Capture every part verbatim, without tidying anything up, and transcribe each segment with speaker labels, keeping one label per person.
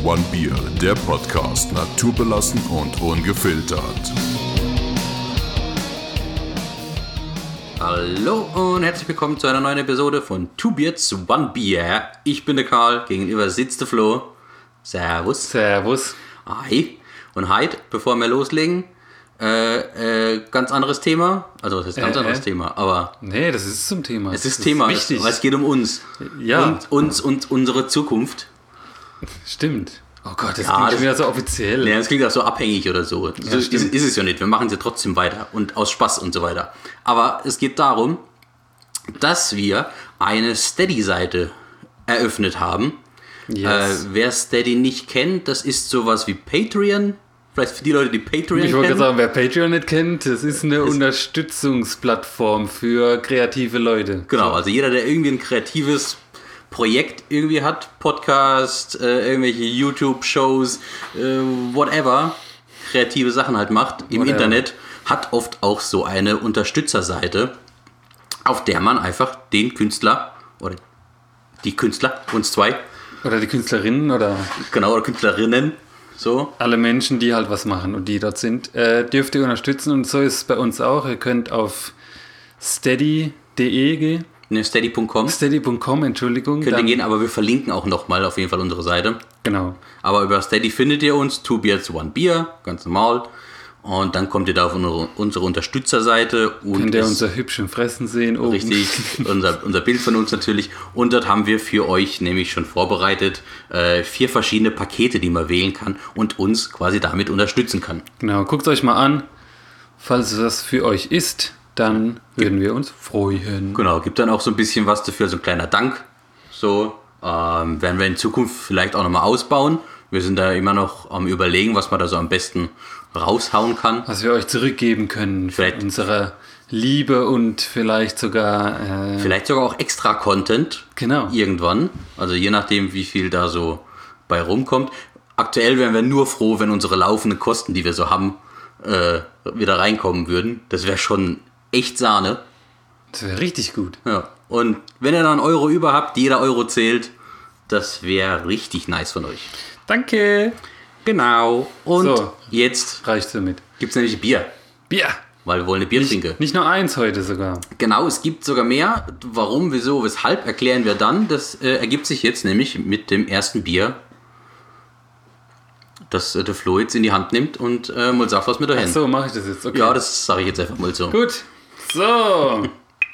Speaker 1: One Beer, der Podcast, naturbelassen und ungefiltert.
Speaker 2: Hallo und herzlich willkommen zu einer neuen Episode von Two Beards, One Beer. Ich bin der Karl, gegenüber sitzt der Flo. Servus.
Speaker 3: Servus.
Speaker 2: Hi. Und heute, bevor wir loslegen, äh, äh, ganz anderes Thema. Also das ist ein ganz
Speaker 3: Äh,
Speaker 2: anderes
Speaker 3: äh.
Speaker 2: Thema, aber
Speaker 3: Nee, das ist zum Thema.
Speaker 2: es ist
Speaker 3: das
Speaker 2: Thema,
Speaker 3: Ist wichtig.
Speaker 2: weil es geht um uns.
Speaker 3: Ja.
Speaker 2: Und uns und unsere Zukunft.
Speaker 3: Stimmt. Oh Gott, das
Speaker 2: Ja,
Speaker 3: klingt
Speaker 2: das-
Speaker 3: schon wieder so offiziell.
Speaker 2: Nee, das klingt auch so abhängig oder so. so ist,
Speaker 3: stimmt.
Speaker 2: ist es ja nicht. Wir machen es ja trotzdem weiter und aus Spaß und so weiter. Aber es geht darum, dass wir eine Steady-Seite eröffnet haben.
Speaker 3: Yes.
Speaker 2: Äh, wer Steady nicht kennt, das ist sowas wie Patreon. Vielleicht für die Leute, die Patreon
Speaker 3: Ich wollte
Speaker 2: kennen.
Speaker 3: gerade sagen, wer Patreon nicht kennt, das ist eine Unterstützungsplattform für kreative Leute.
Speaker 2: Genau, also jeder, der irgendwie ein kreatives Projekt irgendwie hat, Podcast, äh, irgendwelche YouTube-Shows, äh, whatever, kreative Sachen halt macht im
Speaker 3: Whatever.
Speaker 2: Internet, hat oft auch so eine Unterstützerseite, auf der man einfach den Künstler oder die Künstler, uns zwei,
Speaker 3: Oder die Künstlerinnen oder
Speaker 2: genau, oder Künstlerinnen, so,
Speaker 3: alle Menschen, die halt was machen und die dort sind, äh, dürft ihr unterstützen. Und so ist es bei uns auch. Ihr könnt auf steady punkt de gehen.
Speaker 2: ne, steady punkt com,
Speaker 3: steady punkt com, Entschuldigung.
Speaker 2: könnt ihr
Speaker 3: dann-
Speaker 2: gehen, aber wir verlinken auch nochmal auf jeden Fall unsere Seite.
Speaker 3: Genau.
Speaker 2: Aber über Steady findet ihr uns, Two Beards, One Beer, ganz normal. Und dann kommt ihr da auf unsere, unsere Unterstützerseite. Und
Speaker 3: Könnt ihr
Speaker 2: es-
Speaker 3: unser hübschen Fressen sehen oben.
Speaker 2: Richtig, unser, unser Bild von uns natürlich. Und dort haben wir für euch nämlich schon vorbereitet äh, vier verschiedene Pakete, die man wählen kann und uns quasi damit unterstützen kann.
Speaker 3: Genau, guckt euch mal an. Falls es das für euch ist, dann würden wir uns freuen.
Speaker 2: Genau, gibt dann auch so ein bisschen was dafür, so ein kleiner Dank. So, ähm, werden wir in Zukunft vielleicht auch nochmal ausbauen. Wir sind da immer noch am Überlegen, was man da so am besten raushauen kann.
Speaker 3: Was wir euch zurückgeben können für
Speaker 2: Vielleicht-
Speaker 3: unsere Liebe und vielleicht sogar... Äh,
Speaker 2: Vielleicht sogar auch extra Content.
Speaker 3: Genau.
Speaker 2: Irgendwann. Also je nachdem, wie viel da so bei rumkommt. Aktuell wären wir nur froh, wenn unsere laufenden Kosten, die wir so haben, äh, wieder reinkommen würden. Das wäre schon echt Sahne.
Speaker 3: das wäre richtig gut.
Speaker 2: Ja. Und wenn ihr da einen Euro über habt, jeder Euro zählt, das wäre richtig nice von euch.
Speaker 3: Danke.
Speaker 2: Genau. Und
Speaker 3: So.
Speaker 2: jetzt
Speaker 3: Reicht damit.
Speaker 2: gibt es nämlich Bier.
Speaker 3: Bier.
Speaker 2: Weil wir wollen eine Bier trinken.
Speaker 3: Nicht nur eins heute sogar.
Speaker 2: Genau, es gibt sogar mehr. Warum, wieso, weshalb erklären wir dann. Das äh, ergibt sich jetzt nämlich mit dem ersten Bier, das äh, der Flo jetzt in die Hand nimmt und äh, mal sagt, was mit dahin.
Speaker 3: Ach so, mache ich das jetzt. Okay.
Speaker 2: Ja, das sage ich jetzt einfach mal so.
Speaker 3: Gut. So.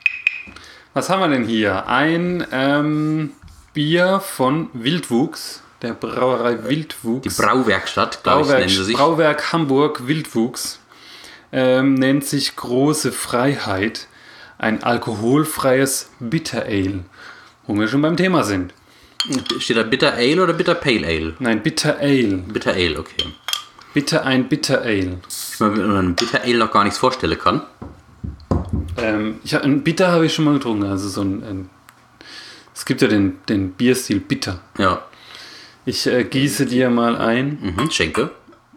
Speaker 3: Was haben wir denn hier? Ein ähm, Bier von Wildwuchs. Der Brauerei Wildwuchs.
Speaker 2: Die Brauwerkstatt, glaube ich,
Speaker 3: Brauwerk,
Speaker 2: nennen sie sich.
Speaker 3: Brauwerk Hamburg Wildwuchs ähm, nennt sich Große Freiheit, ein alkoholfreies Bitter Ale, wo wir schon beim Thema sind.
Speaker 2: Steht da Bitter Ale oder Bitter Pale Ale?
Speaker 3: Nein, Bitter Ale,
Speaker 2: Bitter Ale, okay.
Speaker 3: bitte ein Bitter Ale.
Speaker 2: Ich meine, wenn man einem Bitter Ale noch gar nichts vorstellen kann.
Speaker 3: Ähm, ich, hab- ein Bitter habe ich schon mal getrunken, also so ein, ein es gibt ja den, den Bierstil Bitter.
Speaker 2: Ja,
Speaker 3: Ich äh, gieße dir mal ein.
Speaker 2: mhm. Schenke.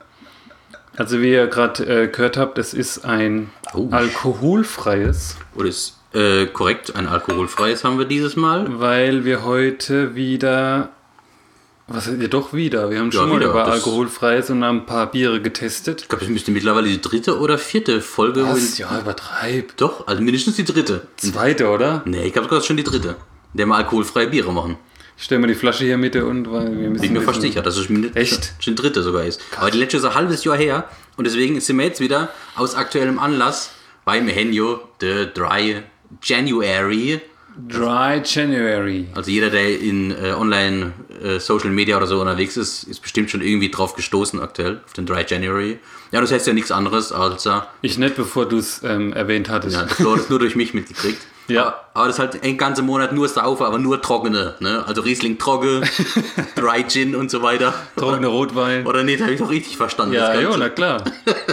Speaker 3: Also wie ihr gerade äh, gehört habt, es ist ein
Speaker 2: Oh.
Speaker 3: alkoholfreies,
Speaker 2: Oder ist äh, korrekt, ein alkoholfreies haben wir dieses Mal.
Speaker 3: weil wir heute wieder, was ja doch wieder, wir haben schon mal
Speaker 2: wieder,
Speaker 3: über
Speaker 2: das-
Speaker 3: alkoholfreies und haben ein paar Biere getestet.
Speaker 2: Ich glaube, das müsste mittlerweile die dritte oder vierte Folge.
Speaker 3: Was?
Speaker 2: wo-
Speaker 3: Ja, übertreib.
Speaker 2: Doch, also mindestens die dritte.
Speaker 3: Zweite, oder?
Speaker 2: Nee, ich glaube sogar das ist schon die dritte. Der mal alkoholfreie Biere machen.
Speaker 3: Ich stelle mir die Flasche hier in Mitte und weil wir müssen
Speaker 2: Bin mir
Speaker 3: wissen-
Speaker 2: fast sicher, dass es schon,
Speaker 3: Echt?
Speaker 2: schon die dritte sogar ist. Aber die letzte ist ein halbes Jahr her und deswegen sind wir jetzt wieder aus aktuellem Anlass beim Henjo The Dry January.
Speaker 3: Dry January.
Speaker 2: Also jeder, der in äh, online äh, Social Media oder so unterwegs ist, ist bestimmt schon irgendwie drauf gestoßen aktuell, auf den Dry January. Ja, das heißt ja nichts anderes als, äh,
Speaker 3: Ich nicht, bevor du es ähm, erwähnt hattest.
Speaker 2: ja, das Flo hat es nur durch mich mitgekriegt.
Speaker 3: Ja.
Speaker 2: Aber, aber das ist halt ein ganzer Monat nur Saufer, aber nur trockene. Ne? Also Riesling trocken, Dry Gin und so weiter.
Speaker 3: Trockener Rotwein.
Speaker 2: Oder nicht, habe ich doch richtig verstanden.
Speaker 3: Ja,
Speaker 2: das
Speaker 3: jo,
Speaker 2: Ganze.
Speaker 3: na klar.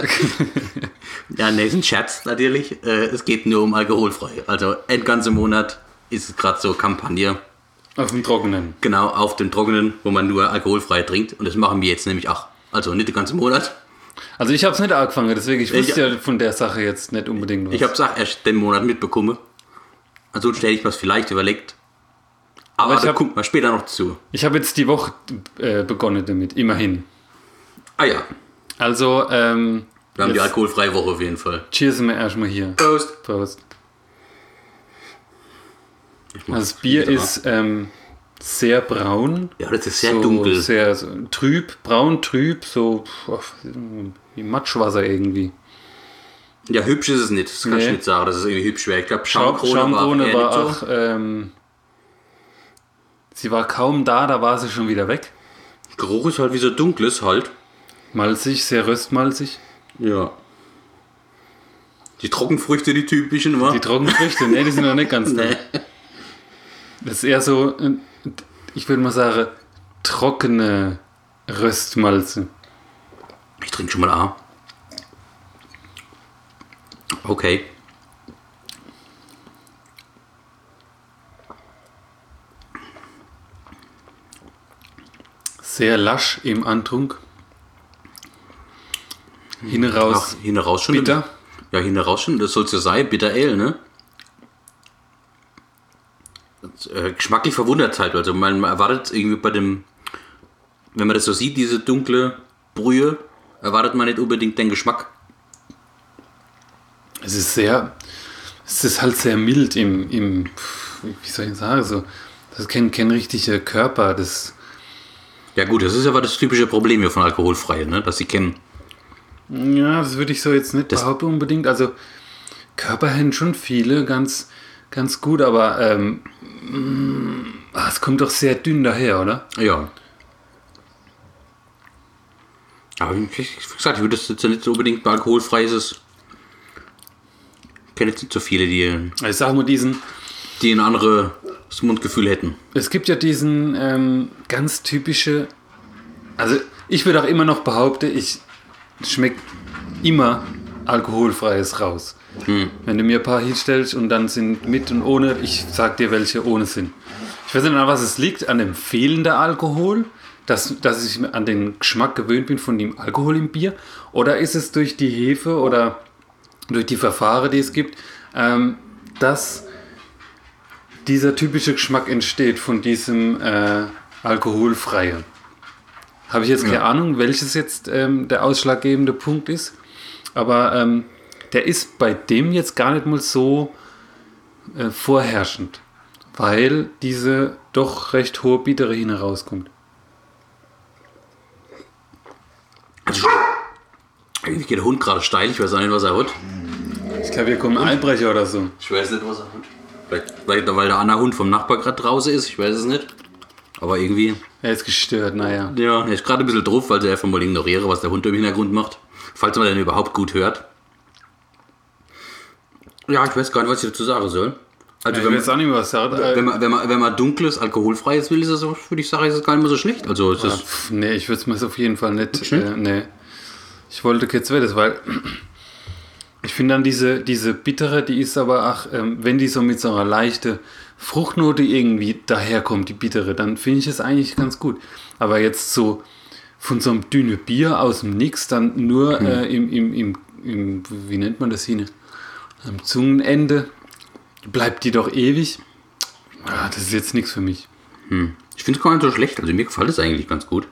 Speaker 2: Ja, ne, ist ein Scherz natürlich. Äh, es geht nur um alkoholfrei. Also ein ganzer Monat ist gerade so Kampagne.
Speaker 3: Auf dem Trockenen.
Speaker 2: Genau, auf dem Trockenen, wo man nur alkoholfrei trinkt. Und das machen wir jetzt nämlich auch. Also nicht den ganzen Monat.
Speaker 3: Also ich habe es nicht angefangen, deswegen ich wusste
Speaker 2: Ich-
Speaker 3: ja von der Sache jetzt nicht unbedingt was.
Speaker 2: Ich habe es auch erst den Monat mitbekommen. Ansonsten hätte ich mir vielleicht überlegt. Aber,
Speaker 3: Aber ich
Speaker 2: da
Speaker 3: hab-
Speaker 2: guckt man später noch zu.
Speaker 3: Ich habe jetzt die Woche äh, begonnen damit, immerhin.
Speaker 2: Ah ja,
Speaker 3: Also, ähm,
Speaker 2: wir haben die
Speaker 3: jetzt
Speaker 2: alkoholfreie Woche auf jeden Fall.
Speaker 3: cheersen wir erstmal hier.
Speaker 2: Prost.
Speaker 3: Prost.
Speaker 2: Ich mach
Speaker 3: Also das Bier
Speaker 2: wieder
Speaker 3: ist ähm, sehr braun.
Speaker 2: Ja, das ist sehr
Speaker 3: so
Speaker 2: dunkel.
Speaker 3: Sehr so, trüb, braun, trüb, so pf, wie Matschwasser irgendwie.
Speaker 2: Ja, hübsch ist es nicht. Das kann
Speaker 3: Nee.
Speaker 2: ich nicht sagen, dass es irgendwie hübsch wäre. Ich glaube,
Speaker 3: Schaum-
Speaker 2: Schaumkrone,
Speaker 3: Schaumkrone
Speaker 2: war,
Speaker 3: war
Speaker 2: eher nicht
Speaker 3: auch, ähm, sie war kaum da, da war sie schon wieder weg.
Speaker 2: so. Geruch ist halt wie so dunkles halt.
Speaker 3: Malzig, sehr röstmalzig.
Speaker 2: Ja. Die Trockenfrüchte, die typischen, wa?
Speaker 3: Die Trockenfrüchte, ne, die sind noch nicht ganz da.
Speaker 2: Nee.
Speaker 3: Das ist eher so, äh, ich würde mal sagen, trockene Röstmalze.
Speaker 2: Ich trinke schon mal A. Okay.
Speaker 3: Sehr lasch im Antrunk. Hin raus
Speaker 2: Ach, hin raus schon.
Speaker 3: bitter.
Speaker 2: Ja, hin raus schon. Das soll es ja sein. Bitter Ale, ne? Das, äh, geschmacklich verwundert halt. Also man, man erwartet irgendwie bei dem, wenn man das so sieht, diese dunkle Brühe, erwartet man nicht unbedingt den Geschmack.
Speaker 3: Es ist sehr, es ist halt sehr mild im, im wie soll ich sagen, so, das ist kein, kein richtiger Körper, das,
Speaker 2: Ja gut, das ist aber das typische Problem hier von Alkoholfreien, ne? Dass sie kennen.
Speaker 3: ja, das würde ich so jetzt nicht
Speaker 2: Das-
Speaker 3: behaupten unbedingt, also Körper haben schon viele, ganz, ganz gut, aber ähm, mm, es kommt doch sehr dünn daher, oder?
Speaker 2: Ja. Aber wie gesagt, ich würde das jetzt ja nicht so unbedingt bei alkoholfrei ist es. Ich kenne jetzt nicht so viele, die,
Speaker 3: Ich sag mal diesen,
Speaker 2: die ein anderes Mundgefühl hätten.
Speaker 3: es gibt ja diesen ähm, ganz typische, also ich würde auch immer noch behaupten, ich schmecke immer alkoholfreies raus. Wenn du mir ein paar hinstellst und dann sind mit und ohne, ich sag dir, welche ohne sind. Ich weiß nicht, an was es liegt, an dem fehlenden Alkohol, dass, dass ich an den Geschmack gewöhnt bin von dem Alkohol im Bier, oder ist es durch die Hefe oder durch die Verfahren, die es gibt, ähm, dass dieser typische Geschmack entsteht von diesem äh, alkoholfreien. Habe ich jetzt keine
Speaker 2: Ja.
Speaker 3: Ahnung, welches jetzt ähm, der ausschlaggebende Punkt ist, aber ähm, der ist bei dem jetzt gar nicht mal so äh, vorherrschend, weil diese doch recht hohe Bittere hin herauskommt.
Speaker 2: Also, irgendwie geht der Hund gerade steil, ich weiß auch nicht, was er hat.
Speaker 3: Ich glaube, hier kommen Einbrecher oder so.
Speaker 2: Ich weiß nicht, was er hat. Vielleicht, vielleicht weil der andere Hund vom Nachbar gerade draußen ist, ich weiß es nicht. Aber irgendwie,
Speaker 3: Er ist gestört, naja.
Speaker 2: ja, er ist gerade ein bisschen drauf, weil sie einfach mal ignoriere, was der Hund im Hintergrund macht. Falls man den überhaupt gut hört. Ja, ich weiß gar nicht, was ich dazu sagen soll. Also,
Speaker 3: Ich
Speaker 2: wenn
Speaker 3: weiß
Speaker 2: man,
Speaker 3: auch nicht mehr, was er hat.
Speaker 2: wenn, man, wenn, man, wenn man dunkles, alkoholfreies will, ist das, würde ich sagen, ist es gar nicht mehr so schlecht. Also, es
Speaker 3: Ja,
Speaker 2: ist,
Speaker 3: pf, nee, ich würde es mir auf jeden Fall nicht.
Speaker 2: nicht?
Speaker 3: Äh, nee. Ich wollte jetzt weiter, weil ich finde dann diese, diese bittere, die ist aber, ach, ähm, wenn die so mit so einer leichten Fruchtnote irgendwie daherkommt, die bittere, dann finde ich es eigentlich ganz gut. Aber jetzt so von so einem dünnen Bier aus dem Nix, dann nur äh, im, im, im, im, wie nennt man das hier? Am Zungenende, bleibt die doch ewig. Ah, das ist jetzt nichts für mich.
Speaker 2: ich finde es gar nicht so schlecht. Also, mir gefällt es eigentlich ganz gut.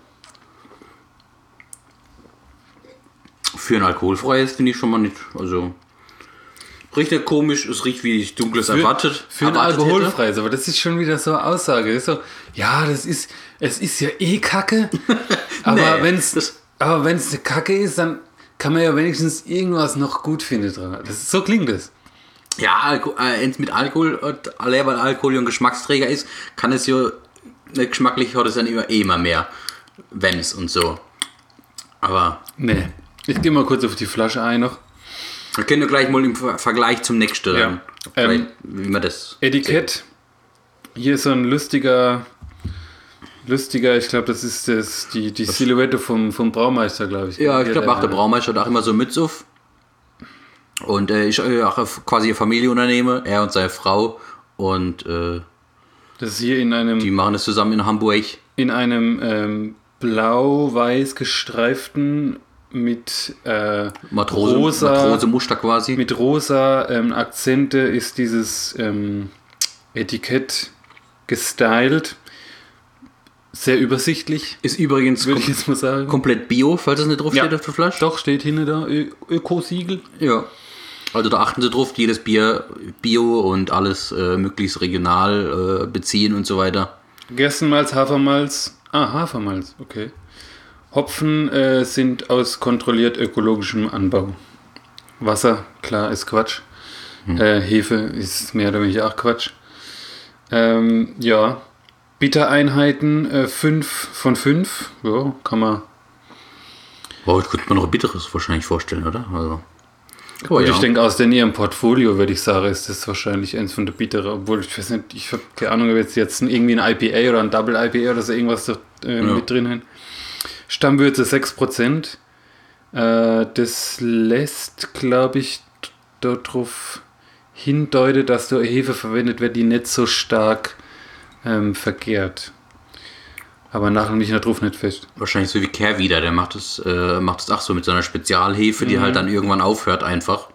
Speaker 2: Für ein alkoholfreies finde ich schon mal nicht. Also, riecht ja komisch, es riecht wie ich dunkles erwartet.
Speaker 3: Für ein
Speaker 2: erwartet hätte.
Speaker 3: alkoholfreies, aber das ist schon wieder so eine Aussage. Das ist so, ja, das ist, es ist ja eh Kacke, aber
Speaker 2: Nee,
Speaker 3: wenn es
Speaker 2: das-
Speaker 3: aber wenn es eine Kacke ist, dann kann man ja wenigstens irgendwas noch gut finden dran. Das ist, so klingt es.
Speaker 2: Ja, Alko äh, wenn's mit Alkohol, und alle, weil Alkohol ja ein Geschmacksträger ist, kann es ja, nicht geschmacklich hat es dann immer, eh immer mehr Wemms und so. Aber
Speaker 3: Nee. Ich gehe mal kurz auf die Flasche ein noch.
Speaker 2: wir können ja gleich mal im Ver Vergleich zum nächsten,
Speaker 3: Ja.
Speaker 2: dann, vielleicht,
Speaker 3: Ähm,
Speaker 2: wie man das.
Speaker 3: Etikett. Hier ist so ein lustiger, lustiger, ich glaube, das ist das, die, die Silhouette vom, vom Braumeister, glaube ich.
Speaker 2: Ja, ich
Speaker 3: Hier
Speaker 2: glaube auch der Braumeister hat auch immer so Mütze auf. Und äh, ich äh, auch quasi ein Familienunternehmen, er und seine Frau. Und äh,
Speaker 3: Das ist hier in einem,
Speaker 2: die machen es zusammen in Hamburg.
Speaker 3: in einem ähm, blau-weiß gestreiften mit äh,
Speaker 2: Matrose,
Speaker 3: rosa,
Speaker 2: Matrose-Muster quasi.
Speaker 3: mit rosa ähm, Akzente ist dieses ähm, Etikett gestylt. Sehr übersichtlich.
Speaker 2: Ist übrigens
Speaker 3: würde ich jetzt mal sagen.
Speaker 2: Komplett Bio, falls das nicht drauf steht
Speaker 3: ja,
Speaker 2: auf der Flasche.
Speaker 3: Doch, steht hinten da Ö- Ökosiegel.
Speaker 2: Ja. Also da achten sie drauf, jedes Bier Bio und alles äh, möglichst regional äh, beziehen und so weiter.
Speaker 3: Gerstenmalz, Hafermalz. Ah, Hafermalz, okay. Hopfen äh, sind aus kontrolliert ökologischem Anbau. Wasser, klar, ist Quatsch. Hm. Äh, Hefe ist mehr oder weniger auch Quatsch. Ähm, ja. Bittereinheiten äh, fünf von fünf. Ja, kann man.
Speaker 2: Wow, ich könnte mir noch ein bitteres wahrscheinlich vorstellen, oder? Also.
Speaker 3: Oh, ja. Ich denke, aus in ihrem Portfolio, würde ich sagen, ist das wahrscheinlich eins von der bitteren. Obwohl, ich weiß nicht, ich habe keine Ahnung, ob jetzt, jetzt irgendwie ein I P A oder ein Double I P A oder so irgendwas da, äh, ja. mit drin haben. Stammwürze sechs Prozent. Äh, das lässt, glaube ich, darauf hindeuten, dass da Hefe verwendet wird, die nicht so stark ähm, vergärt. Aber nachher mich nicht drauf nicht fest.
Speaker 2: Wahrscheinlich so wie Kehrwieder, der macht es äh, macht es auch so mit so einer Spezialhefe, die mhm. halt dann irgendwann aufhört einfach.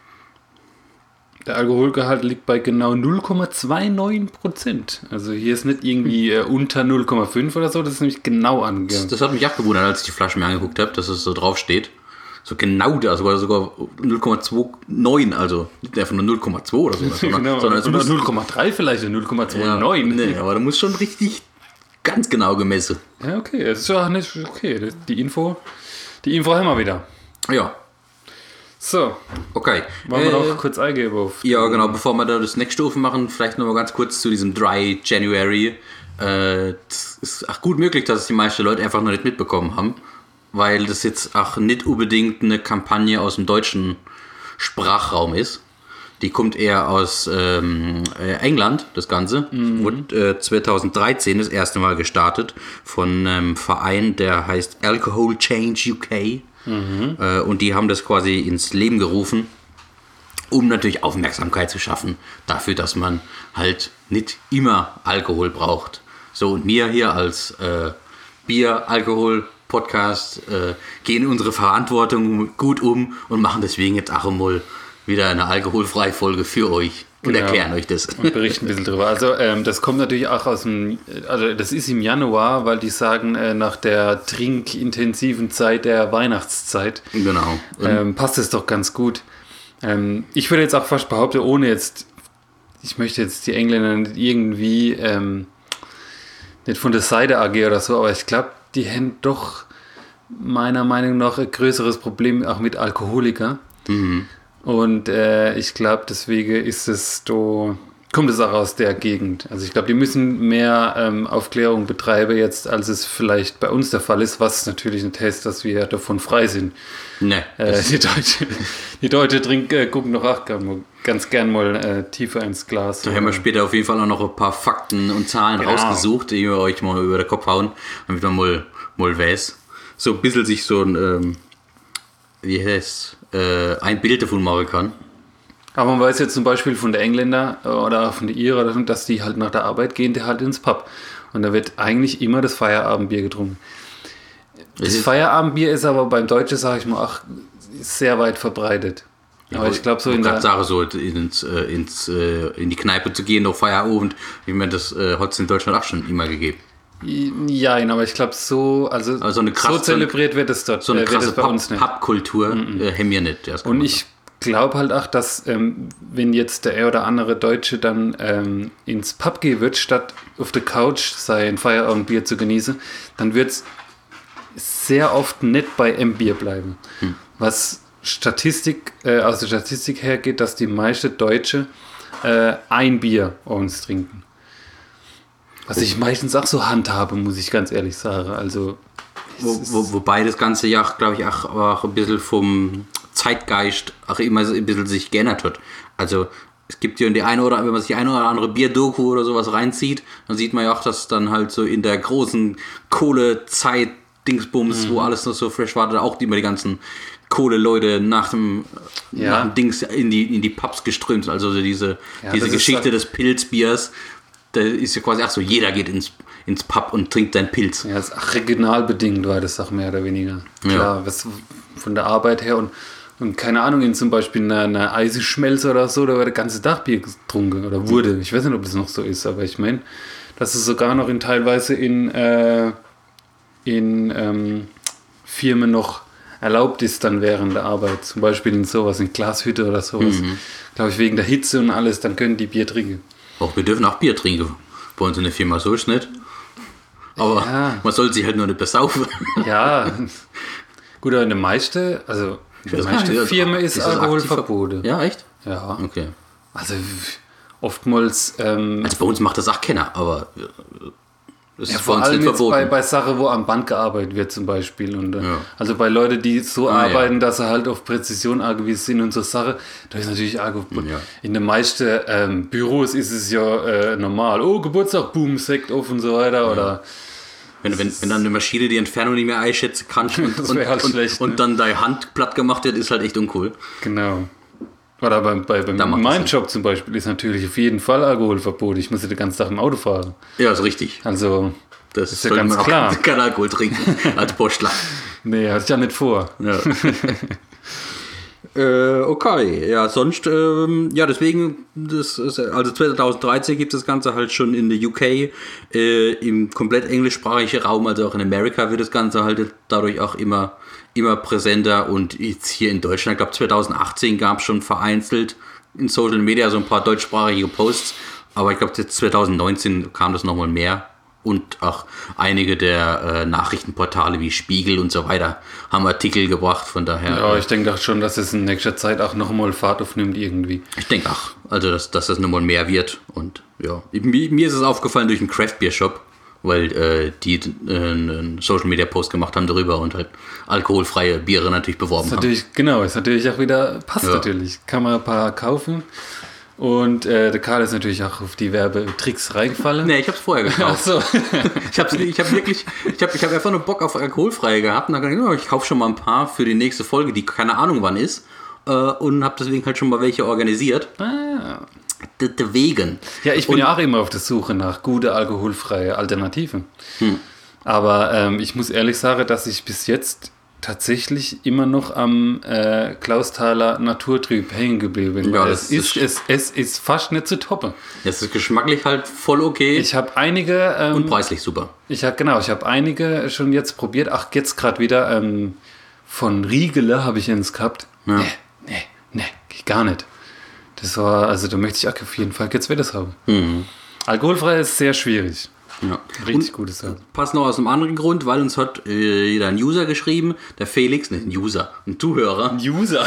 Speaker 3: Der Alkoholgehalt liegt bei genau null Komma neunundzwanzig Prozent. Also hier ist nicht irgendwie äh, unter null Komma fünf oder so, das ist nämlich genau angegeben.
Speaker 2: Das, das hat mich auch gewundert, als ich die Flasche mir angeguckt habe, dass es so drauf steht. So genau da, sogar, sogar null Komma neunundzwanzig, also nicht einfach nur null Komma zwei oder so. Sondern,
Speaker 3: genau,
Speaker 2: sondern
Speaker 3: oder null Komma drei vielleicht, null Komma neunundzwanzig.
Speaker 2: Ja, nee, aber da muss schon richtig ganz genau gemessen.
Speaker 3: Ja, okay, das ist ja nicht okay. Die Info, die Info haben wir wieder.
Speaker 2: Ja.
Speaker 3: So.
Speaker 2: Okay.
Speaker 3: Wollen wir äh, noch kurz eingeben auf.
Speaker 2: Ja, genau, bevor wir da das nächste aufmachen, vielleicht noch mal ganz kurz zu diesem Dry January. Äh, es ist auch gut möglich, dass es die meisten Leute einfach noch nicht mitbekommen haben, weil das jetzt auch nicht unbedingt eine Kampagne aus dem deutschen Sprachraum ist. Die kommt eher aus ähm, England, das Ganze. Mhm. Wurde äh, zweitausenddreizehn das erste Mal gestartet von einem Verein, der heißt Alcohol Change U K. Mhm. Äh, und die haben das quasi ins Leben gerufen, um natürlich Aufmerksamkeit zu schaffen dafür, dass man halt nicht immer Alkohol braucht. So, und wir hier als äh, Bier-Alkohol-Podcast äh, gehen unsere Verantwortung gut um und machen deswegen jetzt auch mal wieder eine alkoholfreie Folge für euch und genau. erklären euch das.
Speaker 3: Und berichten ein bisschen drüber. Also ähm, das kommt natürlich auch aus dem, also das ist im Januar, weil die sagen, äh, nach der trinkintensiven Zeit der Weihnachtszeit
Speaker 2: genau.
Speaker 3: ähm, passt es doch ganz gut. Ähm, ich würde jetzt auch fast behaupten, ohne jetzt, ich möchte jetzt die Engländer nicht irgendwie, ähm, nicht von der Seite A G oder so, aber ich glaube, die haben doch meiner Meinung nach ein größeres Problem auch mit Alkoholiker.
Speaker 2: Mhm.
Speaker 3: Und äh, ich glaube, deswegen ist es da, kommt es auch aus der Gegend. Also ich glaube, die müssen mehr ähm, Aufklärung betreiben jetzt, als es vielleicht bei uns der Fall ist, was natürlich nicht heißt, dass wir davon frei sind.
Speaker 2: Nee.
Speaker 3: Äh, die Deutsche, die Deutsche trink, äh, gucken doch auch ganz gern mal äh, tiefer ins Glas.
Speaker 2: Da haben wir später auf jeden Fall auch noch ein paar Fakten und Zahlen genau. rausgesucht, die wir euch mal über den Kopf hauen, damit man mal, mal weiß. So ein bisschen sich so ein, ähm, wie heißt äh, ein Bild davon machen kann.
Speaker 3: Aber man weiß jetzt zum Beispiel von der Engländer oder von der Irer, dass die halt nach der Arbeit gehen, die halt ins Pub. Und da wird eigentlich immer das Feierabendbier getrunken. Das ist Feierabendbier ist aber beim Deutschen, sage ich mal, auch sehr weit verbreitet.
Speaker 2: Ja,
Speaker 3: aber ich glaube so
Speaker 2: in
Speaker 3: der
Speaker 2: Sache so ins, äh, ins, äh, in die Kneipe zu gehen, auf Feierabend, wie man das äh, hat es in Deutschland auch schon immer gegeben.
Speaker 3: Ja, aber ich glaube so, also,
Speaker 2: also eine krass,
Speaker 3: so zelebriert wird es dort.
Speaker 2: So eine
Speaker 3: äh,
Speaker 2: krasse
Speaker 3: bei uns nicht.
Speaker 2: Pub-Kultur mm-mm. äh, haben wir nicht.
Speaker 3: Und ich glaube halt auch, dass ähm, wenn jetzt der ein oder andere Deutsche dann ähm, ins Pub gehen wird, statt auf der Couch sein Feierabendbier zu genießen, dann wird es sehr oft nicht bei M-Bier bleiben. Hm. Was Statistik, äh, aus der Statistik hergeht, dass die meisten Deutsche äh, ein Bier uns trinken. Was ich meistens auch so handhabe, muss ich ganz ehrlich sagen. Also,
Speaker 2: wo, wo, wobei das Ganze ja, glaube ich, auch, auch ein bisschen vom Zeitgeist auch immer so ein bisschen sich geändert hat. Also es gibt ja die eine oder wenn man sich die eine oder andere Bierdoku oder sowas reinzieht, dann sieht man ja auch, dass dann halt so in der großen Kohlezeit Dingsbums, mhm. wo alles noch so frisch war, da auch immer die ganzen Kohle-Leute nach dem,
Speaker 3: ja.
Speaker 2: nach dem Dings in die, in die Pubs geströmt sind. Also diese,
Speaker 3: ja,
Speaker 2: diese Geschichte des Pilzbiers, da ist ja quasi auch so, jeder geht ins, ins Pub und trinkt seinen Pilz.
Speaker 3: Ja, das ist regional bedingt, war das auch mehr oder weniger. Klar,
Speaker 2: ja.
Speaker 3: was von der Arbeit her und Und keine Ahnung, in zum Beispiel einer, einer Eisenschmelze oder so, da war der ganze Tag Bier getrunken oder wurde. Ich weiß nicht, ob das noch so ist, aber ich meine, dass es sogar noch in teilweise in, äh, in ähm, Firmen noch erlaubt ist dann während der Arbeit. Zum Beispiel in sowas, in Glashütte oder sowas.
Speaker 2: Mhm.
Speaker 3: Glaube ich, wegen der Hitze und alles, dann können die Bier trinken.
Speaker 2: Auch wir dürfen auch Bier trinken. Bei uns in der Firma so ist nicht. Aber
Speaker 3: Ja.
Speaker 2: man soll sich halt nur nicht besaufen.
Speaker 3: Ja, gut, aber in der meisten, also in der
Speaker 2: weiß gar nicht,
Speaker 3: meisten
Speaker 2: also,
Speaker 3: Firmen ist,
Speaker 2: ist das
Speaker 3: Alkohol
Speaker 2: aktiv ver-
Speaker 3: verboten.
Speaker 2: Ja, echt?
Speaker 3: Ja.
Speaker 2: Okay.
Speaker 3: Also oftmals, ähm,
Speaker 2: Also bei uns macht das auch keiner, aber äh, das
Speaker 3: ja,
Speaker 2: ist bei
Speaker 3: vor
Speaker 2: uns
Speaker 3: allem
Speaker 2: nicht
Speaker 3: jetzt bei,
Speaker 2: verboten.
Speaker 3: bei Sachen, wo am Band gearbeitet wird zum Beispiel. Und, äh,
Speaker 2: Ja.
Speaker 3: Also bei Leuten, die so
Speaker 2: Ah,
Speaker 3: arbeiten,
Speaker 2: ja.
Speaker 3: dass sie halt auf Präzision angewiesen sind und so Sachen, da ist natürlich Alkohol verboten.
Speaker 2: Ja.
Speaker 3: In den meisten ähm, Büros ist es ja äh, normal. Oh, Geburtstag, boom, Sekt auf und so weiter. Oder
Speaker 2: Wenn, wenn, wenn dann eine Maschine die Entfernung nicht mehr einschätzen kann und,
Speaker 3: Das
Speaker 2: und,
Speaker 3: wär halt
Speaker 2: und,
Speaker 3: schlecht,
Speaker 2: und
Speaker 3: ne?
Speaker 2: dann deine Hand platt gemacht wird, ist halt echt uncool.
Speaker 3: genau. Oder bei, bei, bei
Speaker 2: Da macht
Speaker 3: meinem
Speaker 2: das
Speaker 3: Job zum Beispiel ist natürlich auf jeden Fall Alkoholverbot. Ich muss ja den ganzen Tag im Auto fahren.
Speaker 2: Ja, ist richtig.
Speaker 3: Also,
Speaker 2: Das
Speaker 3: ist ja
Speaker 2: sollte
Speaker 3: ganz
Speaker 2: man auch
Speaker 3: klar.
Speaker 2: kein Alkohol trinken als Postler.
Speaker 3: nee, hatte ich ja nicht vor.
Speaker 2: Ja. äh, okay, ja, sonst, ähm, ja, deswegen, das ist, also zwanzig dreizehn gibt es das Ganze halt schon in der U K, äh, im komplett englischsprachigen Raum, also auch in Amerika wird das Ganze halt dadurch auch immer, immer präsenter und jetzt hier in Deutschland, ich glaube zwanzig achtzehn gab es schon vereinzelt in Social Media so ein paar deutschsprachige Posts, aber ich glaube zwanzig neunzehn kam das nochmal mehr. Und auch einige der äh, Nachrichtenportale wie Spiegel und so weiter haben Artikel gebracht, von daher.
Speaker 3: Ja,
Speaker 2: äh,
Speaker 3: ich denke doch schon, dass es in nächster Zeit auch nochmal Fahrt aufnimmt irgendwie.
Speaker 2: ich denke auch, also dass, dass das nochmal mehr wird. Und ja, mir, mir ist es aufgefallen durch einen Craft Beer Shop, weil äh, die äh, einen Social Media Post gemacht haben darüber und halt alkoholfreie Biere natürlich beworben
Speaker 3: Ist
Speaker 2: haben.
Speaker 3: natürlich, genau, ist natürlich auch wieder, passt
Speaker 2: Ja.
Speaker 3: natürlich. Kann man ein paar kaufen. Und äh, der Karl ist natürlich auch auf die Werbetricks reingefallen.
Speaker 2: Nee, ich hab's vorher gekauft.
Speaker 3: Ach so.
Speaker 2: Ich habe ich hab wirklich, ich habe ich hab einfach nur Bock auf alkoholfreie gehabt und dann gedacht, ja, ich kaufe schon mal ein paar für die nächste Folge, die keine Ahnung wann ist. Äh, und habe deswegen halt schon mal welche organisiert.
Speaker 3: ah.
Speaker 2: D- Deswegen.
Speaker 3: Ja, ich bin
Speaker 2: Und-
Speaker 3: ja auch immer auf der Suche nach gute alkoholfreie Alternativen.
Speaker 2: Hm.
Speaker 3: Aber ähm, ich muss ehrlich sagen, dass ich bis jetzt tatsächlich immer noch am äh, Klausthaler Naturtrüb hängen geblieben bin.
Speaker 2: Ja,
Speaker 3: Weil
Speaker 2: das
Speaker 3: es, ist,
Speaker 2: ist-
Speaker 3: es, es ist fast nicht zu toppen.
Speaker 2: Das ist geschmacklich halt voll okay
Speaker 3: Ich habe einige... Ähm,
Speaker 2: und preislich super.
Speaker 3: Ich habe genau, ich habe einige schon jetzt probiert. Ach, jetzt gerade wieder ähm, von Riegele habe ich eins gehabt.
Speaker 2: Ja.
Speaker 3: Nee, nee, nee, geht gar nicht. Das war, also da möchte ich auch auf jeden Fall jetzt wieder haben.
Speaker 2: Mhm.
Speaker 3: Alkoholfrei ist sehr schwierig.
Speaker 2: Ja.
Speaker 3: Richtig
Speaker 2: Und
Speaker 3: gutes Sache.
Speaker 2: passt noch aus einem anderen Grund, weil uns hat äh, jeder ein User geschrieben, der Felix, nicht ein User, ein Zuhörer.
Speaker 3: User.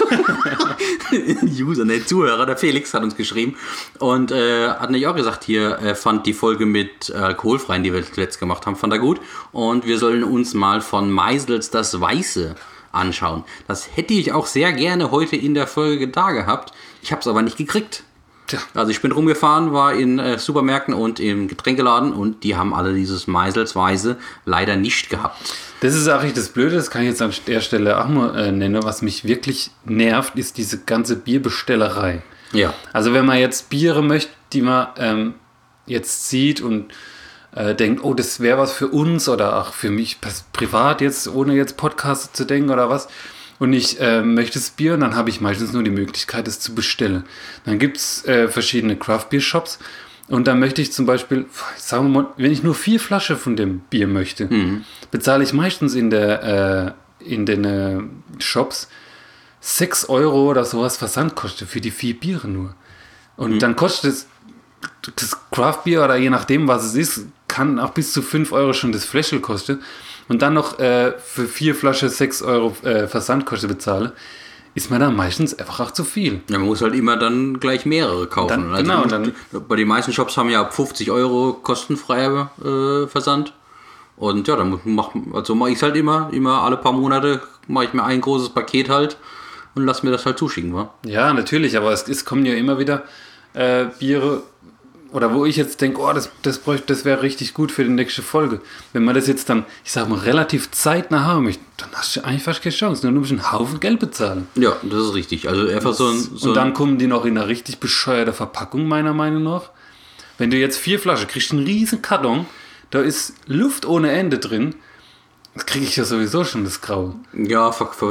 Speaker 2: ein User, ne, Zuhörer, der Felix hat uns geschrieben und äh, hat natürlich auch gesagt, hier, er fand die Folge mit äh, Alkoholfreien, die wir zuletzt gemacht haben, fand er gut und wir sollen uns mal von Meisels das Weiße anschauen. Das hätte ich auch sehr gerne heute in der Folge da gehabt, ich habe es aber nicht gekriegt.
Speaker 3: Tja.
Speaker 2: Also ich bin rumgefahren, war in äh, Supermärkten und im Getränkeladen und die haben alle dieses Meisels Weiße leider nicht gehabt.
Speaker 3: Das ist auch das Blöde, das kann ich jetzt an der Stelle auch mal äh, nennen. Was mich wirklich nervt, ist diese ganze Bierbestellerei.
Speaker 2: Ja.
Speaker 3: Also wenn man jetzt Biere möchte, die man ähm, jetzt sieht und äh, denkt, oh, das wäre was für uns oder auch für mich pers- privat jetzt, ohne jetzt Podcast zu denken oder was. Und ich äh, möchte das Bier und dann habe ich meistens nur die Möglichkeit, es zu bestellen. Dann gibt es äh, verschiedene Craft-Beer-Shops und dann möchte ich zum Beispiel, sagen wir mal, wenn ich nur vier Flaschen von dem Bier möchte,
Speaker 2: Mhm.
Speaker 3: bezahle ich meistens in, der, äh, in den äh, Shops sechs Euro oder sowas Versandkosten für die vier Biere nur. Und dann kostet es das Craft-Bier oder je nachdem, was es ist, kann auch bis zu fünf Euro schon das Fläschel kosten. Und dann noch äh, für vier Flaschen sechs Euro äh, Versandkosten bezahle, ist mir dann meistens einfach auch zu viel.
Speaker 2: Ja, man muss halt immer dann gleich mehrere kaufen.
Speaker 3: Dann-
Speaker 2: also
Speaker 3: genau,
Speaker 2: du
Speaker 3: dann-
Speaker 2: musst, bei den meisten Shops haben ja ab fünfzig Euro kostenfreier äh, Versand. Und ja, dann mach, also mache ich es halt immer, immer alle paar Monate mache ich mir ein großes Paket halt und lass mir das halt zuschicken, wa?
Speaker 3: Ja, natürlich, aber es, es kommen ja immer wieder äh, Biere, oder wo ich jetzt denke, oh, das, das, bräuchte- das wäre richtig gut für die nächste Folge. Wenn man das jetzt dann, ich sag mal, relativ zeitnah haben möchte, dann hast du eigentlich fast keine Chance. Nur du musst einen Haufen Geld bezahlen.
Speaker 2: Ja, das ist richtig. Also einfach so ein... So
Speaker 3: Und dann
Speaker 2: ein,
Speaker 3: kommen die noch in einer richtig bescheuerte Verpackung, meiner Meinung nach. Wenn du jetzt vier Flaschen kriegst, einen riesen Karton, da ist Luft ohne Ende drin, das kriege ich ja sowieso schon das Graue.
Speaker 2: ja, Ver- Versand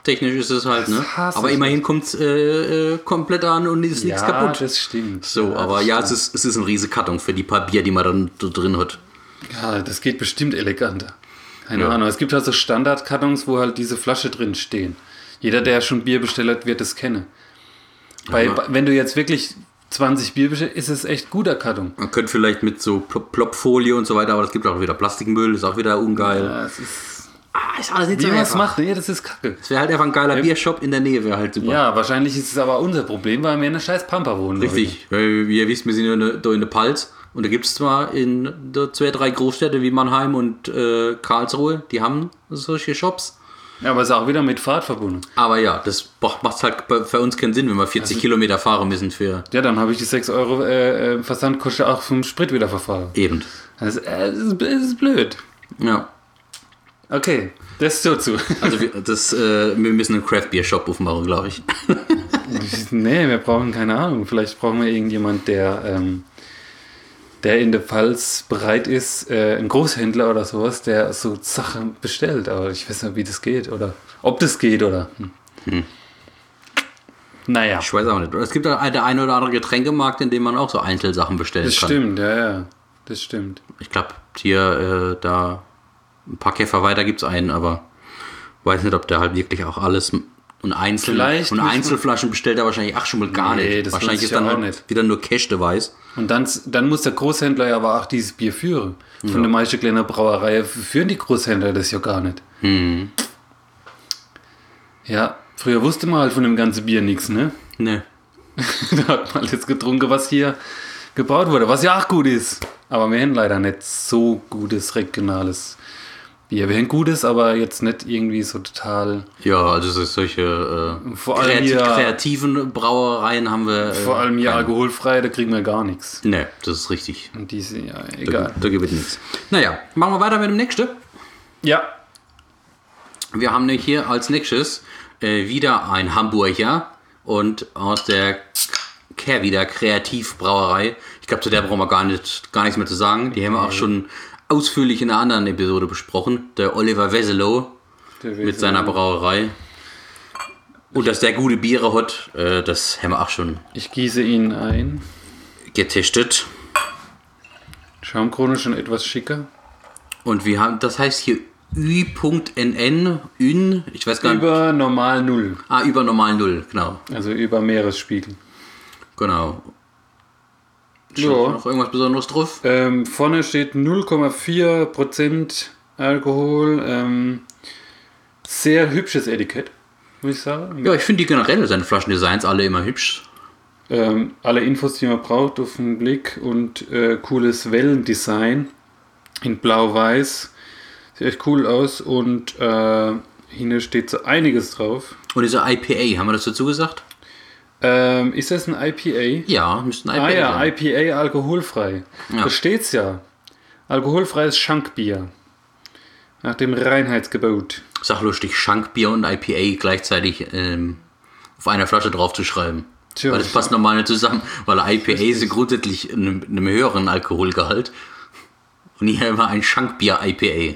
Speaker 2: technisch ist es halt,
Speaker 3: Das
Speaker 2: ne?
Speaker 3: hasse
Speaker 2: Aber
Speaker 3: ich.
Speaker 2: immerhin kommt es äh, äh, komplett an und ist nichts
Speaker 3: Ja,
Speaker 2: kaputt.
Speaker 3: das stimmt.
Speaker 2: So,
Speaker 3: Ja,
Speaker 2: aber
Speaker 3: das
Speaker 2: ja,
Speaker 3: stimmt.
Speaker 2: es ist, es ist ein riese Karton für die paar Bier, die man dann da drin hat.
Speaker 3: Ja, das geht bestimmt eleganter. Keine
Speaker 2: Ja.
Speaker 3: Ahnung. Es gibt halt so Standardkartons, wo halt diese Flasche drin stehen. Jeder, der schon Bier bestellt hat, wird es kennen. Bei,
Speaker 2: Ja.
Speaker 3: bei, wenn du jetzt wirklich zwanzig Bier bestellst, ist es echt guter Karton.
Speaker 2: Man könnte vielleicht mit so Plop- Plopfolie und so weiter, aber es gibt auch wieder Plastikmüll, ist auch wieder ungeil.
Speaker 3: Ja, es ist,
Speaker 2: Ah, ist alles nicht
Speaker 3: wie
Speaker 2: so
Speaker 3: man es
Speaker 2: einfach.
Speaker 3: macht, nee, das ist kacke.
Speaker 2: Es wäre halt einfach ein geiler Biershop in der Nähe, wäre halt super.
Speaker 3: Ja, wahrscheinlich ist es aber unser Problem, weil wir in einer scheiß Pampa wohnen.
Speaker 2: Richtig, weil wie ihr wisst, wir sind ja ne- da in der Palz und da gibt es zwar in der zwei, drei Großstädte wie Mannheim und äh, Karlsruhe, die haben solche Shops.
Speaker 3: Ja, aber es ist auch wieder mit Fahrt verbunden.
Speaker 2: Aber ja, das macht halt bei- für uns keinen Sinn, wenn wir vierzig Kilometer fahren müssen für
Speaker 3: Ja, dann habe ich die sechs Euro äh, äh, Versandkosten auch vom Sprit wieder verfahren.
Speaker 2: eben.
Speaker 3: Das, äh, das, ist, das ist blöd.
Speaker 2: Ja,
Speaker 3: Okay, das dazu.
Speaker 2: also wir, das, äh, wir müssen einen Craft-Bier-Shop aufmachen, glaube ich.
Speaker 3: Nee, wir brauchen keine Ahnung. Vielleicht brauchen wir irgendjemand, der, ähm, der in der Pfalz bereit ist, äh, ein Großhändler oder sowas, der so Sachen bestellt. Aber ich weiß nicht, wie das geht oder ob das geht oder. Hm.
Speaker 2: Hm.
Speaker 3: Naja,
Speaker 2: Ich weiß auch nicht. Es gibt auch der eine oder andere Getränkemarkt, in dem man auch so Einzelsachen bestellen
Speaker 3: das
Speaker 2: kann.
Speaker 3: stimmt, ja, ja. Das stimmt.
Speaker 2: Ich glaube, hier, äh, da ein paar Käfer weiter gibt es einen, aber weiß nicht, ob der halt wirklich auch alles und, Einzel
Speaker 3: Vielleicht
Speaker 2: und
Speaker 3: müssen wir-
Speaker 2: Einzelflaschen bestellt er wahrscheinlich auch schon mal gar
Speaker 3: Nee,
Speaker 2: nicht.
Speaker 3: das
Speaker 2: Wahrscheinlich
Speaker 3: lohnt
Speaker 2: ist
Speaker 3: sich
Speaker 2: dann
Speaker 3: ja auch
Speaker 2: halt
Speaker 3: nicht.
Speaker 2: wieder nur Cash-Device.
Speaker 3: Und dann, dann muss der Großhändler ja aber auch dieses Bier führen. Von der meisten kleinen Brauerei führen die Großhändler das ja gar nicht.
Speaker 2: Hm.
Speaker 3: Ja, früher wusste man halt von dem ganzen Bier nichts, ne?
Speaker 2: Ne.
Speaker 3: Da hat man jetzt getrunken, was hier gebraut wurde, was ja auch gut ist. Aber wir haben leider nicht so gutes regionales Bier. Wir haben gutes, aber jetzt nicht irgendwie so total.
Speaker 2: Ja, also es ist solche äh,
Speaker 3: Vor allem
Speaker 2: kreati
Speaker 3: hier-
Speaker 2: kreativen Brauereien haben wir. Äh,
Speaker 3: Vor allem hier
Speaker 2: keine.
Speaker 3: alkoholfrei, da kriegen wir gar nichts.
Speaker 2: Ne, das ist richtig.
Speaker 3: Und diese, ja,
Speaker 2: Da,
Speaker 3: egal.
Speaker 2: da gibt es nichts. Naja, machen wir weiter mit dem nächsten.
Speaker 3: Ja,
Speaker 2: Wir haben nämlich hier als nächstes äh, wieder ein Hamburger und aus der Kehrwieder Kreativbrauerei. Ich glaube, zu der brauchen wir gar, nicht, gar nichts mehr zu sagen. Die haben wir auch schon ausführlich in einer anderen Episode besprochen. Der Oliver Wesselow
Speaker 3: der
Speaker 2: mit seiner Brauerei. Und dass der gute Biere hat, äh, das haben wir auch schon
Speaker 3: Ich gieße ihn ein.
Speaker 2: getestet.
Speaker 3: Schaumkrone schon etwas schicker.
Speaker 2: Und wir haben, das heißt hier Ü.nn, Ün, ich weiß gar nicht.
Speaker 3: Über normal Null.
Speaker 2: Ah, über normal Null, genau.
Speaker 3: Also über Meeresspiegel.
Speaker 2: Genau.
Speaker 3: Ja.
Speaker 2: Noch irgendwas Besonderes drauf?
Speaker 3: Ähm, vorne steht null Komma vier Prozent Alkohol. Ähm, sehr hübsches Etikett, muss ich sagen.
Speaker 2: Ja, ich finde die generell, seine Flaschendesigns alle immer hübsch.
Speaker 3: Ähm, alle Infos, die man braucht, auf den Blick und äh, cooles Wellendesign in blau-weiß. Sieht echt cool aus und äh, hier steht so einiges drauf.
Speaker 2: Und diese I P A, haben wir das dazu gesagt?
Speaker 3: Ähm, ist das ein I P A?
Speaker 2: Ja, müsste ein I P A
Speaker 3: Ah ja,
Speaker 2: sein.
Speaker 3: I P A alkoholfrei.
Speaker 2: Ja.
Speaker 3: Da steht's ja. Alkoholfreies Schankbier. Nach dem Reinheitsgebot.
Speaker 2: Ist auch lustig, Schankbier und I P A gleichzeitig ähm, auf einer Flasche drauf zu schreiben.
Speaker 3: Tja,
Speaker 2: weil das passt normal nicht zusammen, weil I P A ist grundsätzlich in einem, in einem höheren Alkoholgehalt. Und hier immer ein Schankbier-I P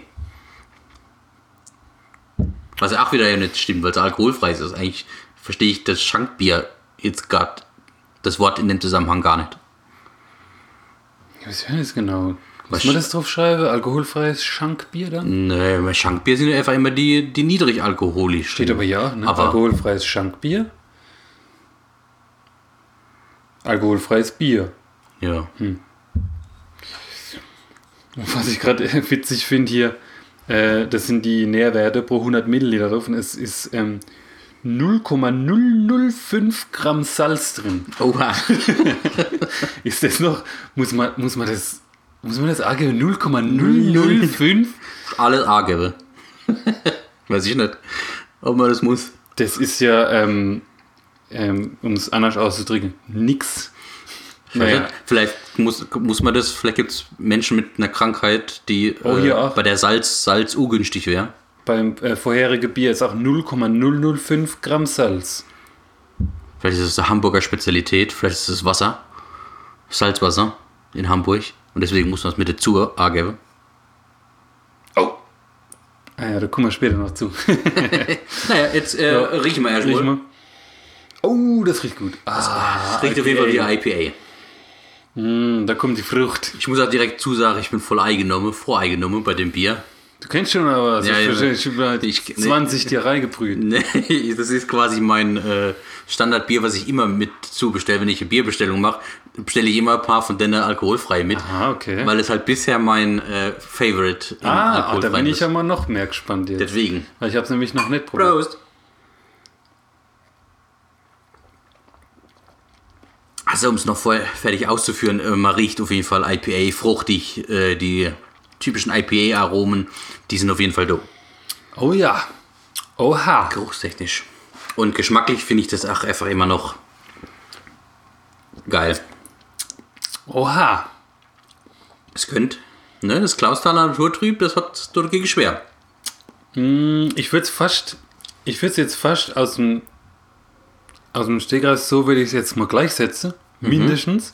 Speaker 2: A. Was ja auch wieder ja nicht stimmt, weil es alkoholfrei ist. Also eigentlich verstehe ich das Schankbier jetzt gerade, das Wort in dem Zusammenhang gar nicht.
Speaker 3: Was wäre das genau?
Speaker 2: Was
Speaker 3: Muss man
Speaker 2: sch-
Speaker 3: das drauf schreiben? Alkoholfreies Schankbier dann?
Speaker 2: Nee, bei Schankbier sind ja einfach immer die, die niedrig alkoholisch.
Speaker 3: Steht aber ja, ne?
Speaker 2: Aber
Speaker 3: Alkoholfreies Schankbier. Alkoholfreies Bier.
Speaker 2: ja.
Speaker 3: Was ich gerade witzig finde hier, äh, das sind die Nährwerte pro hundert Milliliter drauf und es ist ähm, null Komma null null fünf Gramm Salz drin.
Speaker 2: Oha.
Speaker 3: Ist das noch, muss man, muss man das, muss man das angeben? null Komma null null fünf?
Speaker 2: Alles angeben. Weiß ich nicht, ob man das muss.
Speaker 3: Das ist ja, ähm, ähm, um es anders auszudrücken, nix. Naja,
Speaker 2: Vielleicht muss, muss man das, vielleicht gibt es Menschen mit einer Krankheit, die
Speaker 3: Oh, hier auch.
Speaker 2: bei der Salz, Salz ungünstig wäre.
Speaker 3: beim äh, vorherigen Bier ist auch null Komma null null fünf Gramm Salz.
Speaker 2: Vielleicht ist es eine Hamburger Spezialität, vielleicht ist es Wasser, Salzwasser in Hamburg und deswegen muss man es mit dazu angeben.
Speaker 3: Oh. Ah ja, da kommen wir später noch zu.
Speaker 2: Naja, jetzt äh,
Speaker 3: Ja.
Speaker 2: riechen wir erst
Speaker 3: Riech
Speaker 2: mal.
Speaker 3: mal. Oh, das riecht gut. Ah,
Speaker 2: Das riecht auf jeden Fall wie I P A.
Speaker 3: Mm, da kommt die Frucht.
Speaker 2: Ich muss auch direkt zusagen, ich bin voll eingenommen, voreingenommen bei dem Bier.
Speaker 3: Du kennst schon aber was.
Speaker 2: Ja, ja.
Speaker 3: Ich habe halt
Speaker 2: Ich-
Speaker 3: zwanzig dir reingebrüht.
Speaker 2: Nee, das ist quasi mein äh, Standardbier, was ich immer mit zubestelle. Wenn ich eine Bierbestellung mache, bestelle ich immer ein paar von denen alkoholfrei mit.
Speaker 3: Ah, okay.
Speaker 2: Weil es halt bisher mein äh, Favorite im
Speaker 3: Ah, ah, da
Speaker 2: alkoholfreien
Speaker 3: bin ich
Speaker 2: ist.
Speaker 3: ja mal noch mehr gespannt jetzt.
Speaker 2: Deswegen.
Speaker 3: Weil ich habe es nämlich noch nicht probiert.
Speaker 2: Prost! Also um es noch voll fertig auszuführen, äh, man riecht auf jeden Fall I P A, fruchtig, äh, die typischen I P A-Aromen, die sind auf jeden Fall da.
Speaker 3: Oh ja. Oha.
Speaker 2: Geruchstechnisch. Und geschmacklich finde ich das auch einfach immer noch geil.
Speaker 3: Oha.
Speaker 2: Es könnte, ne, das Klausthaler Naturtrüb, das hat dagegen schwer.
Speaker 3: Ich würde es fast, ich würde es jetzt fast aus dem, aus dem Stegreif, so würde ich es jetzt mal gleichsetzen.
Speaker 2: Mhm.
Speaker 3: Mindestens.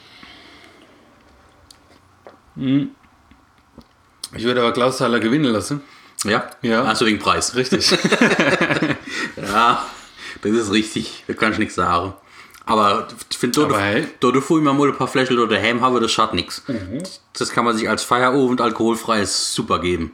Speaker 3: Hm. Ich würde aber Klausthaler gewinnen lassen.
Speaker 2: Ja?
Speaker 3: Ja.
Speaker 2: Also wegen Preis.
Speaker 3: Richtig.
Speaker 2: Ja, das ist richtig. Da kann ich nichts sagen. Aber ich finde,
Speaker 3: Aber hey.
Speaker 2: da du vorhin mal ein paar Fläschchen oder Ham habe, das schadet nichts.
Speaker 3: Mhm.
Speaker 2: Das kann man sich als Feierabend alkoholfreies super geben.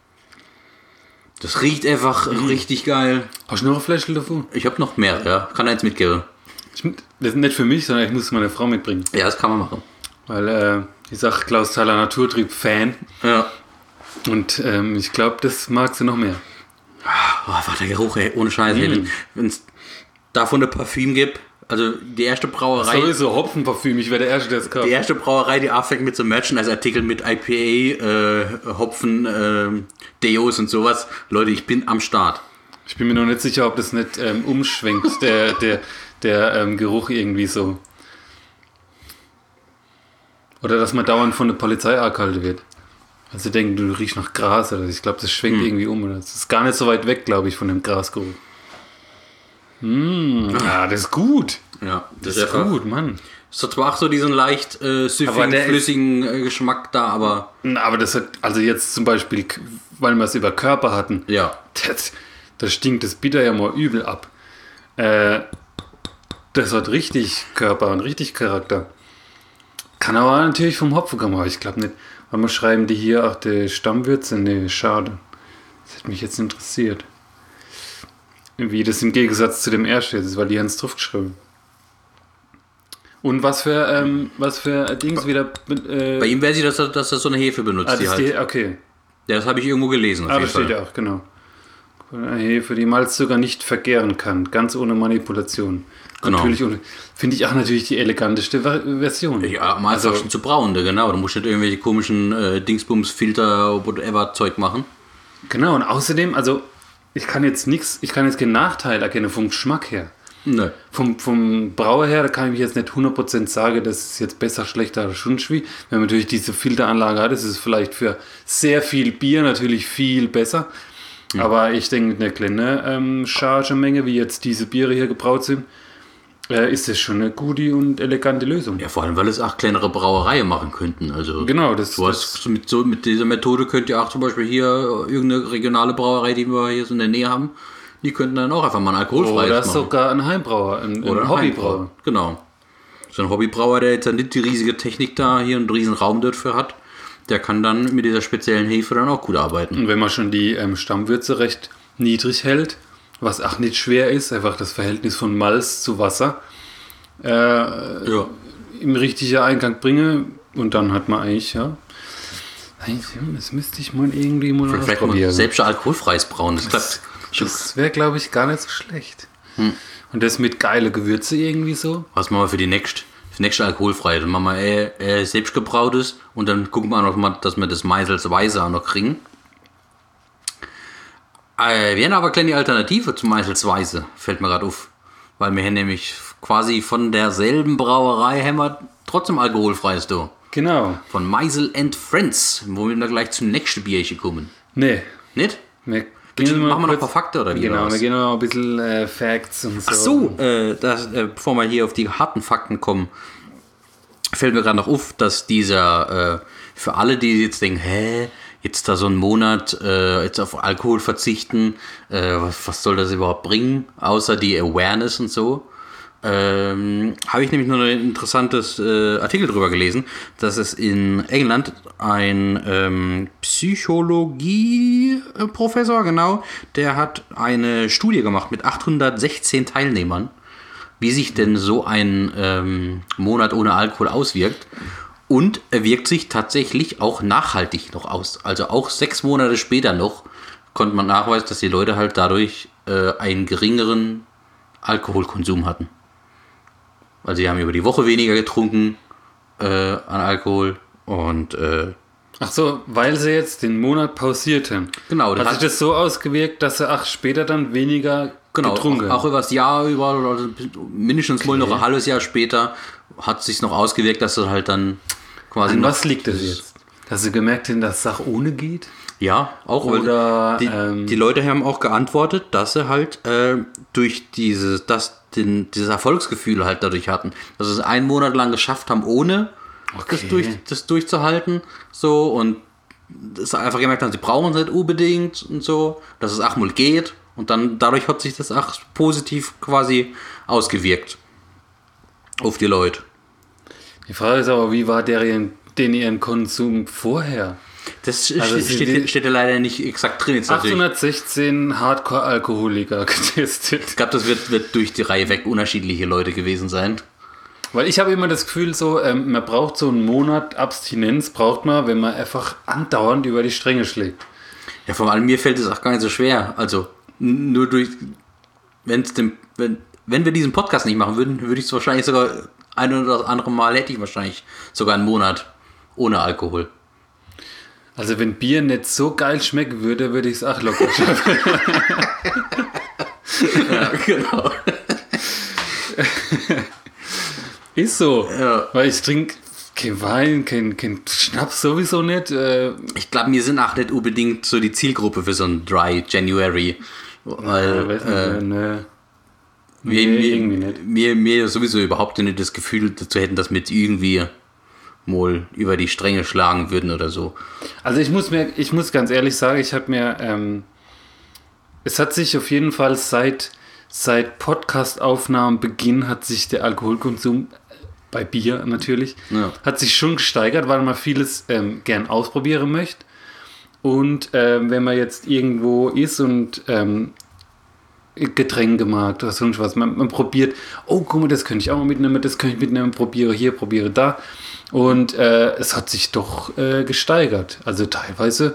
Speaker 2: Das riecht einfach
Speaker 3: Mhm.
Speaker 2: richtig geil.
Speaker 3: Hast du noch ein Fläschchen davon?
Speaker 2: Ich habe noch mehr, ja. Kann eins mitgeben.
Speaker 3: Ich, das ist nicht für mich, sondern ich muss meine Frau mitbringen.
Speaker 2: Ja, das kann man machen.
Speaker 3: Weil, äh, ich sag Klausthaler Naturtrieb Fan.
Speaker 2: Ja.
Speaker 3: Und ähm, ich glaube, das mag sie noch mehr.
Speaker 2: Oh, was der Geruch, ey. Ohne Scheiß.
Speaker 3: Mm.
Speaker 2: Wenn es davon eine Parfüm gibt, also die erste Brauerei...
Speaker 3: Sowieso Hopfenparfüm, ich wäre der Erste, der es kauft.
Speaker 2: Die erste Brauerei, die anfängt mit so Merchandise-Artikeln mit I P A, äh, Hopfen, äh, Deos und sowas. Leute, ich bin am Start.
Speaker 3: Ich bin mir noch nicht sicher, ob das nicht ähm, umschwenkt, der, der, der ähm, Geruch irgendwie so. Oder dass man dauernd von der Polizei angehalten wird. Also sie denken, du riechst nach Gras oder ich glaube, das schwenkt
Speaker 2: Hm.
Speaker 3: irgendwie um. Oder das ist gar nicht so weit weg, glaube ich, von dem Grasgeruch. Mm, ja, das ist gut.
Speaker 2: Ja,
Speaker 3: Das ist gut, Mann.
Speaker 2: Es hat zwar auch so diesen leicht äh,
Speaker 3: Aber
Speaker 2: süffigen,
Speaker 3: der ist-
Speaker 2: flüssigen äh, Geschmack da, aber
Speaker 3: Aber das hat, also jetzt zum Beispiel, weil wir es über Körper hatten,
Speaker 2: ja.
Speaker 3: das, das stinkt das Bitter ja mal übel ab. Äh, das hat richtig Körper und richtig Charakter. Kann aber natürlich vom Hopfen kommen, aber ich glaube nicht. Weil wir schreiben die hier auch die Stammwürze? Nee, schade. Das hätte mich jetzt interessiert. Wie das im Gegensatz zu dem ersten ist, weil die haben es drauf geschrieben. Und was für, ähm, was für Dings wieder. Äh,
Speaker 2: Bei ihm weiß ich, dass er, dass er so eine Hefe benutzt.
Speaker 3: ah,
Speaker 2: die
Speaker 3: das
Speaker 2: halt.
Speaker 3: die, okay.
Speaker 2: Ja, das habe ich irgendwo gelesen. Auf
Speaker 3: Ah,
Speaker 2: jeden
Speaker 3: das steht
Speaker 2: Fall.
Speaker 3: ja auch, genau. Eine Hefe, die Malzzucker nicht vergären kann, ganz ohne Manipulation.
Speaker 2: Genau.
Speaker 3: Natürlich ohne. Finde ich auch natürlich die eleganteste Ver- Version.
Speaker 2: Ja, am einfachsten
Speaker 3: Also-
Speaker 2: zu brauen, genau. Du musst nicht irgendwelche komischen äh, Dingsbums, Filter, whatever Zeug machen.
Speaker 3: Genau, und außerdem, also ich kann jetzt nichts, ich kann jetzt keinen Nachteil erkennen vom Geschmack her.
Speaker 2: Nö.
Speaker 3: Vom, vom Brauer her, da kann ich mich jetzt nicht hundert Prozent sagen, das ist jetzt besser, schlechter oder sonst wie. Wenn man natürlich diese Filteranlage hat, ist es vielleicht für sehr viel Bier natürlich viel besser. Aber ich denke, mit einer kleinen ähm, Chargemenge, wie jetzt diese Biere hier gebraut sind, äh, ist das schon eine gute und elegante Lösung.
Speaker 2: Ja, vor allem, weil es auch kleinere Brauereien machen könnten. Also
Speaker 3: Genau, das,
Speaker 2: du
Speaker 3: das
Speaker 2: hast mit, so, mit dieser Methode könnt ihr auch zum Beispiel hier irgendeine regionale Brauerei, die wir hier so in der Nähe haben, die könnten dann auch einfach mal ein alkoholfreies
Speaker 3: oder
Speaker 2: machen.
Speaker 3: sogar ein Heimbrauer, ein,
Speaker 2: Oder
Speaker 3: ein
Speaker 2: ein
Speaker 3: Hobbybrauer.
Speaker 2: Heimbrauer. Genau. So ein Hobbybrauer, der jetzt dann nicht die riesige Technik da hier einen riesen Raum dafür hat, der kann dann mit dieser speziellen Hefe dann auch gut arbeiten.
Speaker 3: Und wenn man schon die ähm, Stammwürze recht niedrig hält, was auch nicht schwer ist, einfach das Verhältnis von Malz zu Wasser äh,
Speaker 2: Ja.
Speaker 3: im richtigen Eingang bringe und dann hat man eigentlich, ja, eigentlich, ja, das müsste ich mal irgendwie mal
Speaker 2: Vielleicht mal
Speaker 3: ausprobieren.
Speaker 2: selbst schon alkoholfreies Brauen. Das klappt.
Speaker 3: Das wäre, glaube ich, gar nicht so schlecht. Und das mit geile Gewürze irgendwie so.
Speaker 2: Was machen wir für die nächste? Für die nächste alkoholfreie. Dann machen wir äh, äh, selbst gebrautes und dann gucken wir noch mal, dass wir das Meisels Weiße auch noch kriegen. Äh, wir haben aber eine kleine Alternative zum Meisels Weiße, fällt mir gerade auf. Weil wir haben nämlich quasi von derselben Brauerei haben wir trotzdem alkoholfreies da.
Speaker 3: Genau.
Speaker 2: Von Meisel and Friends, wo wir dann gleich zum nächsten Bierchen kommen.
Speaker 3: Nee.
Speaker 2: Nicht?
Speaker 3: Wir
Speaker 2: Machen wir noch ein
Speaker 3: kurz-
Speaker 2: paar Fakten oder wie?
Speaker 3: Genau,
Speaker 2: oder
Speaker 3: wir
Speaker 2: was?
Speaker 3: gehen noch ein bisschen äh, Facts und so.
Speaker 2: Ach so, äh, das, äh, bevor wir hier auf die harten Fakten kommen, fällt mir gerade noch auf, dass dieser, äh, für alle, die jetzt denken, hä, jetzt da so einen Monat äh, jetzt auf Alkohol verzichten, äh, was, was soll das überhaupt bringen, außer die Awareness und so. Ähm, habe ich nämlich nur ein interessantes äh, Artikel drüber gelesen, dass es in England ein ähm, Psychologie-Professor, genau, der hat eine Studie gemacht mit achthundertsechzehn Teilnehmern, wie sich denn so ein ähm, Monat ohne Alkohol auswirkt. Und er wirkt sich tatsächlich auch nachhaltig noch aus. Also auch sechs Monate später noch konnte man nachweisen, dass die Leute halt dadurch äh, einen geringeren Alkoholkonsum hatten. Also die haben über die Woche weniger getrunken äh, an Alkohol und äh,
Speaker 3: ach so, weil sie jetzt den Monat pausierten.
Speaker 2: Genau.
Speaker 3: Hat sich das so ausgewirkt, dass sie ach später dann weniger
Speaker 2: genau,
Speaker 3: getrunken
Speaker 2: auch, auch über das Jahr über, also mindestens
Speaker 3: Okay.
Speaker 2: wohl noch ein halbes Jahr später hat sich noch ausgewirkt, dass sie halt dann quasi
Speaker 3: An
Speaker 2: noch,
Speaker 3: was liegt das jetzt? Dass sie gemerkt haben, dass Sache ohne geht?
Speaker 2: Ja, auch weil
Speaker 3: Oder,
Speaker 2: die,
Speaker 3: ähm,
Speaker 2: die Leute haben auch geantwortet, dass sie halt äh, durch dieses, das, den, dieses Erfolgsgefühl halt dadurch hatten. Dass sie es einen Monat lang geschafft haben, ohne
Speaker 3: Okay.
Speaker 2: das, durch, das durchzuhalten. So und das einfach gemerkt haben, sie brauchen es nicht unbedingt und so, dass es auch mal geht. Und dann dadurch hat sich das auch positiv quasi ausgewirkt auf die Leute.
Speaker 3: Die Frage ist aber, wie war deren, den ihren Konsum vorher?
Speaker 2: Das
Speaker 3: Also
Speaker 2: steht,
Speaker 3: sie-
Speaker 2: steht, hier- steht ja leider nicht exakt drin. Jetzt natürlich.
Speaker 3: achthundertsechzehn Hardcore-Alkoholiker getestet.
Speaker 2: Ich glaube, das wird, wird durch die Reihe weg unterschiedliche Leute gewesen sein.
Speaker 3: Weil ich habe immer das Gefühl, so, ähm, man braucht so einen Monat Abstinenz, braucht man, wenn man einfach andauernd über die Stränge schlägt.
Speaker 2: Ja, vor allem mir fällt es auch gar nicht so schwer. Also n- nur durch, wenn's dem, wenn, wenn wir diesen Podcast nicht machen würden, würde ich es wahrscheinlich sogar ein oder das andere Mal hätte ich wahrscheinlich sogar einen Monat ohne Alkohol.
Speaker 3: Also wenn Bier nicht so geil schmecken würde, würde ich es auch locker schaffen.
Speaker 2: Ja, genau.
Speaker 3: Ist so.
Speaker 2: Ja.
Speaker 3: Weil ich trinke kein Wein, kein, kein Schnaps sowieso nicht. Äh,
Speaker 2: Ich glaube, wir sind auch nicht unbedingt so die Zielgruppe für so ein Dry January. Weil
Speaker 3: weiß nicht,
Speaker 2: äh,
Speaker 3: ne.
Speaker 2: wir,
Speaker 3: Nee,
Speaker 2: wir,
Speaker 3: irgendwie nicht.
Speaker 2: wir, wir sowieso überhaupt nicht das Gefühl dazu hätten, dass wir jetzt irgendwie mal über die Stränge schlagen würden oder so.
Speaker 3: Also ich muss mir, ich muss ganz ehrlich sagen, ich habe mir, ähm, es hat sich auf jeden Fall seit, seit Podcast-Aufnahmenbeginn hat sich der Alkoholkonsum, bei Bier natürlich,
Speaker 2: Ja.
Speaker 3: hat sich schon gesteigert, weil man vieles ähm, gern ausprobieren möchte. Und ähm, wenn man jetzt irgendwo ist und ähm, Getränkemarkt oder sonst was, man, man probiert, oh guck mal, das könnte ich auch mal mitnehmen, das könnte ich mitnehmen, probiere hier, probiere da. Und äh, es hat sich doch äh, gesteigert. Also teilweise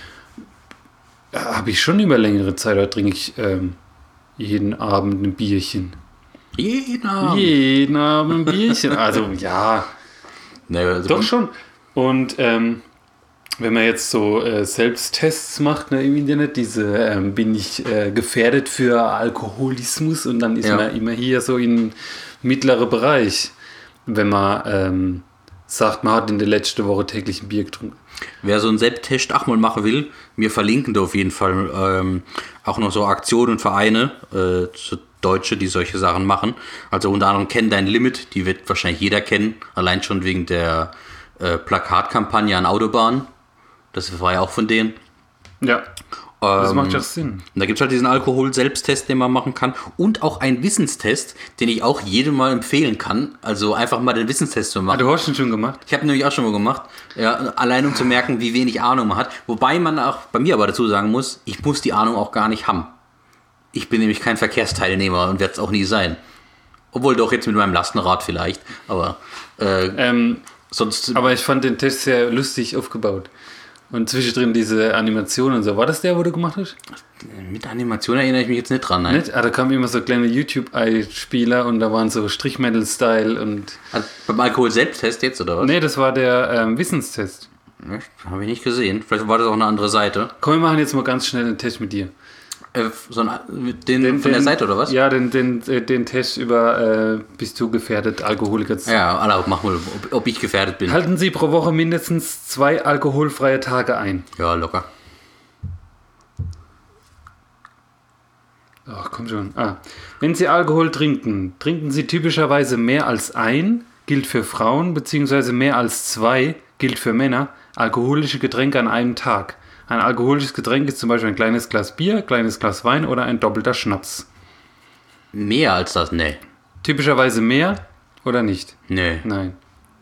Speaker 3: äh, habe ich schon über längere Zeit, da trinke ich ähm, jeden Abend ein Bierchen.
Speaker 2: Jeden Abend.
Speaker 3: Jeden Abend ein Bierchen. Also ja,
Speaker 2: Nee, also
Speaker 3: doch schon. Und ähm, wenn man jetzt so äh, Selbsttests macht ne, im Internet, diese ähm, bin ich äh, gefährdet für Alkoholismus und dann ist
Speaker 2: Ja.
Speaker 3: man immer hier so im mittleren Bereich, wenn man ähm, sagt, man hat in der letzten Woche täglich ein Bier getrunken.
Speaker 2: Wer so einen Selbsttest auch mal machen will, wir verlinken da auf jeden Fall ähm, auch noch so Aktionen und Vereine, äh, so Deutsche, die solche Sachen machen. Also unter anderem Kenn dein Limit, die wird wahrscheinlich jeder kennen, allein schon wegen der äh, Plakatkampagne an Autobahnen. Das war ja auch von denen.
Speaker 3: Ja, das
Speaker 2: Ähm,
Speaker 3: macht ja Sinn.
Speaker 2: Und da gibt es halt diesen Alkohol-Selbsttest, den man machen kann. Und auch einen Wissenstest, den ich auch jedem mal empfehlen kann. Also einfach mal den Wissenstest zu
Speaker 3: Ah,
Speaker 2: machen.
Speaker 3: du hast ihn schon gemacht?
Speaker 2: Ich habe ihn nämlich auch schon mal gemacht. Ja, allein um zu merken, wie wenig Ahnung man hat. Wobei man auch bei mir aber dazu sagen muss, ich muss die Ahnung auch gar nicht haben. Ich bin nämlich kein Verkehrsteilnehmer und werde es auch nie sein. Obwohl doch jetzt mit meinem Lastenrad vielleicht. Aber äh,
Speaker 3: Ähm,
Speaker 2: sonst...
Speaker 3: aber ich fand den Test sehr lustig aufgebaut. Und zwischendrin diese Animation und so. War das der, wo du gemacht hast?
Speaker 2: Mit Animation erinnere ich mich jetzt nicht dran. Nein.
Speaker 3: Nicht? Ah, da kamen immer so kleine YouTube-Spieler und da waren so Strichmännel-Style und...
Speaker 2: Also beim Alkohol-Selbsttest jetzt, oder was?
Speaker 3: Nee, das war der ähm, Wissenstest.
Speaker 2: Habe ich nicht gesehen. Vielleicht war das auch eine andere Seite.
Speaker 3: Komm, wir machen jetzt mal ganz schnell einen Test mit dir.
Speaker 2: Äh, so ein, den, von der Seite, oder was?
Speaker 3: Ja, den, den, äh, den Test über äh, bist du gefährdet, Alkoholiker zu sein.
Speaker 2: Ja, Allah, mach mal, ob, ob ich gefährdet bin.
Speaker 3: Halten Sie pro Woche mindestens zwei alkoholfreie Tage ein.
Speaker 2: Ja, locker.
Speaker 3: Ach, komm schon. Ah. Wenn Sie Alkohol trinken, trinken Sie typischerweise mehr als ein, gilt für Frauen, beziehungsweise mehr als zwei, gilt für Männer, alkoholische Getränke an einem Tag. Ein alkoholisches Getränk ist zum Beispiel ein kleines Glas Bier, ein kleines Glas Wein oder ein doppelter Schnaps.
Speaker 2: Mehr als das? Nee.
Speaker 3: Typischerweise mehr oder nicht?
Speaker 2: Nee.
Speaker 3: Nein.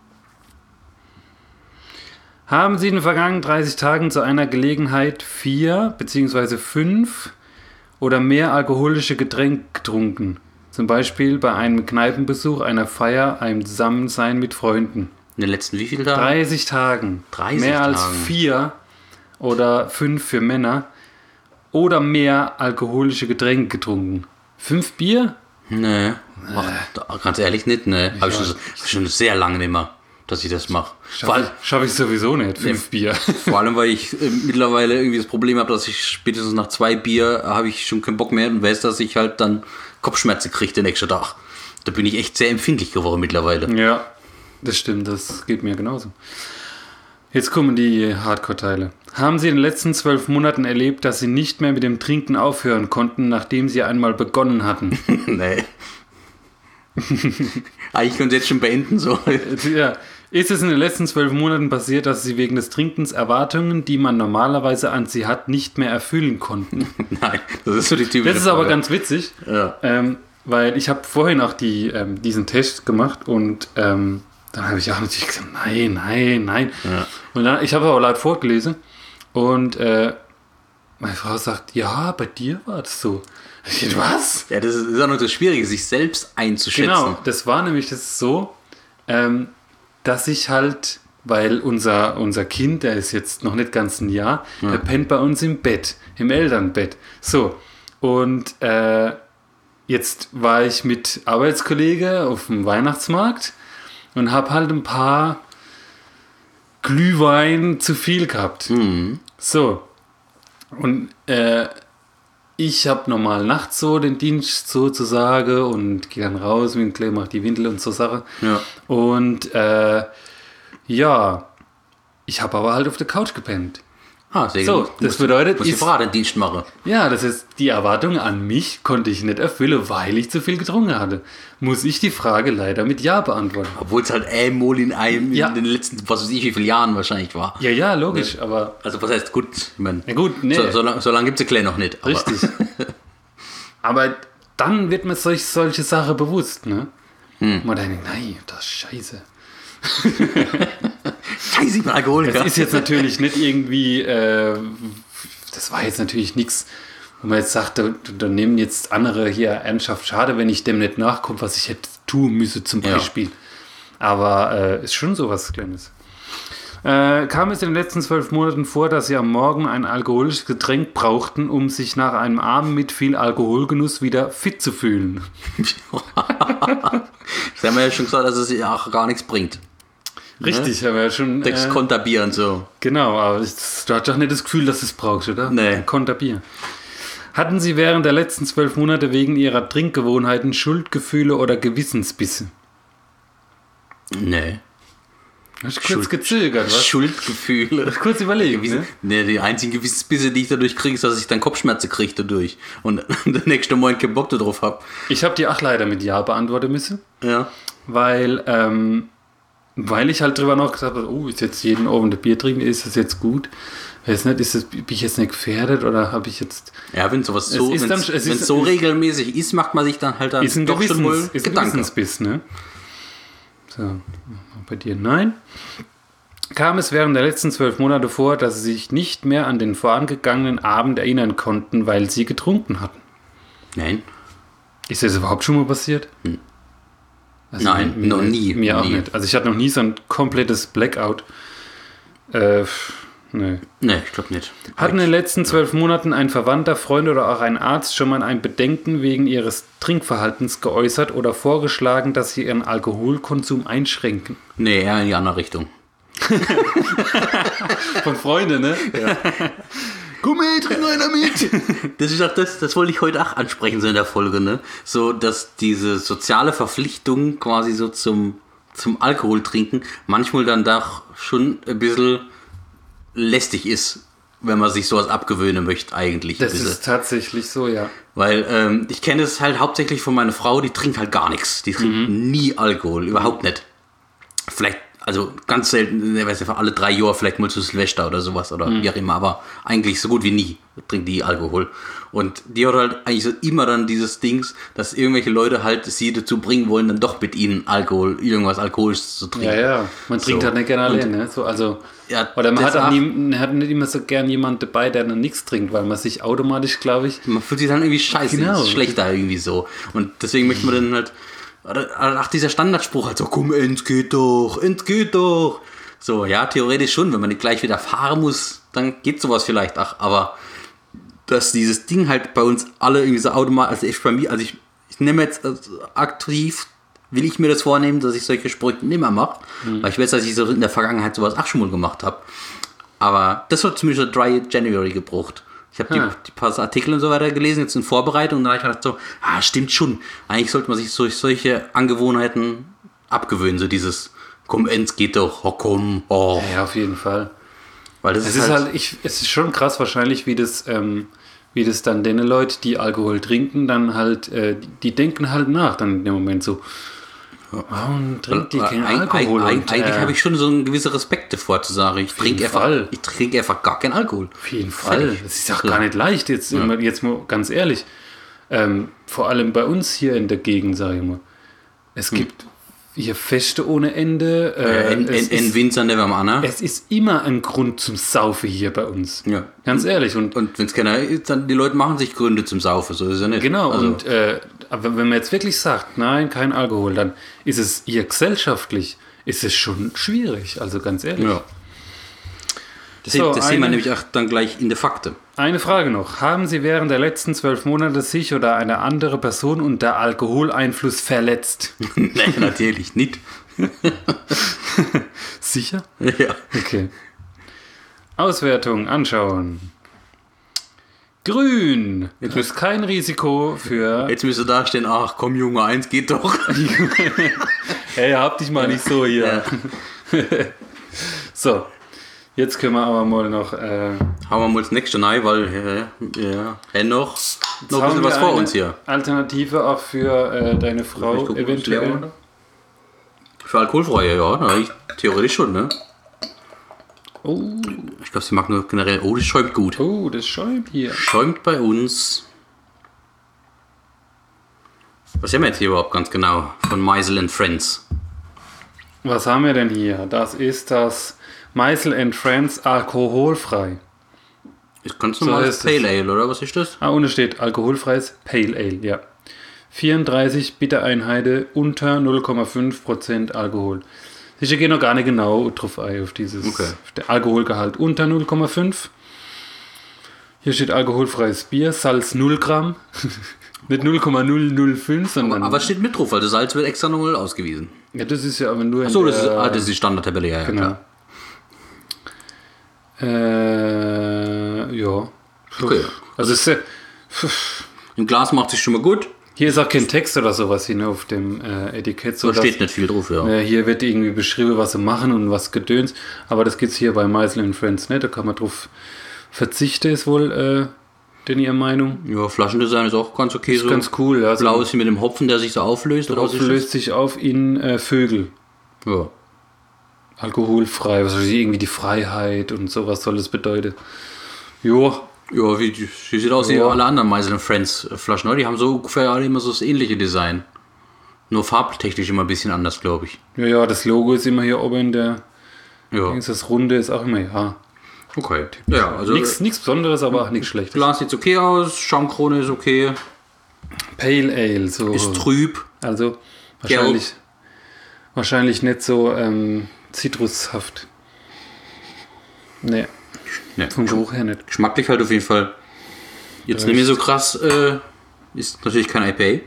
Speaker 3: Haben Sie in den vergangenen dreißig Tagen zu einer Gelegenheit vier bzw. fünf oder mehr alkoholische Getränke getrunken? Zum Beispiel bei einem Kneipenbesuch, einer Feier, einem Zusammensein mit Freunden.
Speaker 2: In den letzten wie viel Tagen?
Speaker 3: dreißig Tagen.
Speaker 2: dreißig
Speaker 3: mehr als
Speaker 2: Tagen.
Speaker 3: vier oder fünf für Männer oder mehr alkoholische Getränke getrunken. Fünf Bier?
Speaker 2: Nee. Ach, ganz ehrlich nicht, ne. Habe ich schon, schon sehr lange nicht mehr, dass ich das mache. Vor, all,
Speaker 3: Schaffe ich sowieso nicht, fünf
Speaker 2: Nee.
Speaker 3: Bier.
Speaker 2: vor allem, weil ich äh, mittlerweile irgendwie das Problem habe, dass ich spätestens nach zwei Bier habe ich schon keinen Bock mehr und weiß, dass ich halt dann Kopfschmerzen kriege den nächsten Tag. Da bin ich echt sehr empfindlich geworden mittlerweile.
Speaker 3: Ja, das stimmt, das geht mir genauso. Jetzt kommen die Hardcore-Teile. Haben Sie in den letzten zwölf Monaten erlebt, dass Sie nicht mehr mit dem Trinken aufhören konnten, nachdem Sie einmal begonnen hatten?
Speaker 2: Nee. Eigentlich könnte ich jetzt schon beenden, so.
Speaker 3: Ja. Ist es in den letzten zwölf Monaten passiert, dass Sie wegen des Trinkens Erwartungen, die man normalerweise an Sie hat, nicht mehr erfüllen konnten?
Speaker 2: Nein, das ist so die typische
Speaker 3: Das ist aber
Speaker 2: Frage.
Speaker 3: ganz witzig,
Speaker 2: Ja.
Speaker 3: ähm, weil ich habe vorhin auch die, ähm, diesen Test gemacht und ähm, dann habe ich auch natürlich gesagt, nein, nein, nein.
Speaker 2: Ja.
Speaker 3: Und dann, ich habe aber laut vorgelesen und äh, meine Frau sagt, ja, bei dir war das so. Ich dachte, was?
Speaker 2: Ja, das ist auch noch das Schwierige, sich selbst einzuschätzen.
Speaker 3: Genau, das war nämlich das ist so, ähm, dass ich halt, weil unser, unser Kind, der ist jetzt noch nicht ganz ein Jahr,
Speaker 2: Ja.
Speaker 3: der pennt bei uns im Bett, im Elternbett. So, und äh, jetzt war ich mit Arbeitskollege auf dem Weihnachtsmarkt und habe halt ein paar Glühwein zu viel gehabt.
Speaker 2: Mhm.
Speaker 3: So, und äh, ich habe normal nachts so den Dienst sozusagen und gehe dann raus, mit dem Clay macht die Windel und so Sache.
Speaker 2: Ja.
Speaker 3: Und äh, ja, ich habe aber halt auf der Couch gepennt.
Speaker 2: Ah, sehr
Speaker 3: So,
Speaker 2: gut.
Speaker 3: das bedeutet,
Speaker 2: muss ich
Speaker 3: ist-
Speaker 2: Fahrraddienst machen.
Speaker 3: Ja, das heißt, die Erwartung an mich konnte ich nicht erfüllen, weil ich zu viel getrunken hatte. Muss ich die Frage leider mit Ja beantworten.
Speaker 2: Obwohl es halt einmal in einem
Speaker 3: Ja.
Speaker 2: in den letzten, was weiß ich, wie viele Jahren wahrscheinlich war.
Speaker 3: Ja, ja, logisch, aber
Speaker 2: Also was heißt gut? Ich mein,
Speaker 3: ja gut, nee,
Speaker 2: so, so lange so lang gibt es Clay noch nicht. Aber
Speaker 3: richtig. Aber dann wird mir solch, solche Sachen bewusst, ne?
Speaker 2: Hm.
Speaker 3: Man denkt, nein, das ist scheiße.
Speaker 2: Scheiße, ich bin Alkoholiker.
Speaker 3: Das ist jetzt natürlich nicht irgendwie, äh, das war jetzt natürlich nichts, wo man jetzt sagt, da, da nehmen jetzt andere hier ernsthaft, schade, wenn ich dem nicht nachkomme, was ich hätte tun müsse zum
Speaker 2: Ja.
Speaker 3: Beispiel. Aber äh, ist schon sowas Kleines. Äh, kam es in den letzten zwölf Monaten vor, dass Sie am Morgen ein alkoholisches Getränk brauchten, um sich nach einem Abend mit viel Alkoholgenuss wieder fit zu fühlen?
Speaker 2: Das haben wir ja schon gesagt, dass es ja auch gar nichts bringt.
Speaker 3: Richtig, aber ja schon.
Speaker 2: Sechs
Speaker 3: Äh,
Speaker 2: Konterbier und so.
Speaker 3: Genau, aber ich, du hast doch nicht das Gefühl, dass du es brauchst, oder?
Speaker 2: Nee.
Speaker 3: Ein Konter Bier. Hatten Sie während der letzten zwölf Monate wegen Ihrer Trinkgewohnheiten Schuldgefühle oder Gewissensbisse?
Speaker 2: Nee.
Speaker 3: Hast du kurz
Speaker 2: Schuld-
Speaker 3: gezögert, was?
Speaker 2: Schuldgefühle.
Speaker 3: Hast du kurz überlegt,
Speaker 2: Gewissen,
Speaker 3: ne?
Speaker 2: nee, die einzigen Gewissensbisse, die ich dadurch kriege, ist, dass ich dann Kopfschmerzen kriege dadurch. Und der nächste Morgen keinen Bock darauf habe.
Speaker 3: Ich habe die auch leider mit Ja beantworten müssen,
Speaker 2: Ja.
Speaker 3: weil, ähm, weil ich halt drüber noch gesagt habe, oh, ist jetzt jeden Abend ein Bier trinken, ist das jetzt gut? Weiß nicht, ist das, bin ich jetzt nicht gefährdet oder habe ich jetzt...
Speaker 2: Ja, wenn sowas
Speaker 3: Es
Speaker 2: so,
Speaker 3: ist
Speaker 2: wenn's,
Speaker 3: dann- es
Speaker 2: wenn's
Speaker 3: ist-
Speaker 2: so
Speaker 3: es-
Speaker 2: regelmäßig ist, macht man sich dann halt dann
Speaker 3: Ist ein,
Speaker 2: doch schon wohl
Speaker 3: Gewissens, ist ein
Speaker 2: Gedanken.
Speaker 3: Gewissensbiss, ne? So, bei dir nein. Kam es während der letzten zwölf Monate vor, dass sie sich nicht mehr an den vorangegangenen Abend erinnern konnten, weil sie getrunken hatten?
Speaker 2: Nein,
Speaker 3: Ist das überhaupt schon mal passiert? Also
Speaker 2: Nein,
Speaker 3: mir,
Speaker 2: noch nie,
Speaker 3: Mir
Speaker 2: noch
Speaker 3: auch
Speaker 2: nie.
Speaker 3: nicht. Also ich hatte noch nie so ein komplettes Blackout. Äh, pff, nee.
Speaker 2: nee, ich glaube nicht.
Speaker 3: Hat in den letzten zwölf Monaten ein Verwandter, Freund oder auch ein Arzt schon mal ein Bedenken wegen ihres Trinkverhaltens geäußert oder vorgeschlagen, dass sie ihren Alkoholkonsum einschränken?
Speaker 2: Nee, eher in die andere Richtung.
Speaker 3: Von Freunden, ne?
Speaker 2: Komm mit, trink einer mit. Das ist auch das, das wollte ich heute auch ansprechen, so in der Folge, ne? So, dass diese soziale Verpflichtung quasi so zum, zum Alkohol trinken manchmal dann doch schon ein bisschen lästig ist, wenn man sich sowas abgewöhnen möchte, eigentlich.
Speaker 3: Das
Speaker 2: ein bisschen.
Speaker 3: ist tatsächlich so, ja.
Speaker 2: Weil ähm, ich kenne es halt hauptsächlich von meiner Frau, die trinkt halt gar nichts. Die trinkt nie Alkohol, überhaupt nicht. Vielleicht also ganz selten, ich weiß nicht, alle drei Jahre vielleicht mal zu Silvester oder sowas oder mhm. wie auch immer, aber eigentlich so gut wie nie trinkt die Alkohol. Und die hat halt eigentlich so immer dann dieses Dings, dass irgendwelche Leute halt sie dazu bringen wollen, dann doch mit ihnen Alkohol, irgendwas Alkoholisches zu trinken.
Speaker 3: Ja, ja, man trinkt
Speaker 2: so.
Speaker 3: halt nicht gerne allein, ne? So, also,
Speaker 2: ja,
Speaker 3: oder man hat, auch nie, man hat nicht immer so gern jemand dabei, der dann nichts trinkt, weil man sich automatisch, glaube ich...
Speaker 2: Man fühlt sich dann irgendwie scheiße,
Speaker 3: genau.
Speaker 2: schlechter irgendwie so. Und deswegen möchte man dann halt... Ach, dieser Standardspruch, halt so, komm, ins geht doch, ins geht doch. So, ja, theoretisch schon, wenn man nicht gleich wieder fahren muss, dann geht sowas vielleicht auch, aber dass dieses Ding halt bei uns alle irgendwie so automatisch, also ich bei mir, also ich, ich nehme jetzt also aktiv, will ich mir das vornehmen, dass ich solche Sprüche nicht mehr mache, mhm. weil ich weiß, dass ich so in der Vergangenheit sowas auch schon mal gemacht habe. Aber das hat zumindest so Dry January gebraucht. Ich habe die, die paar Artikel und so weiter gelesen, jetzt in Vorbereitung, und da habe ich gedacht so, ah, stimmt schon. Eigentlich sollte man sich so, solche Angewohnheiten abgewöhnen, so dieses, komm, ends geht doch, oh komm, oh.
Speaker 3: Ja, auf jeden Fall.
Speaker 2: Weil das
Speaker 3: es
Speaker 2: ist,
Speaker 3: ist
Speaker 2: halt,
Speaker 3: halt, ich, es ist schon krass wahrscheinlich, wie das, ähm, wie das dann den Leute, die Alkohol trinken, dann halt, äh, die denken halt nach, dann in dem Moment so, warum trinkt die keinen Alkohol?
Speaker 2: Eig,
Speaker 3: und,
Speaker 2: eigentlich
Speaker 3: äh,
Speaker 2: habe ich schon so einen gewissen Respekt davor zu sagen, ich trinke einfach, ich trinke einfach gar keinen Alkohol.
Speaker 3: Auf jeden Fall.
Speaker 2: Fertig.
Speaker 3: Das ist auch
Speaker 2: So.
Speaker 3: gar nicht leicht, jetzt,
Speaker 2: Ja.
Speaker 3: jetzt mal ganz ehrlich. Ähm, vor allem bei uns hier in der Gegend, sage ich mal. Es gibt hier Feste ohne Ende. Äh,
Speaker 2: En,
Speaker 3: es,
Speaker 2: en, en
Speaker 3: ist,
Speaker 2: Winzer never man,
Speaker 3: es ist immer ein Grund zum Saufen hier bei uns.
Speaker 2: Ja.
Speaker 3: Ganz ehrlich. Und,
Speaker 2: Und wenn es keiner ist, dann die Leute machen sich Gründe zum Saufen, so ist es ja nicht.
Speaker 3: genau,
Speaker 2: Also,
Speaker 3: und äh, aber wenn man jetzt wirklich sagt, nein, kein Alkohol, dann ist es hier gesellschaftlich, ist es schon schwierig, also ganz ehrlich.
Speaker 2: ja. Das,
Speaker 3: So,
Speaker 2: das sehen wir
Speaker 3: eine-
Speaker 2: nämlich auch dann gleich in der Fakte.
Speaker 3: Eine Frage noch. Haben Sie während der letzten zwölf Monate sich oder eine andere Person unter Alkoholeinfluss verletzt?
Speaker 2: Nein, natürlich nicht.
Speaker 3: Sicher?
Speaker 2: Ja.
Speaker 3: Okay. Auswertung anschauen. Grün. Jetzt ist kein Risiko für...
Speaker 2: Jetzt müsste da stehen, ach komm Junge, eins geht doch.
Speaker 3: Hey, hab dich mal nicht so hier. So. Jetzt können wir aber mal noch... Äh,
Speaker 2: Haben wir mal das nächste rein, weil äh, ja, ja, noch, noch ein
Speaker 3: haben
Speaker 2: bisschen
Speaker 3: wir
Speaker 2: was vor
Speaker 3: eine
Speaker 2: uns hier.
Speaker 3: Alternative auch für äh, deine Frau
Speaker 2: Gucken, ob es leer
Speaker 3: eventuell.
Speaker 2: war. Für alkoholfreie, ja, na, ich, theoretisch schon, ne?
Speaker 3: Oh,
Speaker 2: Ich glaube, sie mag nur generell, oh, das schäumt gut.
Speaker 3: oh, das schäumt hier.
Speaker 2: Schäumt bei uns. Was haben wir jetzt hier überhaupt ganz genau? Von Meisel and Friends.
Speaker 3: Was haben wir denn hier? Das ist das Meisel and Friends alkoholfrei.
Speaker 2: Ist ganz
Speaker 3: So
Speaker 2: normales
Speaker 3: ist es.
Speaker 2: Pale Ale, oder was ist das?
Speaker 3: Ah, und es steht alkoholfreies Pale Ale, ja. vierunddreißig Bittereinheiten unter null Komma fünf Prozent Alkohol. Ich gehe noch gar nicht genau drauf ein, auf dieses
Speaker 2: Okay.
Speaker 3: auf der Alkoholgehalt unter null Komma fünf. Hier steht alkoholfreies Bier, Salz null Gramm. Nicht null Komma null null fünf, sondern...
Speaker 2: Aber es steht mit drauf, also Salz wird extra nochmal ausgewiesen.
Speaker 3: ja, das ist ja aber nur in
Speaker 2: Achso, das, ist-
Speaker 3: der-
Speaker 2: ah, das ist die Standardtabelle, ja, ja
Speaker 3: Genau.
Speaker 2: klar.
Speaker 3: Äh, ja.
Speaker 2: Okay.
Speaker 3: Also es ist, ja-
Speaker 2: Im Glas macht sich schon mal gut,
Speaker 3: hier ist auch kein Text oder sowas hier auf dem äh, Etikett. So
Speaker 2: da
Speaker 3: dass-
Speaker 2: steht nicht viel drauf, ja.
Speaker 3: Äh, hier wird irgendwie beschrieben, was sie machen und was gedöns. Aber das gibt es hier bei Meisel and Friends nicht. Da kann man drauf verzichten, ist wohl äh, denn ihre Meinung.
Speaker 2: Ja, Flaschendesign ist auch ganz okay
Speaker 3: Ist
Speaker 2: so.
Speaker 3: ganz cool. Ja, so
Speaker 2: Blau ist hier mit dem Hopfen, der sich so auflöst. Oder was
Speaker 3: drauf
Speaker 2: ist
Speaker 3: löst sich auf in äh, Vögel.
Speaker 2: das? Ja.
Speaker 3: Alkoholfrei, was weiß ich, irgendwie die Freiheit und sowas soll das bedeuten. Jo,
Speaker 2: Ja, wie, die die sieht aus wie
Speaker 3: Ja.
Speaker 2: alle anderen Meisel and Friends Flaschen. Die haben so ungefähr alle immer so das ähnliche Design. Nur farbtechnisch immer ein bisschen anders, glaube ich.
Speaker 3: ja, ja, das Logo ist immer hier oben in der,
Speaker 2: Ja,
Speaker 3: das Runde ist auch immer, ja.
Speaker 2: okay. Ja, also
Speaker 3: Nichts nichts Besonderes, aber auch nichts Schlechtes.
Speaker 2: Glas sieht okay aus, Schaumkrone ist okay,
Speaker 3: Pale Ale, so.
Speaker 2: ist trüb.
Speaker 3: Also wahrscheinlich, wahrscheinlich nicht so ähm, zitrushaft. Nee,
Speaker 2: Ne,
Speaker 3: vom Geruch her nicht.
Speaker 2: geschmacklich halt auf jeden Fall. Jetzt nicht mehr so krass, äh, ist natürlich kein I P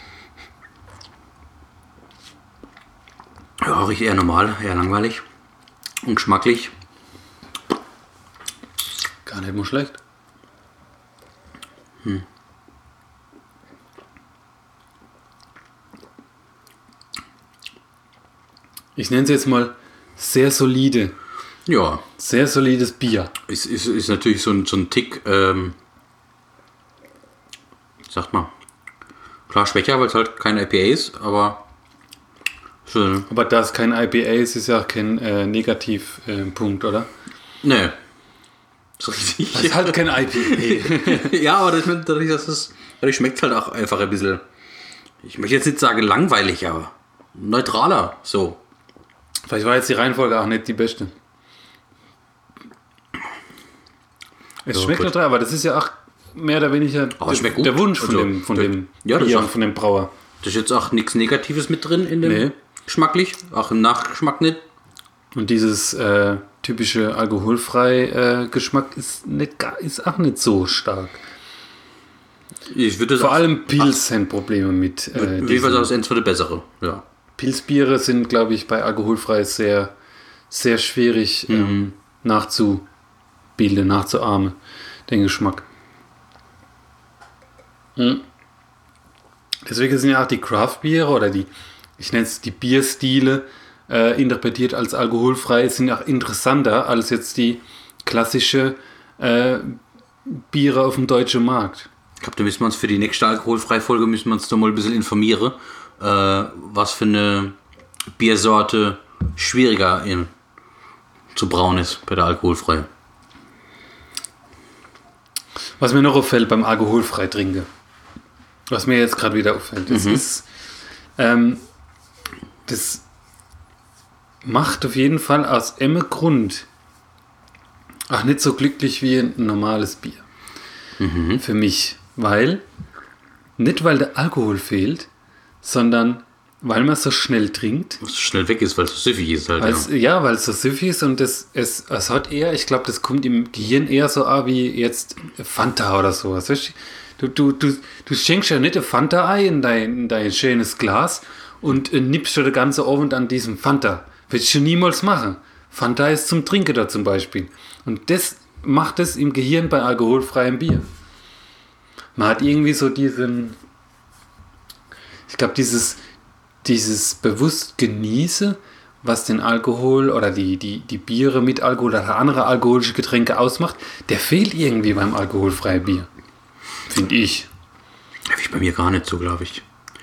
Speaker 2: A. Ja, riecht eher normal, eher langweilig. Und geschmacklich.
Speaker 3: Gar nicht mal schlecht. Ich nenne es jetzt mal sehr solide.
Speaker 2: Ja,
Speaker 3: Sehr solides Bier.
Speaker 2: ist, ist, ist natürlich so ein, so ein Tick, ähm, sagt man, klar schwächer, weil es halt kein I P A ist, aber Schön.
Speaker 3: Aber da es kein I P A ist, ist ja auch kein äh, Negativpunkt, äh, oder?
Speaker 2: Nee. So richtig.
Speaker 3: Das ist halt kein I P A.
Speaker 2: Ja, aber das, dadurch, dass es, dadurch schmeckt es halt auch einfach ein bisschen, ich möchte jetzt nicht sagen langweilig, aber neutraler, so.
Speaker 3: Vielleicht war jetzt die Reihenfolge auch nicht die beste. Es
Speaker 2: Ja,
Speaker 3: schmeckt
Speaker 2: gut.
Speaker 3: neutral, aber das ist ja auch mehr oder weniger
Speaker 2: Aber es schmeckt
Speaker 3: der, der
Speaker 2: gut.
Speaker 3: Wunsch von
Speaker 2: Also,
Speaker 3: dem, von
Speaker 2: der-
Speaker 3: dem
Speaker 2: ja, das
Speaker 3: Bier
Speaker 2: ist
Speaker 3: und
Speaker 2: auch-
Speaker 3: von dem Brauer.
Speaker 2: Das ist jetzt auch nichts Negatives mit drin in dem
Speaker 3: Nee.
Speaker 2: geschmacklich, auch im Nachgeschmack nicht.
Speaker 3: Und dieses äh, typische alkoholfrei äh, Geschmack ist, nicht, gar- ist auch nicht so stark.
Speaker 2: Ich würde das
Speaker 3: Vor
Speaker 2: auch-
Speaker 3: allem Pilz haben Probleme mit. Äh,
Speaker 2: Jedenfalls
Speaker 3: diesen-
Speaker 2: aus entweder bessere, ja.
Speaker 3: Pilzbiere sind, glaube ich, bei alkoholfrei sehr, sehr schwierig
Speaker 2: Mhm.
Speaker 3: ähm, nachzubilden, nachzuahmen, den Geschmack. Mhm. Deswegen sind ja auch die Craft-Biere oder die, ich nenne es die Bierstile, äh, interpretiert als alkoholfrei, sind auch interessanter als jetzt die klassische äh, Biere auf dem deutschen Markt.
Speaker 2: Ich glaube, da müssen wir uns für die nächste alkoholfreie Folge müssen wir uns da mal ein bisschen informieren, äh, was für eine Biersorte schwieriger in, zu brauen ist bei der alkoholfreien.
Speaker 3: Was mir noch auffällt beim alkoholfrei trinken, was mir jetzt gerade wieder auffällt, das ist, ähm, das macht auf jeden Fall aus einem Grund auch nicht so glücklich wie ein normales Bier. Für mich, weil, nicht weil der Alkohol fehlt, sondern weil man so schnell trinkt.
Speaker 2: Was schnell weg ist, weil es so süffig ist halt.
Speaker 3: Weil's,
Speaker 2: Ja.
Speaker 3: ja, weil es so süffig ist und es, es, es hat eher, ich glaube, das kommt im Gehirn eher so an wie jetzt Fanta oder sowas. Weißt du, du, du, du schenkst ja nicht eine Fanta ein in dein, in dein schönes Glas und äh, nippst schon den ganzen Abend an diesem Fanta. Willst du niemals machen. Fanta ist zum Trinken da zum Beispiel. Und das macht es im Gehirn bei alkoholfreiem Bier. Man hat irgendwie so diesen, ich glaube, dieses, dieses bewusst Genieße, was den Alkohol oder die, die, die Biere mit Alkohol oder andere alkoholische Getränke ausmacht, der fehlt irgendwie beim alkoholfreien Bier. Finde ich.
Speaker 2: Habe ich bei mir gar nicht so, glaube ich.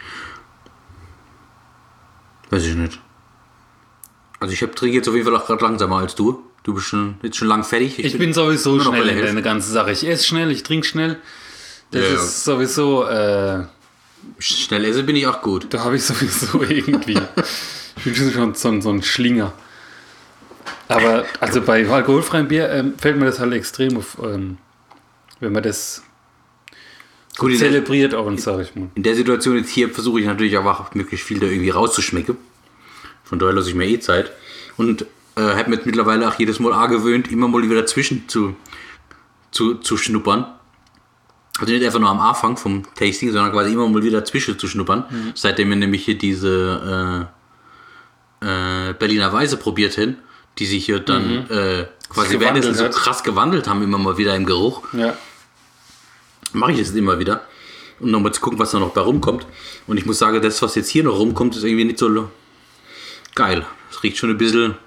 Speaker 2: Weiß ich nicht. Also ich hab, trinke jetzt auf jeden Fall auch gerade langsamer als du. Du bist schon, jetzt schon lang fertig.
Speaker 3: Ich bin sowieso
Speaker 2: nur noch bei
Speaker 3: schnell
Speaker 2: der
Speaker 3: in
Speaker 2: Hälfte.
Speaker 3: der ganzen Sache. Ich esse schnell, ich trinke schnell. Das
Speaker 2: Ja, ja.
Speaker 3: ist sowieso, äh,
Speaker 2: Schnell esse bin ich auch gut.
Speaker 3: da habe ich sowieso irgendwie. Ich bin schon so, ein- so ein Schlinger. Aber also bei alkoholfreiem Bier ähm, fällt mir das halt extrem auf, ähm, wenn man das
Speaker 2: Gut, in der,
Speaker 3: zelebriert auch, sage ich mal.
Speaker 2: in der Situation jetzt hier versuche ich natürlich auch möglichst viel da irgendwie rauszuschmecken. Von daher lasse ich mir eh Zeit. Und äh, habe mir jetzt mittlerweile auch jedes Mal angewöhnt, immer mal wieder dazwischen zu, zu, zu schnuppern. Also nicht einfach nur am Anfang vom Tasting, sondern quasi immer mal wieder dazwischen zu schnuppern.
Speaker 3: Mhm.
Speaker 2: Seitdem wir nämlich hier diese äh, äh, Berliner Weise probiert haben, die sich hier dann äh, quasi
Speaker 3: Sich
Speaker 2: währenddessen so
Speaker 3: gewandelt hat.
Speaker 2: krass gewandelt haben, immer mal wieder im Geruch.
Speaker 3: Ja.
Speaker 2: Mache ich das immer wieder, um nochmal zu gucken, was da noch bei rumkommt. Und ich muss sagen, das, was jetzt hier noch rumkommt, ist irgendwie nicht so lo- geil. Es riecht schon ein bisschen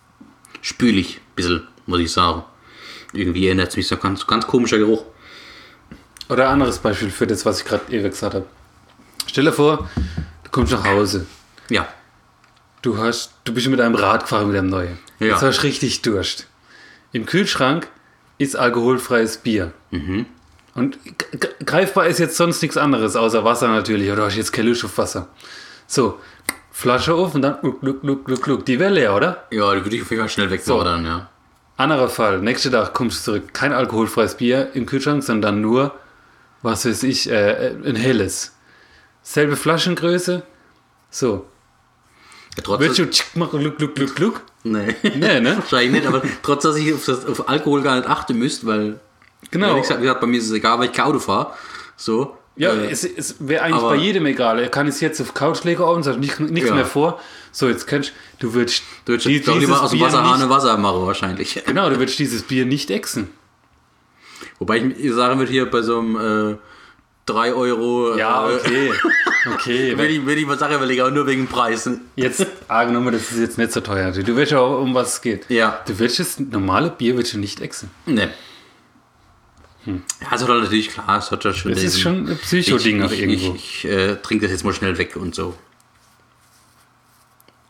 Speaker 2: spülig, ein bisschen, muss ich sagen. Irgendwie erinnert es mich so ganz, ganz komischer Geruch.
Speaker 3: Oder ein anderes Beispiel für das, was ich gerade eben gesagt habe. Stell dir vor, du kommst nach Hause.
Speaker 2: Ja,
Speaker 3: Du, hast, du bist mit einem Rad gefahren, mit einem neuen.
Speaker 2: Ja.
Speaker 3: Jetzt hast du richtig Durst. Im Kühlschrank ist alkoholfreies Bier.
Speaker 2: Mhm.
Speaker 3: Und g- g- greifbar ist jetzt sonst nichts anderes, außer Wasser natürlich. Oder du hast jetzt keine Lust auf Wasser. So, Flasche auf und dann gluck, gluck, gluck, gluck, gluck. Die wäre leer, oder?
Speaker 2: ja, die würde ich auf jeden Fall schnell wegzaubern, ja.
Speaker 3: Anderer Fall. Nächster Tag kommst du zurück. Kein alkoholfreies Bier im Kühlschrank, sondern nur, was weiß ich, äh, ein helles. Selbe Flaschengröße. So.
Speaker 2: ja trotz,
Speaker 3: Willst du tschick machen, gluck, gluck, gluck, gluck?
Speaker 2: nee.
Speaker 3: Nee, ne?
Speaker 2: Wahrscheinlich nicht, aber trotz, dass ich auf, das, auf Alkohol gar nicht achten müsste, weil,
Speaker 3: Genau.
Speaker 2: ehrlich gesagt, wie gesagt, bei mir ist es egal, weil ich kein Auto fahre. So.
Speaker 3: Ja,
Speaker 2: äh,
Speaker 3: es, es wäre eigentlich
Speaker 2: aber-
Speaker 3: bei jedem egal. Er kann es jetzt auf Couch legen und sagt nicht, nichts
Speaker 2: Ja.
Speaker 3: mehr vor. So, jetzt kannst du würdest
Speaker 2: du würdest
Speaker 3: die-
Speaker 2: jetzt doch
Speaker 3: dieses
Speaker 2: lieber aus dem
Speaker 3: Bier
Speaker 2: Wasserhahn
Speaker 3: nicht,
Speaker 2: Wasser machen, wahrscheinlich.
Speaker 3: genau, du würdest dieses Bier nicht exen.
Speaker 2: Wobei ich, ich sagen würde, hier bei so einem äh, drei Euro.
Speaker 3: Ja,
Speaker 2: äh,
Speaker 3: okay. Okay.
Speaker 2: Wenn ich, wenn ich was Sache überlege, aber nur wegen Preis.
Speaker 3: Jetzt, angenommen, das ist jetzt nicht so teuer. Du weißt ja auch, um was es geht.
Speaker 2: Ja.
Speaker 3: Du willst das normale Bier willst du nicht exen.
Speaker 2: Ne. Ja, es hat halt natürlich klar, es hat ja schon.
Speaker 3: Das ist
Speaker 2: diesen-
Speaker 3: schon ein Psycho-Ding
Speaker 2: ich,
Speaker 3: auch
Speaker 2: ich,
Speaker 3: irgendwo.
Speaker 2: Ich, ich äh, trinke das jetzt mal schnell weg und so.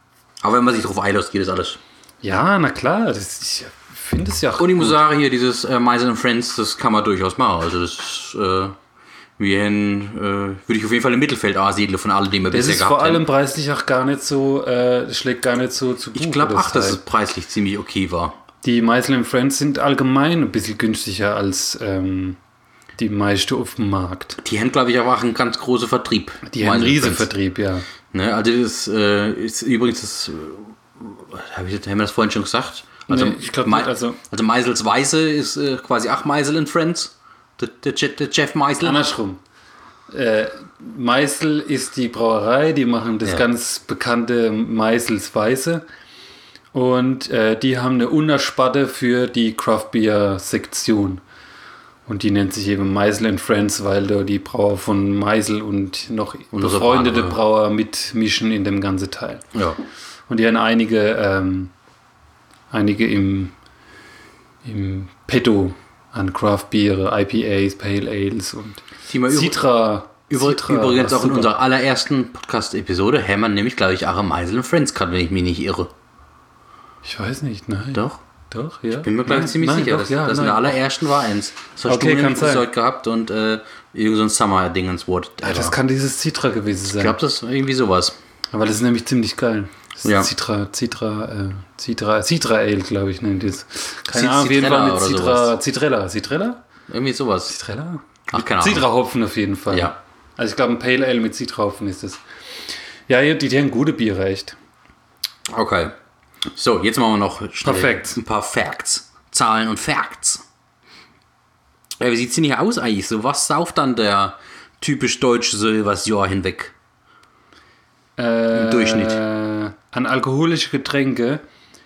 Speaker 2: Aber wenn man sich drauf einlässt, geht das alles.
Speaker 3: Ja, na klar, das, ich finde es ja auch
Speaker 2: Und ich muss
Speaker 3: gut.
Speaker 2: sagen, hier dieses äh, Meisel and Friends, das kann man durchaus machen. Also das äh, wir hin, äh, würde ich auf jeden Fall im Mittelfeld ansiedeln von allem, die wir
Speaker 3: Das
Speaker 2: bisher
Speaker 3: ist
Speaker 2: gehabt
Speaker 3: vor allem
Speaker 2: haben.
Speaker 3: preislich auch gar nicht so, äh, schlägt gar nicht so zu Buche.
Speaker 2: Ich glaube auch, dass
Speaker 3: Teil.
Speaker 2: es preislich ziemlich okay war.
Speaker 3: Die Meisel and Friends sind allgemein ein bisschen günstiger als ähm, die meiste auf dem Markt.
Speaker 2: Die haben, glaube ich, aber auch einen ganz großen Vertrieb.
Speaker 3: Die haben einen
Speaker 2: Meisel and
Speaker 3: riesen
Speaker 2: Friends.
Speaker 3: Vertrieb, ja.
Speaker 2: Ne, also das äh, ist übrigens das, äh, hab ich, haben wir das vorhin schon gesagt? Also,
Speaker 3: Nee, ich glaub
Speaker 2: Me-
Speaker 3: nicht, also-
Speaker 2: also Meisels Weiße ist äh, quasi auch Meisel and Friends. Der, der, Je- der Jeff Meisel.
Speaker 3: Andersrum. Äh, Meisel ist die Brauerei, die machen das
Speaker 2: Ja.
Speaker 3: ganz bekannte Meisels Weiße. Und äh, die haben eine Untersparte für die Craft Beer Sektion. Und die nennt sich eben Meisel and Friends, weil da die Brauer von Meisel und noch
Speaker 2: Und noch so
Speaker 3: befreundete
Speaker 2: andere.
Speaker 3: Brauer mitmischen in dem ganzen Teil.
Speaker 2: Ja.
Speaker 3: Und die haben einige, ähm, einige im, im Petto an Craft Biere, I P As, Pale Ales und
Speaker 2: Die mal übr-
Speaker 3: Citra.
Speaker 2: Über,
Speaker 3: Citra
Speaker 2: übrigens
Speaker 3: war
Speaker 2: auch in
Speaker 3: super.
Speaker 2: unserer allerersten Podcast-Episode haben wir nämlich, glaube ich, auch am Meisel and Friends gehabt, wenn ich mich nicht irre.
Speaker 3: Ich weiß nicht, nein.
Speaker 2: Doch?
Speaker 3: Doch, ja.
Speaker 2: Bin mir, glaube ich,
Speaker 3: Nein,
Speaker 2: ziemlich
Speaker 3: nein,
Speaker 2: sicher.
Speaker 3: Doch,
Speaker 2: das
Speaker 3: ja,
Speaker 2: das in
Speaker 3: nein.
Speaker 2: der allerersten war eins. Das hast
Speaker 3: Okay,
Speaker 2: du
Speaker 3: kann
Speaker 2: nämlich
Speaker 3: sein.
Speaker 2: heute gehabt und äh, irgend so ein Summer-Dingens Wort.
Speaker 3: Ah, das kann dieses Citra gewesen sein.
Speaker 2: Ich glaube, das ist irgendwie sowas.
Speaker 3: Aber das ist nämlich ziemlich geil. Das ist
Speaker 2: Ja.
Speaker 3: Citra, Citra, äh, Citra, Citra Ale, glaube ich, nennt es. Keine
Speaker 2: Cit-
Speaker 3: Ahnung, auf jeden Fall mit
Speaker 2: Citrella oder
Speaker 3: Citra,
Speaker 2: sowas.
Speaker 3: Citrella. Citrella?
Speaker 2: Irgendwie sowas.
Speaker 3: Citrella?
Speaker 2: Ach, keine Ahnung.
Speaker 3: Citra-Hopfen auf jeden Fall.
Speaker 2: Ja.
Speaker 3: Also ich glaube, ein Pale Ale mit Citra-Hopfen ist es. Ja, die, die haben gute Biere, echt.
Speaker 2: Okay. So, jetzt machen wir noch schnell
Speaker 3: Facts.
Speaker 2: ein paar Facts. Zahlen und Facts. Ja, wie sieht es denn hier aus eigentlich? So, was sauft dann der typisch Deutsche so übers Jahr hinweg?
Speaker 3: Äh,
Speaker 2: Durchschnitt.
Speaker 3: An alkoholische Getränke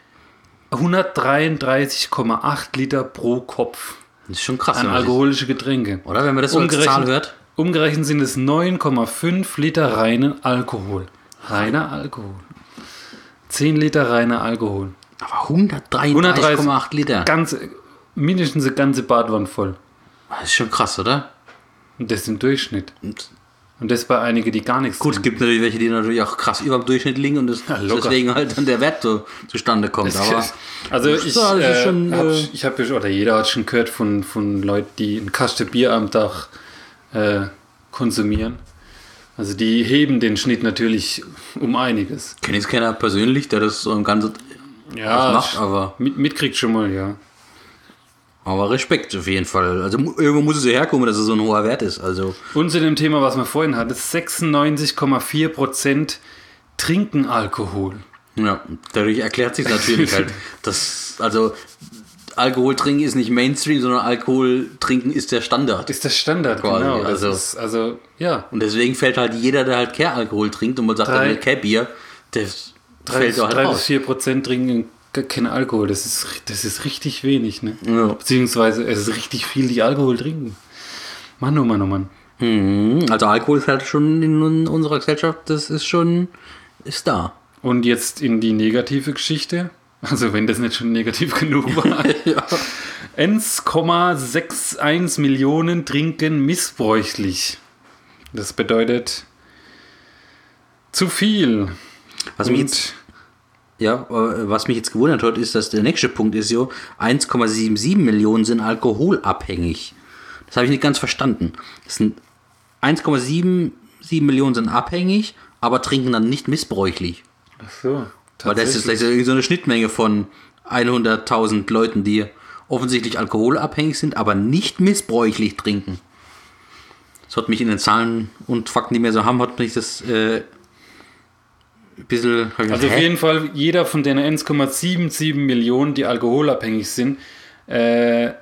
Speaker 3: hundertdreiunddreißig Komma acht Liter pro Kopf.
Speaker 2: Das ist schon krass.
Speaker 3: An
Speaker 2: wenn man sich-
Speaker 3: alkoholische Getränke.
Speaker 2: Oder wenn man das so als Zahl hört?
Speaker 3: Umgerechnet sind es neun Komma fünf Liter reinen Alkohol. Reiner Alkohol. zehn Liter reiner Alkohol.
Speaker 2: Aber hundertdreiunddreißig Komma acht Liter.
Speaker 3: Ganze, mindestens eine ganze Badwanne voll.
Speaker 2: Das ist schon krass, oder?
Speaker 3: Und das im Durchschnitt.
Speaker 2: Und
Speaker 3: Und das bei einigen, die gar nichts
Speaker 2: gut, es
Speaker 3: trinken.
Speaker 2: gibt natürlich welche, die natürlich auch krass über dem Durchschnitt liegen und das,
Speaker 3: Ja, locker.
Speaker 2: deswegen halt dann der Wert so zustande kommt. Aber
Speaker 3: Also ich,
Speaker 2: Ja, das ist
Speaker 3: äh,
Speaker 2: schon,
Speaker 3: hab,
Speaker 2: äh,
Speaker 3: ich habe oder jeder hat schon gehört von, von Leuten, die einen Kasten Bier am Tag äh, konsumieren. Also die heben den Schnitt natürlich um einiges.
Speaker 2: ich kenne jetzt keiner persönlich, der das so ein ganzes
Speaker 3: Ja,
Speaker 2: macht, aber,
Speaker 3: mit, mitkriegt schon mal, ja.
Speaker 2: aber Respekt auf jeden Fall. Also mu- irgendwo muss es ja herkommen, dass es so ein hoher Wert ist. Also
Speaker 3: Und zu dem Thema, was wir vorhin hatten, sechsundneunzig Komma vier Prozent trinken Alkohol.
Speaker 2: ja, dadurch erklärt sich natürlich halt, dass also Alkohol trinken ist nicht Mainstream, sondern Alkohol trinken ist der Standard.
Speaker 3: Ist das Standard,
Speaker 2: Quasi,
Speaker 3: genau. Das
Speaker 2: also-
Speaker 3: ist, also, ja.
Speaker 2: Und deswegen fällt halt jeder, der halt kein Alkohol trinkt und man sagt,
Speaker 3: Drei-
Speaker 2: er will kein Bier, der
Speaker 3: Drei,
Speaker 2: fällt da halt
Speaker 3: drei bis
Speaker 2: raus.
Speaker 3: vier Prozent trinken gar keinen Alkohol. Das ist, das ist richtig wenig, ne?
Speaker 2: Ja.
Speaker 3: Beziehungsweise es ist richtig viel, die Alkohol trinken. Mann, oh Mann, oh Mann.
Speaker 2: Mhm. Also Alkohol ist halt schon in unserer Gesellschaft, das ist schon, ist da.
Speaker 3: Und jetzt in die negative Geschichte. Also wenn das nicht schon negativ genug war.
Speaker 2: Ja.
Speaker 3: eins Komma einundsechzig Millionen trinken missbräuchlich. Das bedeutet zu viel.
Speaker 2: Was mich
Speaker 3: Und
Speaker 2: jetzt, ja, äh, was mich jetzt gewundert hat, ist, dass der nächste Punkt ist so, eins Komma siebenundsiebzig Millionen sind alkoholabhängig. Das habe ich nicht ganz verstanden. Das sind eins Komma siebenundsiebzig Millionen sind abhängig, aber trinken dann nicht missbräuchlich.
Speaker 3: ach so,
Speaker 2: Weil das ist
Speaker 3: tatsächlich.
Speaker 2: vielleicht irgendwie so eine Schnittmenge von hunderttausend Leuten, die offensichtlich alkoholabhängig sind, aber nicht missbräuchlich trinken. Das hat mich in den Zahlen und Fakten, die wir so haben, hat mich das äh, ein bisschen... hab ich
Speaker 3: Also
Speaker 2: gedacht,
Speaker 3: auf
Speaker 2: hä?
Speaker 3: jeden Fall, jeder von den eins Komma siebenundsiebzig Millionen, die alkoholabhängig sind, äh,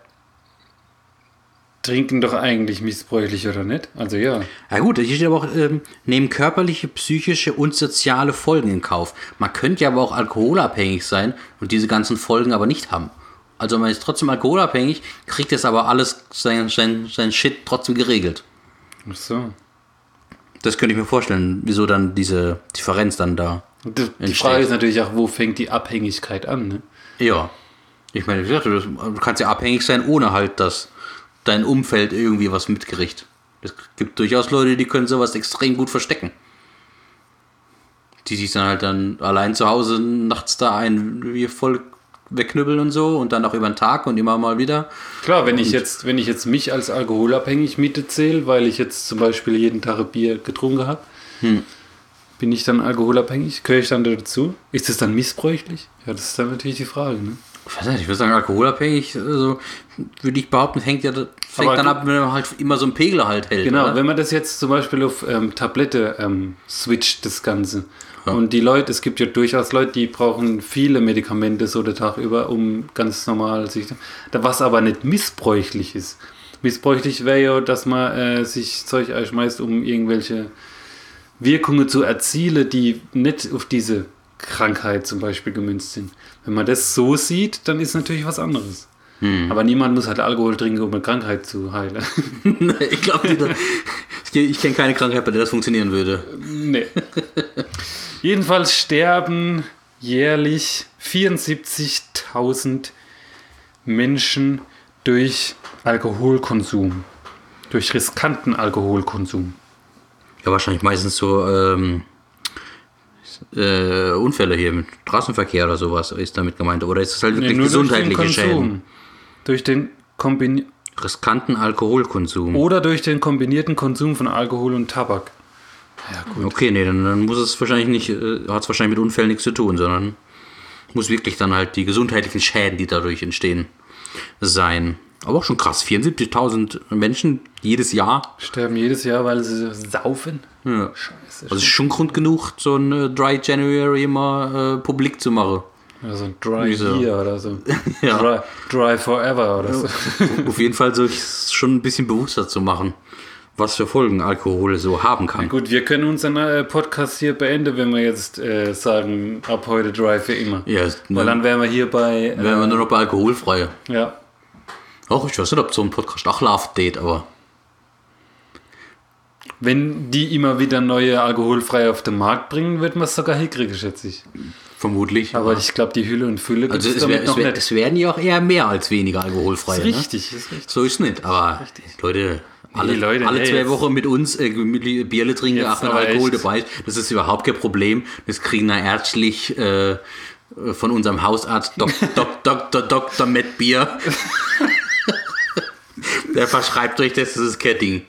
Speaker 3: trinken doch eigentlich missbräuchlich, oder nicht? Also ja.
Speaker 2: Ja gut, hier steht aber auch, ähm, nehmen körperliche, psychische und soziale Folgen in Kauf. Man könnte ja aber auch alkoholabhängig sein und diese ganzen Folgen aber nicht haben. Also man ist trotzdem alkoholabhängig, kriegt es aber alles, sein, sein, sein Shit trotzdem geregelt.
Speaker 3: Ach so.
Speaker 2: Das könnte ich mir vorstellen, wieso dann diese Differenz dann da
Speaker 3: Und die die
Speaker 2: entsteht.
Speaker 3: Frage ist natürlich auch, wo fängt die Abhängigkeit an? Ne?
Speaker 2: Ja. Ich meine, wie gesagt, du du kannst ja abhängig sein, ohne halt, dass dein Umfeld irgendwie was mitkriegt. Es gibt durchaus Leute, die können sowas extrem gut verstecken. die sich dann halt dann allein zu Hause nachts da ein wie voll wegknüppeln und so und dann auch über den Tag und immer mal wieder.
Speaker 3: Klar, wenn ich jetzt, wenn ich jetzt mich als alkoholabhängig mitzähle, weil ich jetzt zum Beispiel jeden Tag ein Bier getrunken habe, hm. bin ich dann alkoholabhängig? Gehöre ich dann dazu? Ist das dann missbräuchlich? Ja, das ist dann natürlich die Frage, ne?
Speaker 2: Ich weiß nicht, ich würde sagen, alkoholabhängig, also würde ich behaupten, fängt ja fängt dann ab, wenn man halt immer so einen Pegel halt hält.
Speaker 3: Genau,
Speaker 2: oder?
Speaker 3: Wenn man das jetzt zum Beispiel auf ähm, Tablette ähm, switcht, das Ganze. Ja. Und die Leute, es gibt ja durchaus Leute, die brauchen viele Medikamente so den Tag über, um ganz normal sich, was aber nicht missbräuchlich ist. Missbräuchlich wäre ja, dass man äh, sich Zeug einschmeißt, um irgendwelche Wirkungen zu erzielen, die nicht auf diese Krankheit zum Beispiel gemünzt sind. Wenn man das so sieht, dann ist natürlich was anderes. Hm. Aber niemand muss halt Alkohol trinken, um eine Krankheit zu heilen.
Speaker 2: Ich glaube nicht. Ich kenne keine Krankheit, bei der das funktionieren würde.
Speaker 3: Nee. Jedenfalls sterben jährlich vierundsiebzigtausend Menschen durch Alkoholkonsum. Durch riskanten Alkoholkonsum.
Speaker 2: Ja, wahrscheinlich meistens so ähm, äh, Unfälle hier mit Straßenverkehr oder sowas ist damit gemeint. Oder ist das halt wirklich nee, gesundheitliche
Speaker 3: durch den Konsum.
Speaker 2: Schäden?
Speaker 3: Durch den kombini-
Speaker 2: riskanten Alkoholkonsum.
Speaker 3: Oder durch den kombinierten Konsum von Alkohol und Tabak.
Speaker 2: Ja, gut. Okay, nee, dann, dann muss es wahrscheinlich nicht, äh, hat es wahrscheinlich mit Unfällen nichts zu tun, sondern muss wirklich dann halt die gesundheitlichen Schäden, die dadurch entstehen, sein. Aber auch schon krass, vierundsiebzigtausend Menschen jedes Jahr.
Speaker 3: Sterben jedes Jahr, weil sie saufen?
Speaker 2: Ja. Scheiße. Also ist schon Grund genug, so ein äh, Dry January mal äh, publik zu machen.
Speaker 3: Ja, so ein Dry so. Year oder so.
Speaker 2: Ja.
Speaker 3: Dry, dry Forever oder so.
Speaker 2: Auf jeden Fall so schon ein bisschen bewusster zu machen, was für Folgen Alkohol so haben kann.
Speaker 3: Na gut, wir können unseren äh, Podcast hier beenden, wenn wir jetzt äh, sagen, ab heute Dry für immer.
Speaker 2: Ja,
Speaker 3: weil dann wären wir hier bei... Äh,
Speaker 2: wären wir nur noch bei alkoholfrei.
Speaker 3: Ja.
Speaker 2: Auch ich weiß nicht, ob so ein Podcast auch Love Date, aber...
Speaker 3: Wenn die immer wieder neue alkoholfrei auf den Markt bringen, wird man es sogar hinkriegen, schätze ich.
Speaker 2: Vermutlich.
Speaker 3: Aber ja. Ich glaube, die Hülle und Fülle
Speaker 2: also es, wär, es, wär, es werden ja auch eher mehr als weniger alkoholfrei.
Speaker 3: Ist richtig,
Speaker 2: ne?
Speaker 3: ist richtig.
Speaker 2: So ist es nicht, aber richtig. Leute... Alle,
Speaker 3: nee, Leute,
Speaker 2: alle
Speaker 3: ey,
Speaker 2: zwei Wochen mit uns äh, Bierle trinken, auch wenn Alkohol echt. dabei ist. Das ist überhaupt kein Problem. Das kriegen wir ärztlich äh, von unserem Hausarzt Doktor Dok, Dok, Dok, Doktor Matt Bier. Der verschreibt euch das, das ist kein Ding.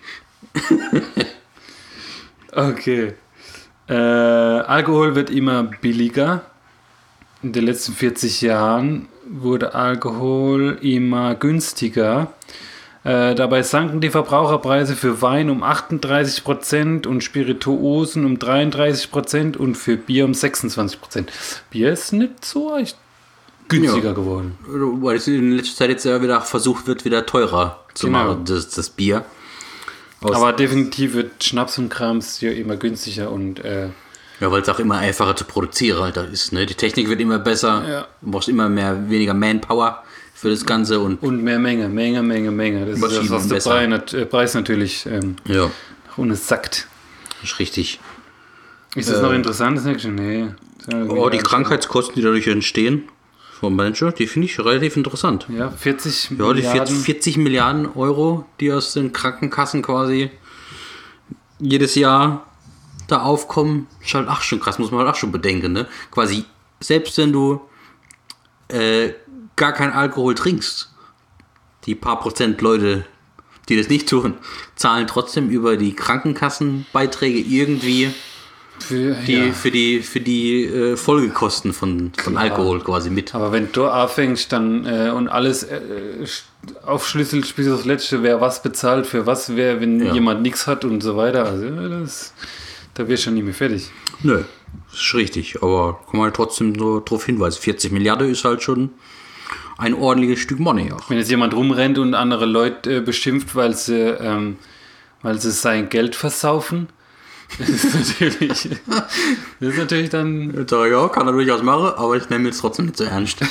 Speaker 3: Okay. Äh, Alkohol wird immer billiger. In den letzten vierzig Jahren wurde Alkohol immer günstiger. Äh, dabei sanken die Verbraucherpreise für Wein um achtunddreißig Prozent und Spirituosen um dreiunddreißig Prozent und für Bier um sechsundzwanzig Prozent. Bier ist nicht so echt günstiger ja. geworden.
Speaker 2: Weil es in letzter Zeit jetzt ja wieder versucht wird, wieder teurer zu genau. machen, das, das Bier. Aus
Speaker 3: Aber definitiv wird Schnaps und Krams ja immer günstiger und äh,
Speaker 2: ja, weil es auch immer einfacher zu produzieren halt ist. Ne? Die Technik wird immer besser, ja. Du brauchst immer mehr, weniger Manpower für das Ganze. Und,
Speaker 3: und mehr Menge, Menge, Menge, Menge. Das ist das, was der Preis, äh, Preis natürlich ähm,
Speaker 2: ja.
Speaker 3: nach unten sackt.
Speaker 2: Das ist richtig.
Speaker 3: Ist das äh, noch interessant? Das nächste? Nee.
Speaker 2: Oh, die Krankheitskosten, die dadurch entstehen, von Menschen, die finde ich relativ interessant.
Speaker 3: Ja, vierzig
Speaker 2: ja, die Milliarden. vierzig Milliarden Euro, die aus den Krankenkassen quasi jedes Jahr da aufkommen, ist halt auch schon krass, muss man halt auch schon bedenken, ne? Quasi, selbst wenn du äh, gar keinen Alkohol trinkst, die paar Prozent Leute, die das nicht tun, zahlen trotzdem über die Krankenkassenbeiträge irgendwie für die, ja. für die, für die äh, Folgekosten von, von Alkohol quasi mit.
Speaker 3: Aber wenn du anfängst dann äh, und alles äh, aufschlüsselt bis aufs Letzte, wer was bezahlt, für was, wer, wenn ja. jemand nichts hat und so weiter, also das, da wirst du schon nicht mehr fertig.
Speaker 2: Nö, das ist richtig, aber kann man halt trotzdem so drauf hinweisen. vierzig Milliarden ist halt schon ein ordentliches Stück Money auch.
Speaker 3: Wenn jetzt jemand rumrennt und andere Leute äh, beschimpft, weil sie, ähm, weil sie sein Geld versaufen, das ist natürlich, das ist natürlich dann...
Speaker 2: Ja, kann er durchaus machen, aber ich nehme es trotzdem nicht so ernst.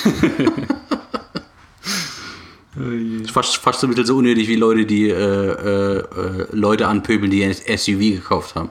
Speaker 2: fast, fast so ein bisschen so unnötig wie Leute, die äh, äh, Leute anpöbeln, die ein S U V gekauft haben.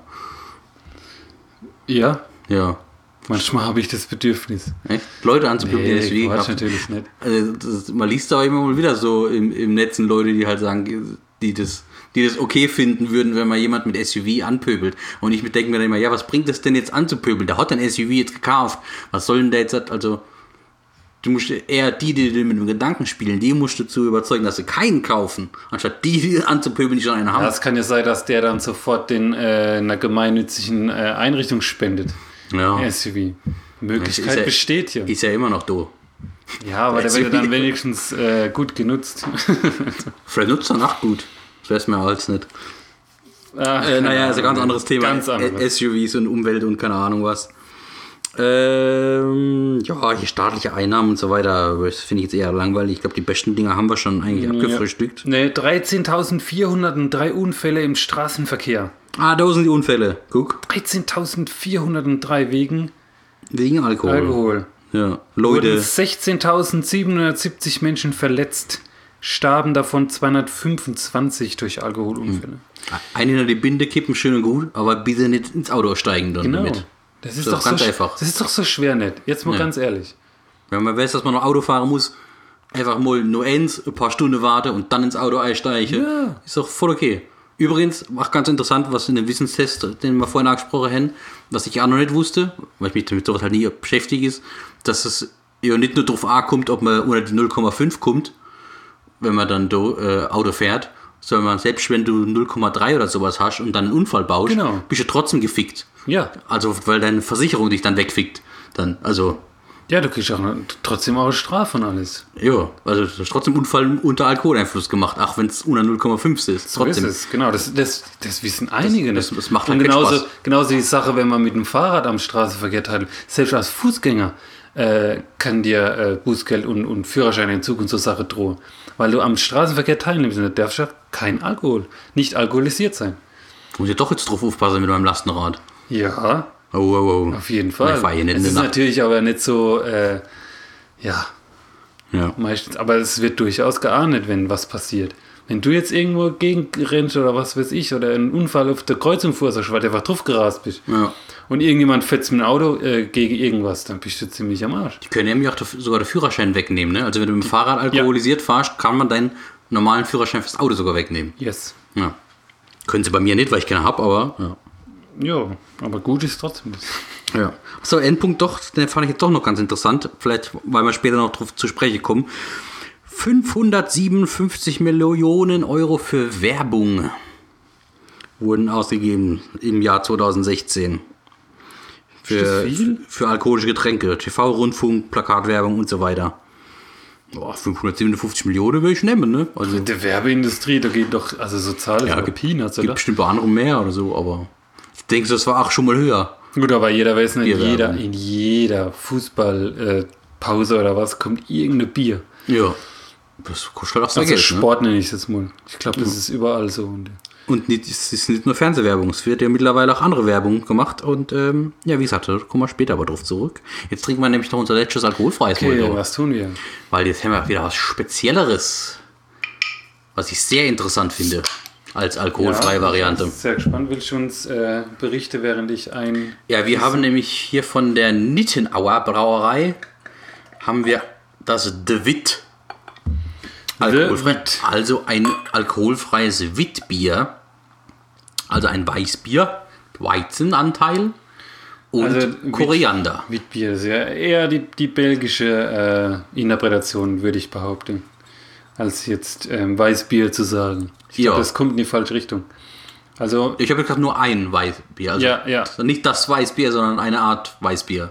Speaker 3: Ja?
Speaker 2: Ja.
Speaker 3: Manchmal habe ich das Bedürfnis.
Speaker 2: Echt? Leute anzupöbeln,
Speaker 3: nee,
Speaker 2: die S U V gekauft
Speaker 3: natürlich nicht.
Speaker 2: Also das, man liest aber immer mal wieder so im, im Netz Leute, die halt sagen, die das, die das okay finden würden, wenn man jemand mit S U V anpöbelt. Und ich denke mir dann immer, ja, was bringt es denn jetzt anzupöbeln? Der hat ein S U V jetzt gekauft. Was soll denn der jetzt, also, du musst eher die, die mit dem Gedanken spielen, die musst du dazu überzeugen, dass sie keinen kaufen, anstatt die, die anzupöbeln, die schon einen haben.
Speaker 3: Ja, es kann ja sein, dass der dann sofort den äh, einer gemeinnützigen äh, Einrichtung spendet.
Speaker 2: Ja.
Speaker 3: S U V. Möglichkeit
Speaker 2: Ist ja-
Speaker 3: besteht hier.
Speaker 2: Ist ja immer noch da.
Speaker 3: Ja, aber der
Speaker 2: S U V.
Speaker 3: wird ja dann wenigstens äh, gut genutzt.
Speaker 2: Vielleicht nutzt er auch gut. Das weiß man alles nicht.
Speaker 3: Ach,
Speaker 2: Äh, naja, ist ein ganz anderes Thema.
Speaker 3: Ganz anderes.
Speaker 2: S U Vs und Umwelt und keine Ahnung was. Ähm, ja, hier staatliche Einnahmen und so weiter, das finde ich jetzt eher langweilig. Ich glaube, die besten Dinge haben wir schon eigentlich abgefrühstückt.
Speaker 3: Ne, dreizehntausendvierhundertdrei Unfälle im Straßenverkehr.
Speaker 2: Ah, da sind die Unfälle. Guck.
Speaker 3: dreizehntausendvierhundertdrei wegen
Speaker 2: Wegen Alkohol.
Speaker 3: Alkohol.
Speaker 2: Ja,
Speaker 3: Wurden
Speaker 2: Leute.
Speaker 3: sechzehntausendsiebenhundertsiebzig Menschen verletzt, starben davon zweihundertfünfundzwanzig durch Alkoholunfälle.
Speaker 2: Einen hinter die Binde kippen, schön und gut, aber bitte nicht ins Auto steigen dann
Speaker 3: Genau.
Speaker 2: damit.
Speaker 3: Das ist,
Speaker 2: Das
Speaker 3: doch
Speaker 2: ist ganz
Speaker 3: so, sch-
Speaker 2: einfach.
Speaker 3: Das ist doch so schwer nicht. Jetzt mal
Speaker 2: Ja.
Speaker 3: ganz ehrlich.
Speaker 2: Wenn man weiß, dass man noch Auto fahren muss, einfach mal nur eins, ein paar Stunden warten und dann ins Auto einsteigen.
Speaker 3: Ja.
Speaker 2: Ist doch voll okay. Übrigens, auch ganz interessant, was in dem Wissenstest, den wir vorhin angesprochen haben, was ich auch noch nicht wusste, weil ich mich damit sowas halt nie beschäftige, ist, dass es ja nicht nur darauf ankommt, ob man unter die null Komma fünf kommt, wenn man dann da, äh, Auto fährt, sondern selbst wenn du null Komma drei oder sowas hast und dann einen Unfall baust,
Speaker 3: Genau.
Speaker 2: bist du trotzdem gefickt.
Speaker 3: Ja.
Speaker 2: Also, weil deine Versicherung dich dann wegfickt. Dann, also,
Speaker 3: Ja, du kriegst auch noch, trotzdem auch eine Strafe und alles.
Speaker 2: ja, also du hast trotzdem Unfall unter Alkoholeinfluss gemacht, auch wenn es unter null Komma fünf ist.
Speaker 3: So
Speaker 2: Trotzdem.
Speaker 3: ist es, genau. Das, das, das wissen einige
Speaker 2: das-
Speaker 3: nicht.
Speaker 2: das macht
Speaker 3: und
Speaker 2: halt keinen
Speaker 3: genauso,
Speaker 2: Spaß.
Speaker 3: genauso die Sache, wenn man mit dem Fahrrad am Straßenverkehr teilnimmt. Selbst als Fußgänger äh, kann dir äh, Bußgeld und, und Führerscheinentzug und so Sache drohen. Weil du am Straßenverkehr teilnimmst und da darfst du ja kein Alkohol, nicht alkoholisiert sein.
Speaker 2: Muss ich doch jetzt drauf aufpassen mit meinem Lastenrad.
Speaker 3: Ja,
Speaker 2: Oh, oh, oh.
Speaker 3: auf jeden Fall.
Speaker 2: Ich fahr hier nicht in
Speaker 3: Es
Speaker 2: der
Speaker 3: ist
Speaker 2: Nacht.
Speaker 3: natürlich aber nicht so, äh, ja,
Speaker 2: Ja.
Speaker 3: meistens, aber es wird durchaus geahndet, wenn was passiert. Wenn du jetzt irgendwo gegenrennst oder was weiß ich, oder einen Unfall auf der Kreuzung verursachst, weil du einfach drauf gerast bist,
Speaker 2: Ja.
Speaker 3: und irgendjemand fetzt mit dem Auto äh, gegen irgendwas, dann bist du ziemlich am Arsch.
Speaker 2: Die können nämlich auch dafür- sogar den Führerschein wegnehmen. Ne? Also wenn du mit dem Fahrrad alkoholisiert fahrst, kann man deinen normalen Führerschein fürs Auto sogar wegnehmen.
Speaker 3: Yes.
Speaker 2: Ja. Können sie bei mir nicht, weil ich keinen habe, aber ja.
Speaker 3: Ja, aber gut ist trotzdem das.
Speaker 2: Ja. So, Endpunkt doch, den fand ich jetzt doch noch ganz interessant. Vielleicht, weil wir später noch drauf zu sprechen kommen. fünfhundertsiebenundfünfzig Millionen Euro für Werbung wurden ausgegeben im Jahr zweitausendsechzehn. Für,
Speaker 3: Ist das viel?
Speaker 2: für alkoholische Getränke, T V, Rundfunk, Plakatwerbung und so weiter. Boah, fünfhundertsiebenundfünfzig Millionen will ich nehmen, ne? Also,
Speaker 3: Der Werbeindustrie, da geht doch, also so Zahlen
Speaker 2: ja,
Speaker 3: ja,
Speaker 2: gibt,
Speaker 3: Peanuts,
Speaker 2: gibt
Speaker 3: oder?
Speaker 2: bestimmt bei anderen mehr oder so, aber ich denke, das war auch schon mal höher.
Speaker 3: Gut, aber jeder weiß nicht, in jeder,
Speaker 2: Bierwerbung.
Speaker 3: in jeder Fußballpause äh, Pause oder was kommt irgendein Bier.
Speaker 2: Ja. Das kostet halt auch sein
Speaker 3: Also
Speaker 2: Geld, ne?
Speaker 3: Sport nenne ich es jetzt mal. Ich glaube, das ist überall so. Und
Speaker 2: Und nicht, es ist nicht nur Fernsehwerbung, es wird ja mittlerweile auch andere Werbung gemacht. Und ähm, ja, wie gesagt, da kommen wir später aber drauf zurück. Jetzt trinken wir nämlich noch unser letztes alkoholfreies
Speaker 3: okay,
Speaker 2: Mojito.
Speaker 3: was tun wir?
Speaker 2: Weil jetzt haben wir wieder was Spezielleres, was ich sehr interessant finde, als alkoholfreie
Speaker 3: Ja,
Speaker 2: Variante.
Speaker 3: Ich bin sehr gespannt. Willst du uns äh, berichten, während ich ein...
Speaker 2: Ja, wir haben nämlich hier von der Nittenauer Brauerei haben wir das De Witt. Alkoholfrei.
Speaker 3: Witt.
Speaker 2: Also ein alkoholfreies Witbier. Also ein Weißbier, Weizenanteil und
Speaker 3: Also
Speaker 2: Koriander.
Speaker 3: Witbier ist ja eher die, die belgische äh, Interpretation, würde ich behaupten, als jetzt ähm, Weißbier zu sagen. Ich glaube,
Speaker 2: Ja.
Speaker 3: das kommt in die falsche Richtung. Also,
Speaker 2: Ich habe gesagt nur ein Weißbier. Also
Speaker 3: Ja, ja.
Speaker 2: nicht das Weißbier, sondern eine Art Weißbier.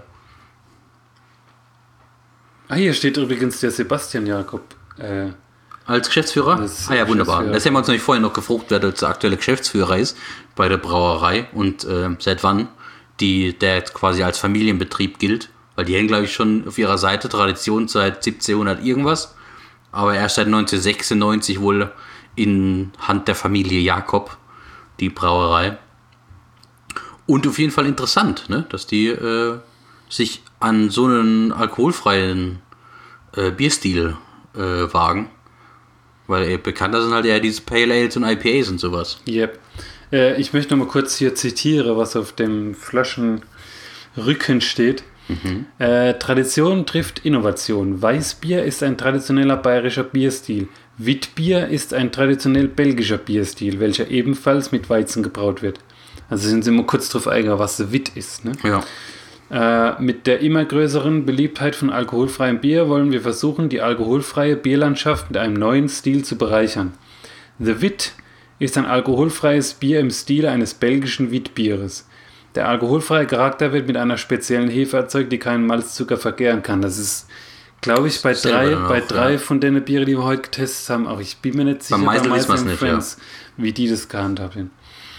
Speaker 3: ah, hier steht übrigens der Sebastian Jakob. Äh,
Speaker 2: Als Geschäftsführer?
Speaker 3: Als
Speaker 2: Ah ja, wunderbar.
Speaker 3: Geschäftsführer.
Speaker 2: Das haben wir uns nämlich vorher noch gefragt, wer der aktuelle Geschäftsführer ist bei der Brauerei und äh, seit wann die, der jetzt quasi als Familienbetrieb gilt. Weil die haben, glaube ich, schon auf ihrer Seite Tradition seit siebzehnhundert irgendwas. Aber erst seit neunzehnhundertsechsundneunzig wohl in Hand der Familie Jakob, die Brauerei. Und auf jeden Fall interessant, ne? Dass die äh, sich an so einen alkoholfreien äh, Bierstil äh, wagen. Weil äh, bekannter sind halt eher diese Pale Ales und I P As und sowas.
Speaker 3: yep. äh, ich möchte noch mal kurz hier zitieren, was auf dem Flaschenrücken steht. Äh, Tradition trifft Innovation. Weißbier ist ein traditioneller bayerischer Bierstil. Witbier ist ein traditionell belgischer Bierstil, welcher ebenfalls mit Weizen gebraut wird. Also sind sie immer kurz drauf eingehen, was so Wit ist. Ne?
Speaker 2: Ja.
Speaker 3: Äh, mit der immer größeren Beliebtheit von alkoholfreiem Bier wollen wir versuchen, die alkoholfreie Bierlandschaft mit einem neuen Stil zu bereichern. The Wit ist ein alkoholfreies Bier im Stil eines belgischen Witbieres. Der alkoholfreie Charakter wird mit einer speziellen Hefe erzeugt, die keinen Malzzucker vergären kann. Das ist, glaube ich, bei drei,
Speaker 2: auch,
Speaker 3: bei drei
Speaker 2: ja.
Speaker 3: von den Bieren, die wir heute getestet haben, auch ich bin mir nicht sicher,
Speaker 2: Beim Meisel ist man's nicht,
Speaker 3: Friends, wie die das gehandhabt haben.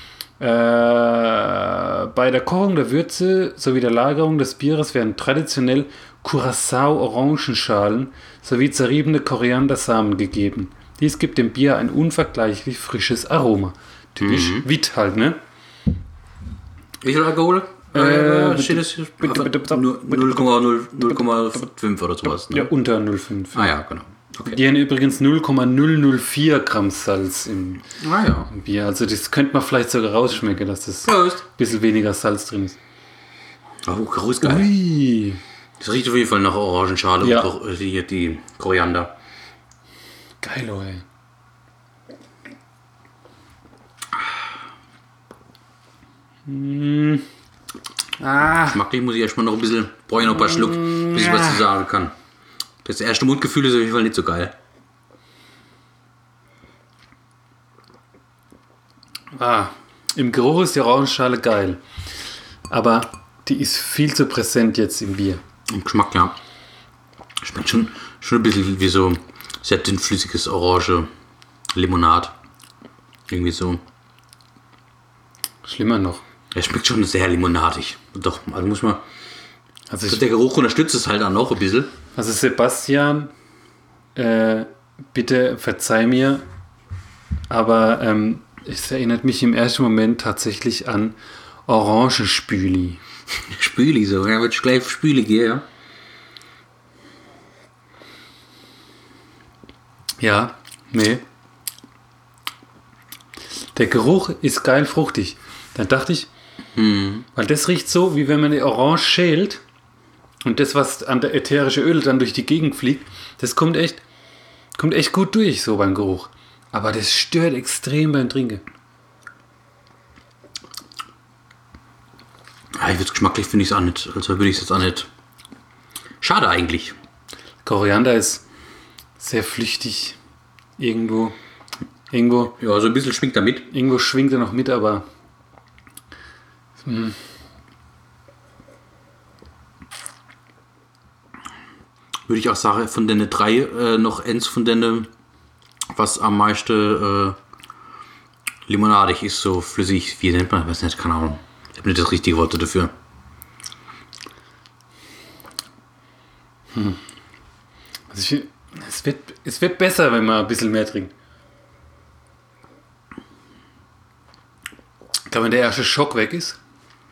Speaker 3: Äh, bei der Kochung der Würze sowie der Lagerung des Bieres werden traditionell Curacao-Orangenschalen sowie zerriebene Koriandersamen gegeben. Dies gibt dem Bier ein unvergleichlich frisches Aroma. Typisch
Speaker 2: Mhm.
Speaker 3: Wit halt, ne?
Speaker 2: Wie viel Alkohol?
Speaker 3: Äh,
Speaker 2: Äh, steht das hier?
Speaker 3: bitte, bitte, bitte.
Speaker 2: null Komma null Komma fünf oder sowas. Ne?
Speaker 3: Ja, unter null Komma fünf.
Speaker 2: Ah ja, genau. Okay.
Speaker 3: Die haben übrigens null Komma null null vier Gramm Salz im
Speaker 2: Ah ja.
Speaker 3: Bier. Also das könnte man vielleicht sogar rausschmecken, dass das ein
Speaker 2: Prost.
Speaker 3: bisschen weniger Salz drin ist.
Speaker 2: Oh, Geruch ist geil.
Speaker 3: Ui.
Speaker 2: Das riecht auf jeden Fall nach Orangenschale
Speaker 3: Ja.
Speaker 2: und auch die, die Koriander.
Speaker 3: Geil, ey. Hm. Ah,
Speaker 2: Geschmacklich muss ich erstmal noch ein bisschen, brauche ich noch ein paar Schluck, bis ich was zu sagen kann. Das erste Mundgefühl ist auf jeden Fall nicht so geil.
Speaker 3: ah. Im Geruch ist die Orangenschale geil. Aber die ist viel zu präsent jetzt im Bier.
Speaker 2: Im Geschmack, ja. Schmeckt schon, schon ein bisschen wie so sehr dünnflüssiges Orange Limonade. Irgendwie so.
Speaker 3: Schlimmer noch.
Speaker 2: Er schmeckt schon sehr limonadig. Doch, also muss man.
Speaker 3: Also,
Speaker 2: Also
Speaker 3: ich,
Speaker 2: der Geruch unterstützt es halt auch noch ein bisschen.
Speaker 3: also Sebastian, äh, bitte verzeih mir, aber ähm, es erinnert mich im ersten Moment tatsächlich an Orangenspüli.
Speaker 2: Spüli so, ja, wird gleich auf Spüli gehen, ja.
Speaker 3: Ja, nee. Der Geruch ist geil fruchtig. Dann dachte ich,
Speaker 2: Hm.
Speaker 3: weil das riecht so, wie wenn man die Orange schält und das, was an der ätherische Öl dann durch die Gegend fliegt, das kommt echt, kommt echt gut durch, so beim Geruch. Aber das stört extrem beim Trinken.
Speaker 2: Ja, ich würde geschmacklich finde ich es auch nicht. Also würde ich es jetzt auch nicht. Schade eigentlich.
Speaker 3: Koriander ist sehr flüchtig. Irgendwo, irgendwo,
Speaker 2: Ja, so ein bisschen schwingt da mit.
Speaker 3: irgendwo schwingt er noch mit, aber
Speaker 2: Würde ich auch sagen, von den drei äh, noch eins von denen, was am meisten äh, limonadig ist, so flüssig, wie nennt man, weiß nicht, keine Ahnung. Ich habe nicht das richtige Wort dafür.
Speaker 3: also ich, find, es, wird, es wird besser, wenn man ein bisschen mehr trinkt. Ich glaube, wenn der erste Schock weg ist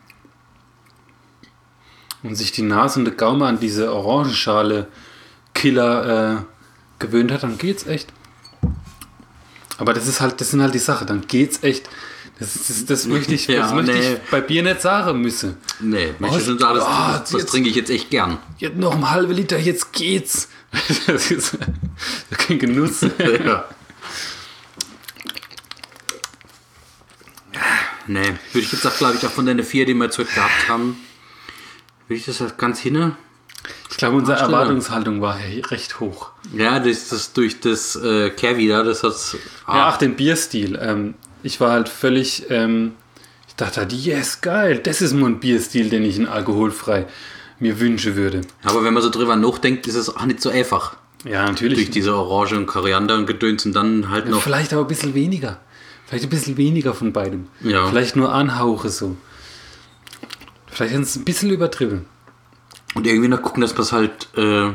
Speaker 3: und sich die Nase und der Gaumen an diese Orangenschale Killer äh, gewöhnt hat, dann geht's echt. Aber das ist halt, das sind halt die Sache, dann geht's echt. Das, ist, das, das möchte ich,
Speaker 2: Ja,
Speaker 3: das möchte
Speaker 2: nee.
Speaker 3: ich bei Bier nicht sagen müssen.
Speaker 2: Nee, möchte
Speaker 3: Oh,
Speaker 2: ich schon sagen, das,
Speaker 3: oh,
Speaker 2: das, das
Speaker 3: jetzt-
Speaker 2: trinke ich jetzt echt gern.
Speaker 3: Jetzt noch ein halbe Liter, jetzt geht's. Das ist kein Genuss.
Speaker 2: Ja. Nee, würde ich jetzt auch, glaube ich, auch von den vier, die wir jetzt heute gehabt haben, würde ich das halt ganz hin.
Speaker 3: Ich glaube, unsere
Speaker 2: Ach, stimmt.
Speaker 3: Erwartungshaltung war recht hoch.
Speaker 2: Ja, das, das durch das äh, Kervi da, das hat's.
Speaker 3: Ja, ach, den Bierstil. Ähm, ich war halt völlig, ähm, ich dachte halt, yes, geil, das ist mal ein Bierstil, den ich in alkoholfrei mir wünschen würde.
Speaker 2: Aber wenn man so drüber nachdenkt, ist es auch nicht so einfach.
Speaker 3: Ja, natürlich.
Speaker 2: Durch diese Orange und Koriander und Gedöns und dann halt
Speaker 3: Ja,
Speaker 2: noch.
Speaker 3: vielleicht aber ein bisschen weniger. Vielleicht ein bisschen weniger von beidem.
Speaker 2: Ja.
Speaker 3: Vielleicht nur Anhauche so. Vielleicht ist es ein bisschen übertrieben.
Speaker 2: Und irgendwie noch gucken, dass man es halt, äh,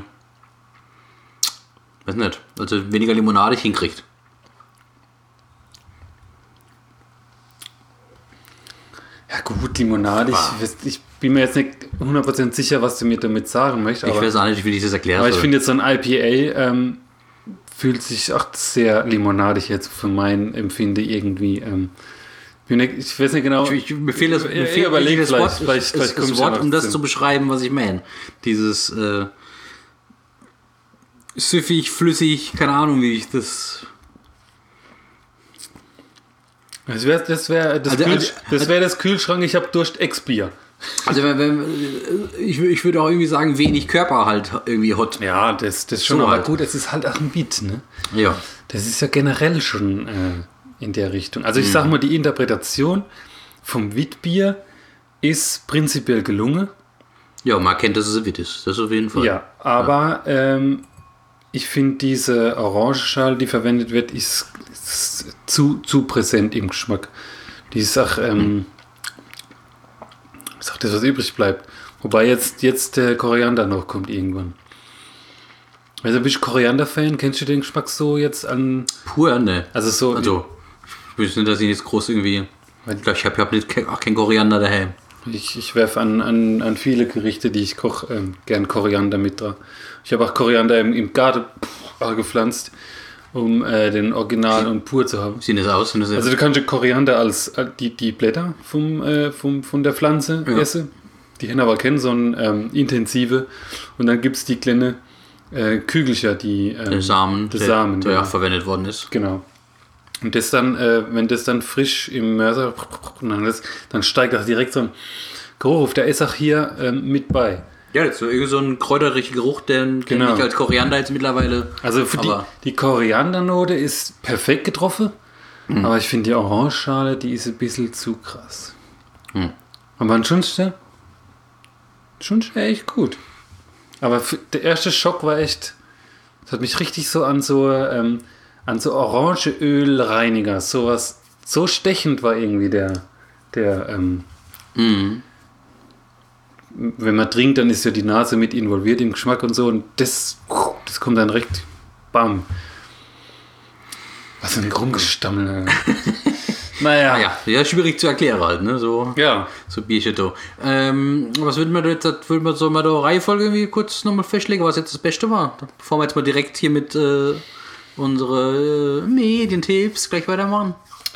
Speaker 2: weiß nicht, also weniger limonadig hinkriegt.
Speaker 3: Ja gut, Limonade,
Speaker 2: Ah.
Speaker 3: ich, weiß- ich bin mir jetzt nicht hundert Prozent sicher, was du mir damit sagen möchtest.
Speaker 2: Ich
Speaker 3: Aber,
Speaker 2: weiß auch nicht, wie ich das erkläre.
Speaker 3: aber ich finde jetzt so ein I P A ähm, fühlt sich auch sehr limonadig jetzt für mein Empfinden irgendwie. Ähm, bin nicht, ich weiß nicht genau.
Speaker 2: Ich, ich, mir fehlt das, mir
Speaker 3: Ja,
Speaker 2: fehlt
Speaker 3: überleg
Speaker 2: das
Speaker 3: vielleicht,
Speaker 2: Wort,
Speaker 3: vielleicht-
Speaker 2: das,
Speaker 3: vielleicht
Speaker 2: das
Speaker 3: kommst du
Speaker 2: Wort
Speaker 3: ja
Speaker 2: um
Speaker 3: noch
Speaker 2: das
Speaker 3: zu.
Speaker 2: zu beschreiben, was ich meine. Dieses, äh, süffig, flüssig, keine Ahnung, wie ich das...
Speaker 3: Das wäre das, wär das,
Speaker 2: Also,
Speaker 3: Kühl,
Speaker 2: also-
Speaker 3: das, wär das Kühlschrank, ich habe Durst, Ex-Bier.
Speaker 2: Also wenn, wenn, ich, ich würde auch irgendwie sagen, wenig Körper halt irgendwie hot.
Speaker 3: Ja, das, das schon,
Speaker 2: So
Speaker 3: aber
Speaker 2: halt.
Speaker 3: gut, es ist halt auch ein Beat, ne?
Speaker 2: Ja.
Speaker 3: Das ist ja generell schon äh, in der Richtung. Also ich sag mal, die Interpretation vom Witbier ist prinzipiell gelungen.
Speaker 2: Ja, man kennt, dass es ein Witt ist. Das auf jeden Fall.
Speaker 3: Ja, aber ähm, ich finde, diese Orangenschale, die verwendet wird, ist, ist zu, zu präsent im Geschmack. Die ist auch, ähm, ich sag das, was übrig bleibt. Wobei jetzt, jetzt der Koriander noch kommt irgendwann. Also bist du Koriander-Fan? Kennst du den Geschmack so jetzt an...
Speaker 2: Pur, ne.
Speaker 3: Also so...
Speaker 2: Also, ich wüsste nicht, dass ich jetzt groß irgendwie... Ich glaube, ich habe hab nicht, auch kein Koriander daheim.
Speaker 3: Ich, ich werfe an, an, an viele Gerichte, die ich koche, ähm, gern Koriander mit dran. Ich habe auch Koriander im, im Garten pff, gepflanzt, um äh, den Original und pur zu haben.
Speaker 2: Wie sieht das aus? Das
Speaker 3: Also du kannst ja Koriander als äh, die, die Blätter vom, äh, vom, von der Pflanze
Speaker 2: Ja.
Speaker 3: essen. Die Hände aber kennen, so ein ähm, intensive. Und dann gibt es die kleine äh, Kügelchen, die ähm,
Speaker 2: der Samen,
Speaker 3: der
Speaker 2: der,
Speaker 3: Samen,
Speaker 2: der
Speaker 3: genau.
Speaker 2: ja verwendet worden ist.
Speaker 3: Genau. Und das dann, äh, wenn das dann frisch im Mörser, und dann, das, dann steigt das direkt so ein Geruch auf. Der ist auch hier ähm, mit bei.
Speaker 2: Ja, das ist so irgendwie so ein kräuteriger Geruch, den
Speaker 3: Genau.
Speaker 2: kenne ich als Koriander jetzt mittlerweile.
Speaker 3: Also für die,
Speaker 2: Aber-
Speaker 3: die Koriandernote ist perfekt getroffen,
Speaker 2: Mhm.
Speaker 3: aber ich finde die Orangenschale, die ist ein bisschen zu krass.
Speaker 2: Mhm.
Speaker 3: Aber ansonsten, schon echt gut. Aber für, der erste Schock war echt, das hat mich richtig so an so, ähm, an so Orangeölreiniger, sowas, so stechend war irgendwie der, der, ähm,
Speaker 2: Mhm.
Speaker 3: wenn man trinkt, dann ist ja die Nase mit involviert im Geschmack und so und das, das kommt dann recht, bam. Was für ein Rumgestammel. Naja.
Speaker 2: Ah ja, ja, schwierig zu erklären halt, ne? So,
Speaker 3: Ja.
Speaker 2: so Bierchen da. Ähm, was würden wir da jetzt, würden wir so mal da Reihenfolge irgendwie kurz nochmal festlegen, was jetzt das Beste war? Bevor wir jetzt mal direkt hier mit äh, unsere äh, Medientipps gleich weitermachen.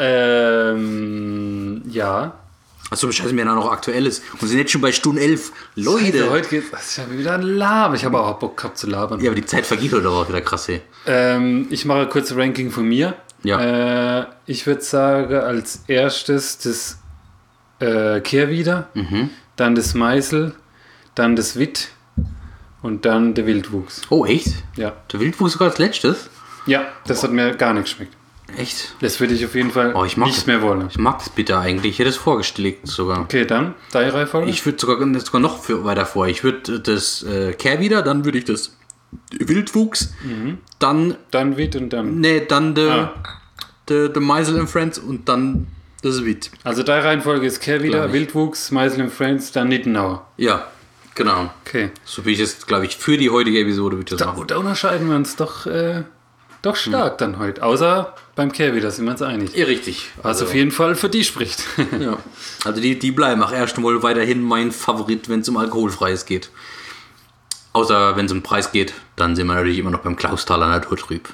Speaker 3: Ähm, ja.
Speaker 2: Achso, scheiße, mir da noch aktuelles. Und wir sind jetzt schon bei Stunde elf. Leute!
Speaker 3: Scheiße, heute geht's. Das ist ja wieder ein Laber. Ich habe auch Bock gehabt zu labern.
Speaker 2: Ja, aber die Zeit vergeht heute aber auch wieder krass, ey.
Speaker 3: Ähm, ich mache kurz ein Ranking von mir.
Speaker 2: Ja.
Speaker 3: Äh, ich würde sagen, als erstes das äh, Kehrwieder,
Speaker 2: Mhm.
Speaker 3: dann das Meißel, dann das Witt und dann der Wildwuchs.
Speaker 2: Oh, echt?
Speaker 3: Ja.
Speaker 2: Der Wildwuchs sogar als letztes?
Speaker 3: Ja, das hat mir gar nicht geschmeckt.
Speaker 2: Echt?
Speaker 3: Das würde ich auf jeden Fall
Speaker 2: Oh, ich mag
Speaker 3: nicht
Speaker 2: das.
Speaker 3: mehr wollen.
Speaker 2: Ich mag das bitter eigentlich. Ich hätte es vorgestellt sogar.
Speaker 3: Okay, dann deine Reihenfolge.
Speaker 2: Ich würde sogar, sogar noch für, weiter vor. Ich würde das äh, Kehrwieder, dann würde ich das Wildwuchs, dann,
Speaker 3: dann Witt und dann.
Speaker 2: nee, dann der
Speaker 3: Ah.
Speaker 2: de, de Meisel and Friends und dann das Witt.
Speaker 3: Also deine Reihenfolge ist Kehrwieder,
Speaker 2: Glaub ich.
Speaker 3: Wildwuchs, Meißel und Friends, dann Nittenauer.
Speaker 2: Ja, genau.
Speaker 3: Okay.
Speaker 2: So wie ich es, glaube ich, für die heutige Episode würde ich das
Speaker 3: Da,
Speaker 2: machen.
Speaker 3: da unterscheiden wir uns doch, äh, doch stark dann heute. Außer beim Kehrwieder sind wir uns einig.
Speaker 2: Ja, richtig.
Speaker 3: Was auf jeden Fall für die spricht.
Speaker 2: Ja. Also die, die bleiben auch erst wohl weiterhin mein Favorit, wenn es um Alkoholfreies geht. Außer wenn es um Preis geht, dann sind wir natürlich immer noch beim Klausthaler Naturtrüb.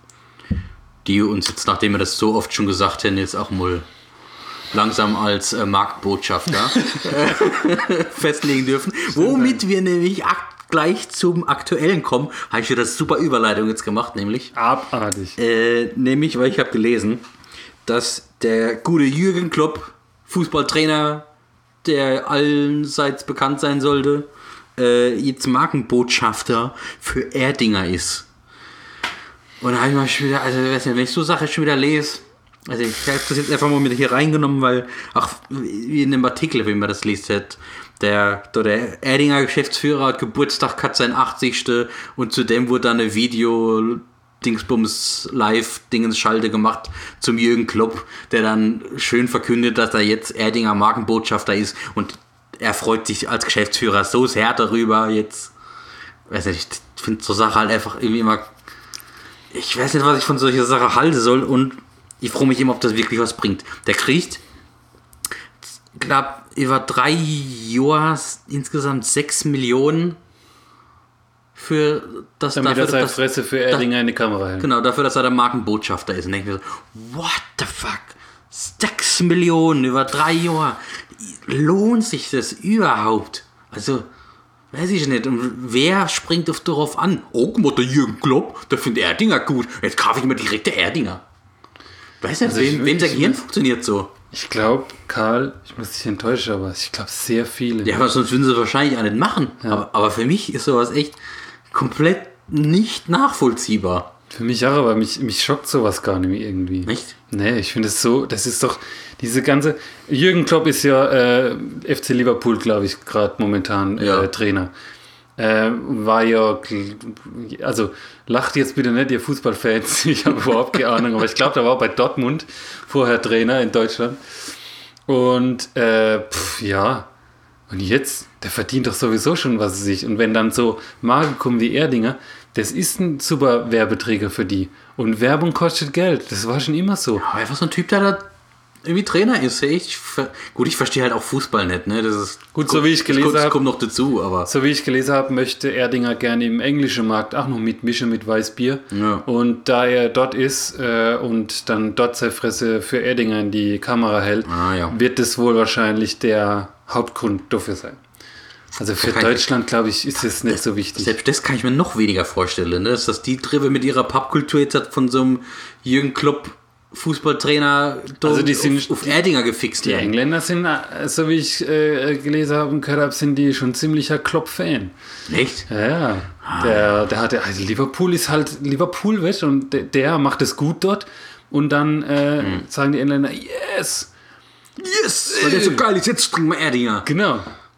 Speaker 2: Die uns jetzt, nachdem wir das so oft schon gesagt haben, jetzt auch mal langsam als äh, Marktbotschafter äh, festlegen dürfen. Womit wir nämlich ak- gleich zum Aktuellen kommen. Habe ich wieder das super Überleitung jetzt gemacht, nämlich.
Speaker 3: Abartig.
Speaker 2: Äh, nämlich, weil ich habe gelesen, dass der gute Jürgen Klopp, Fußballtrainer, der allseits bekannt sein sollte, äh, jetzt Markenbotschafter für Erdinger ist. Und da habe ich mal schon wieder, also weiß nicht, wenn ich so Sachen schon wieder lese, also ich habe das jetzt einfach mal mit hier reingenommen, weil, ach, wie in dem Artikel, wenn man das liest, hat, der, der Erdinger Geschäftsführer hat Geburtstag, hat sein achtzigste und zudem wurde dann eine Video Dingsbums live Dingensschalte gemacht zum Jürgen Klopp, der dann schön verkündet, dass er jetzt Erdinger Markenbotschafter ist und er freut sich als Geschäftsführer so sehr darüber jetzt. Weiß nicht, ich finde so Sache halt einfach irgendwie immer, ich weiß nicht, was ich von solcher Sache halten soll und ich freue mich immer, ob das wirklich was bringt. Der kriegt, ich glaube, über drei Jahre insgesamt sechs Millionen für das,
Speaker 3: Damit
Speaker 2: dafür,
Speaker 3: er seine
Speaker 2: dass-
Speaker 3: Fresse für Erdinger in die Kamera hält.
Speaker 2: Genau, dafür, dass er der Markenbotschafter ist. Und denke mir so, what the fuck? sechs Millionen über drei Jahre. Lohnt sich das überhaupt? Also, Weiß ich nicht. Und wer springt auf darauf an? Oh, guck mal, der Jürgen Klopp, der findet Erdinger gut. Jetzt kaufe ich mir direkt der Erdinger. Weiß nicht,
Speaker 3: Also
Speaker 2: wem,
Speaker 3: ich-
Speaker 2: wem der
Speaker 3: ich-
Speaker 2: Gehirn funktioniert so.
Speaker 3: Ich glaube, Karl, ich muss dich enttäuschen, aber ich glaube, sehr viele.
Speaker 2: Ja, aber sonst würden sie es wahrscheinlich auch nicht machen. Aber, aber für mich ist sowas echt komplett nicht nachvollziehbar.
Speaker 3: Für mich auch, aber mich, mich schockt sowas gar nicht mehr irgendwie.
Speaker 2: Nicht?
Speaker 3: Nee, ich finde es so, das ist doch diese ganze. Jürgen Klopp ist ja äh, F C Liverpool, glaube ich, gerade momentan äh,
Speaker 2: Ja.
Speaker 3: Trainer. Äh, war ja, also lacht jetzt bitte nicht, ihr Fußballfans, ich habe überhaupt keine Ahnung, aber ich glaube, der war bei Dortmund vorher Trainer in Deutschland. Und äh, pff, ja, und jetzt, der verdient doch sowieso schon was sich. Und wenn dann so Marken kommen wie Erdinger, das ist ein super Werbeträger für die. Und Werbung kostet Geld, das war schon immer so.
Speaker 2: Aber einfach so ein Typ, der da irgendwie Trainer ist. Ich, ver- gut, ich verstehe halt auch Fußball nicht. Ne? Das ist,
Speaker 3: Gut, so wie ich
Speaker 2: das
Speaker 3: gelesen
Speaker 2: kommt- das
Speaker 3: habe-
Speaker 2: kommt noch dazu, aber
Speaker 3: So wie ich gelesen habe, möchte Erdinger gerne im englischen Markt auch noch mitmischen mit Weißbier.
Speaker 2: Ja.
Speaker 3: Und da er dort ist äh, und dann dort seine Fresse für Erdinger in die Kamera hält,
Speaker 2: Ah, ja.
Speaker 3: wird das wohl wahrscheinlich der Hauptgrund dafür sein. Also für
Speaker 2: kann ich-
Speaker 3: Deutschland, glaube ich, ist es nicht so wichtig.
Speaker 2: selbst das kann ich mir noch weniger vorstellen. Ne? Dass das die Trive mit ihrer Pappkultur jetzt hat von so einem Jürgen Klopp Fußballtrainer
Speaker 3: Also die sind-
Speaker 2: auf, auf Erdinger gefixt
Speaker 3: Die
Speaker 2: werden.
Speaker 3: Engländer sind, äh, so wie ich äh, gelesen habe und gehört habe, sind die schon ziemlicher Klopp-Fan.
Speaker 2: Echt?
Speaker 3: Ja, ja. Der, der hatte, also Liverpool ist halt Liverpool, weißt du, und der, der macht es gut dort. Und dann äh, sagen die Engländer, yes!
Speaker 2: Yes! Weil der so geil ist, jetzt trinken wir Erdinger.
Speaker 3: Genau.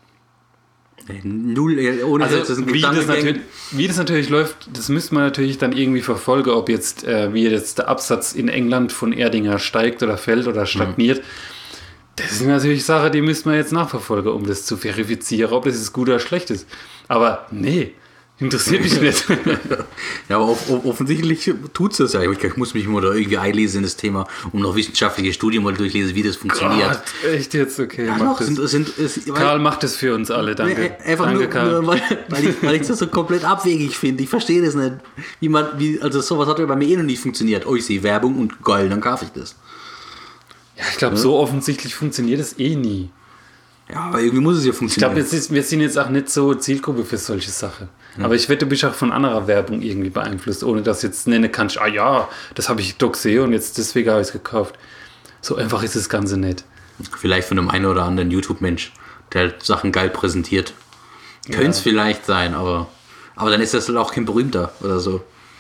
Speaker 2: Null, ohne
Speaker 3: Also
Speaker 2: dass das ein
Speaker 3: wie, das
Speaker 2: Gedankengang-
Speaker 3: natürlich, wie das natürlich läuft, das müsste man natürlich dann irgendwie verfolgen, ob jetzt, äh, wie jetzt der Absatz in England von Erdinger steigt oder fällt oder stagniert. Das ist natürlich Sache, die müsste man jetzt nachverfolgen, um das zu verifizieren, ob das jetzt gut oder schlecht ist. Aber nee, interessiert mich nicht.
Speaker 2: Ja, aber off off- offensichtlich tut es das ja. Ich, ich muss mich mal da irgendwie einlesen in das Thema, um noch wissenschaftliche Studien mal durchlesen, wie das funktioniert.
Speaker 3: Gott, echt jetzt? Okay,
Speaker 2: Ja,
Speaker 3: mach
Speaker 2: doch,
Speaker 3: das.
Speaker 2: sind, sind, ist,
Speaker 3: Karl macht das für uns alle, danke.
Speaker 2: Nee, einfach
Speaker 3: danke,
Speaker 2: nur,
Speaker 3: Karl.
Speaker 2: nur weil, weil, ich, weil ich das so komplett abwegig finde. Ich verstehe das nicht. Wie man, wie, also sowas hat ja bei mir eh noch nicht funktioniert. Oh, ich sehe Werbung und geil, dann kaufe ich das.
Speaker 3: Ja, ich glaube, so offensichtlich funktioniert es eh nie.
Speaker 2: Ja, aber irgendwie muss es ja
Speaker 3: Ich
Speaker 2: funktionieren.
Speaker 3: glaube, jetzt ist, wir sind jetzt auch nicht so Zielgruppe für solche Sachen. Aber ich wette, du bist auch von anderer Werbung irgendwie beeinflusst, ohne dass du jetzt nennen kannst, ah ja, das habe ich doch gesehen und jetzt deswegen habe ich es gekauft. So einfach ist das Ganze nicht.
Speaker 2: Vielleicht von einem einen oder anderen YouTube-Mensch, der halt Sachen geil präsentiert. Könnte es vielleicht sein, aber, aber dann ist das halt auch kein Berühmter oder so.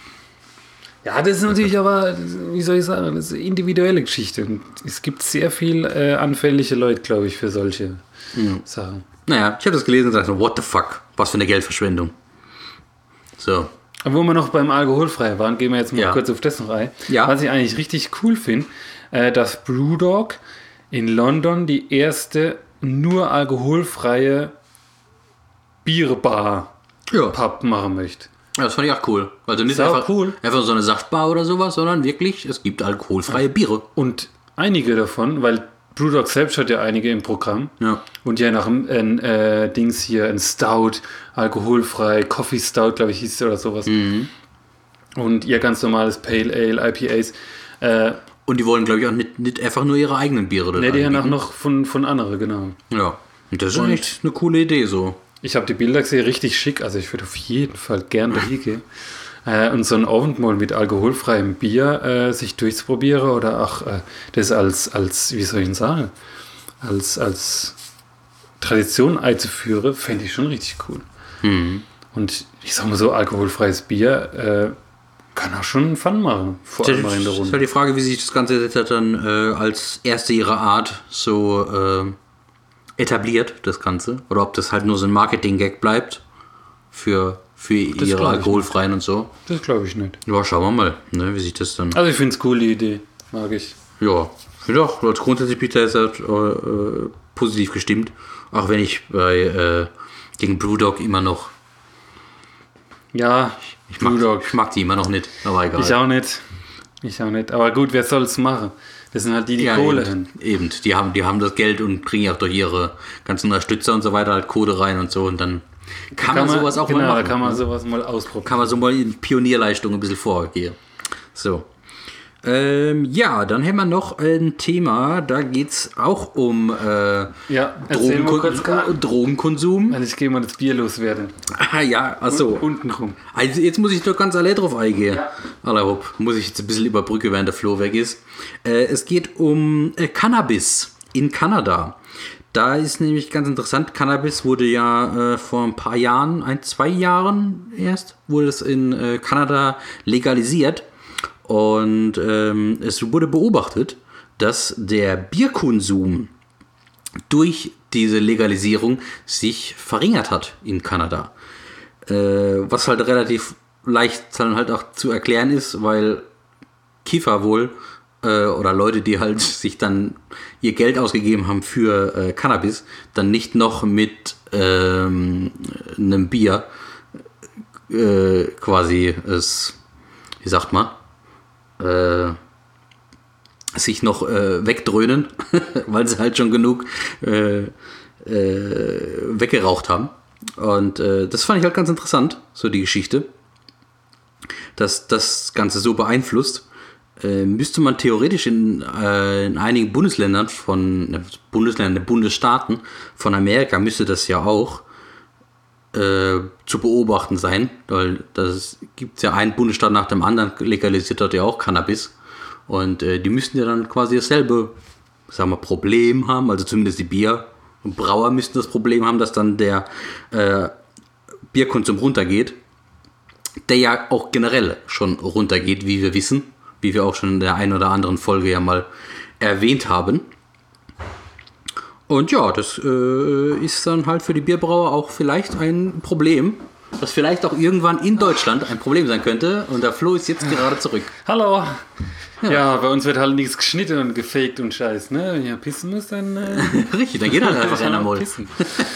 Speaker 3: Ja, das ist natürlich aber, wie soll ich sagen, das ist eine individuelle Geschichte. Und es gibt sehr viel äh, anfällige Leute, glaube ich, für solche Sachen.
Speaker 2: Naja, ich habe das gelesen und dachte, what the fuck, was für eine Geldverschwendung. So.
Speaker 3: Aber wo wir noch beim Alkoholfrei waren, gehen wir jetzt mal
Speaker 2: Ja.
Speaker 3: kurz auf das noch ein.
Speaker 2: Ja.
Speaker 3: Was ich eigentlich richtig cool finde, äh, dass Brewdog in London die erste nur alkoholfreie Bierbar
Speaker 2: Ja.
Speaker 3: Pub machen möchte.
Speaker 2: Ja, das fand ich auch cool. Also nicht
Speaker 3: Sau
Speaker 2: einfach,
Speaker 3: cool.
Speaker 2: einfach so eine Saftbar oder sowas, sondern wirklich, es gibt alkoholfreie Biere.
Speaker 3: Und einige davon, weil Brewdog selbst hat ja einige im Programm.
Speaker 2: Ja.
Speaker 3: Und ja nach einem ein, äh, Dings hier, ein Stout, alkoholfrei, Coffee Stout, glaube ich, hieß es oder sowas.
Speaker 2: Mhm.
Speaker 3: Und ihr ganz normales Pale Ale, I P As. Äh,
Speaker 2: Und die wollen, glaube ich, auch nicht, nicht einfach nur ihre eigenen Biere da
Speaker 3: ne, die haben auch
Speaker 2: anbieten.
Speaker 3: noch von, von anderen, genau.
Speaker 2: Ja. Und das ist
Speaker 3: Und-
Speaker 2: echt eine coole Idee so.
Speaker 3: Ich habe die Bilder gesehen, richtig schick. Also ich würde auf jeden Fall gern dahin gehen. Äh, und so ein Abend mal mit alkoholfreiem Bier äh, sich durchzuprobieren oder auch äh, das als, als, wie soll ich denn sagen, als, als Tradition einzuführen, fände ich schon richtig cool.
Speaker 2: Mhm.
Speaker 3: Und ich sag mal so, alkoholfreies Bier äh, kann auch schon Fun machen, vor allem mal in der
Speaker 2: Das ist
Speaker 3: Runde.
Speaker 2: halt die Frage, wie sich das Ganze jetzt halt dann äh, als erste ihrer Art so äh, etabliert, das Ganze. Oder ob das halt nur so ein Marketing-Gag bleibt für, für ihre
Speaker 3: glaub ich
Speaker 2: alkoholfreien und so.
Speaker 3: Das glaube ich nicht.
Speaker 2: Ja, schauen wir mal, ne, wie sich das dann...
Speaker 3: Also ich finde es cool, die Idee. Mag ich.
Speaker 2: Ja, ich finde auch, als grundsätzlich Peter ist halt äh, äh, positiv gestimmt. Auch wenn ich bei äh, gegen Brewdog immer noch...
Speaker 3: Ja,
Speaker 2: Ich mag,
Speaker 3: Brewdog.
Speaker 2: ich mag die immer noch nicht, aber egal.
Speaker 3: Ich auch nicht. Ich auch nicht. Aber gut, wer soll es machen? Das sind halt die, die
Speaker 2: Ja,
Speaker 3: Kohle
Speaker 2: eben,
Speaker 3: haben.
Speaker 2: eben. Die haben, die haben das Geld und kriegen ja auch durch ihre ganzen Unterstützer und so weiter halt Kohle rein und so. Und dann kann, man sowas auch
Speaker 3: genau,
Speaker 2: mal machen.
Speaker 3: da kann man sowas mal ausprobieren.
Speaker 2: kann man so mal in Pionierleistung ein bisschen vorgehen. So. Ähm, ja, dann haben wir noch ein Thema, da geht es auch um äh,
Speaker 3: Ja, erzähl mal
Speaker 2: Drogenkon-
Speaker 3: kurz, Karl.
Speaker 2: Drogenkonsum.
Speaker 3: Weil ich gehe mal das Bier loswerden.
Speaker 2: Ah ja, achso.
Speaker 3: Unten rum.
Speaker 2: Also jetzt muss ich doch ganz allein drauf eingehen.
Speaker 3: Ja.
Speaker 2: Allerhopp, muss ich jetzt ein bisschen überbrücke, während der Flo weg ist. Äh, es geht um äh, Cannabis in Kanada. Da ist nämlich ganz interessant, Cannabis wurde ja äh, vor ein paar Jahren, ein, zwei Jahren erst, wurde es in äh, Kanada legalisiert. Und ähm, es wurde beobachtet, dass der Bierkonsum durch diese Legalisierung sich verringert hat in Kanada. Äh, was halt relativ leicht dann halt auch zu erklären ist, weil Kiffer wohl äh, oder Leute, die halt sich dann ihr Geld ausgegeben haben für äh, Cannabis, dann nicht noch mit ähm, einem Bier äh, quasi es, wie sagt man, äh, sich noch äh, wegdröhnen, weil sie halt schon genug äh, äh, weggeraucht haben. Und äh, das fand ich halt ganz interessant, so die Geschichte, dass das Ganze so beeinflusst. Äh, müsste man theoretisch in, äh, in einigen Bundesländern von ne, Bundesländern, Bundesstaaten von Amerika müsste das ja auch äh, zu beobachten sein, weil das gibt ja einen Bundesstaat nach dem anderen, legalisiert dort ja auch Cannabis. Und äh, die müssten ja dann quasi dasselbe, sagen wir, Problem haben, also zumindest die Bier- und Brauer müssten das Problem haben, dass dann der äh, Bierkonsum runtergeht, der ja auch generell schon runtergeht, wie wir wissen, wie wir auch schon in der einen oder anderen Folge ja mal erwähnt haben. Und ja, das äh, ist dann halt für die Bierbrauer auch vielleicht ein Problem, das vielleicht auch irgendwann in Deutschland ein Problem sein könnte. Und der Flo ist jetzt gerade zurück.
Speaker 3: Hallo. Ja. ja, bei uns wird halt nichts geschnitten und gefaked und Scheiß, ne? Wenn ich ja pissen muss, dann... Äh,
Speaker 2: Richtig, dann geht halt einfach einer mal.
Speaker 3: pissen.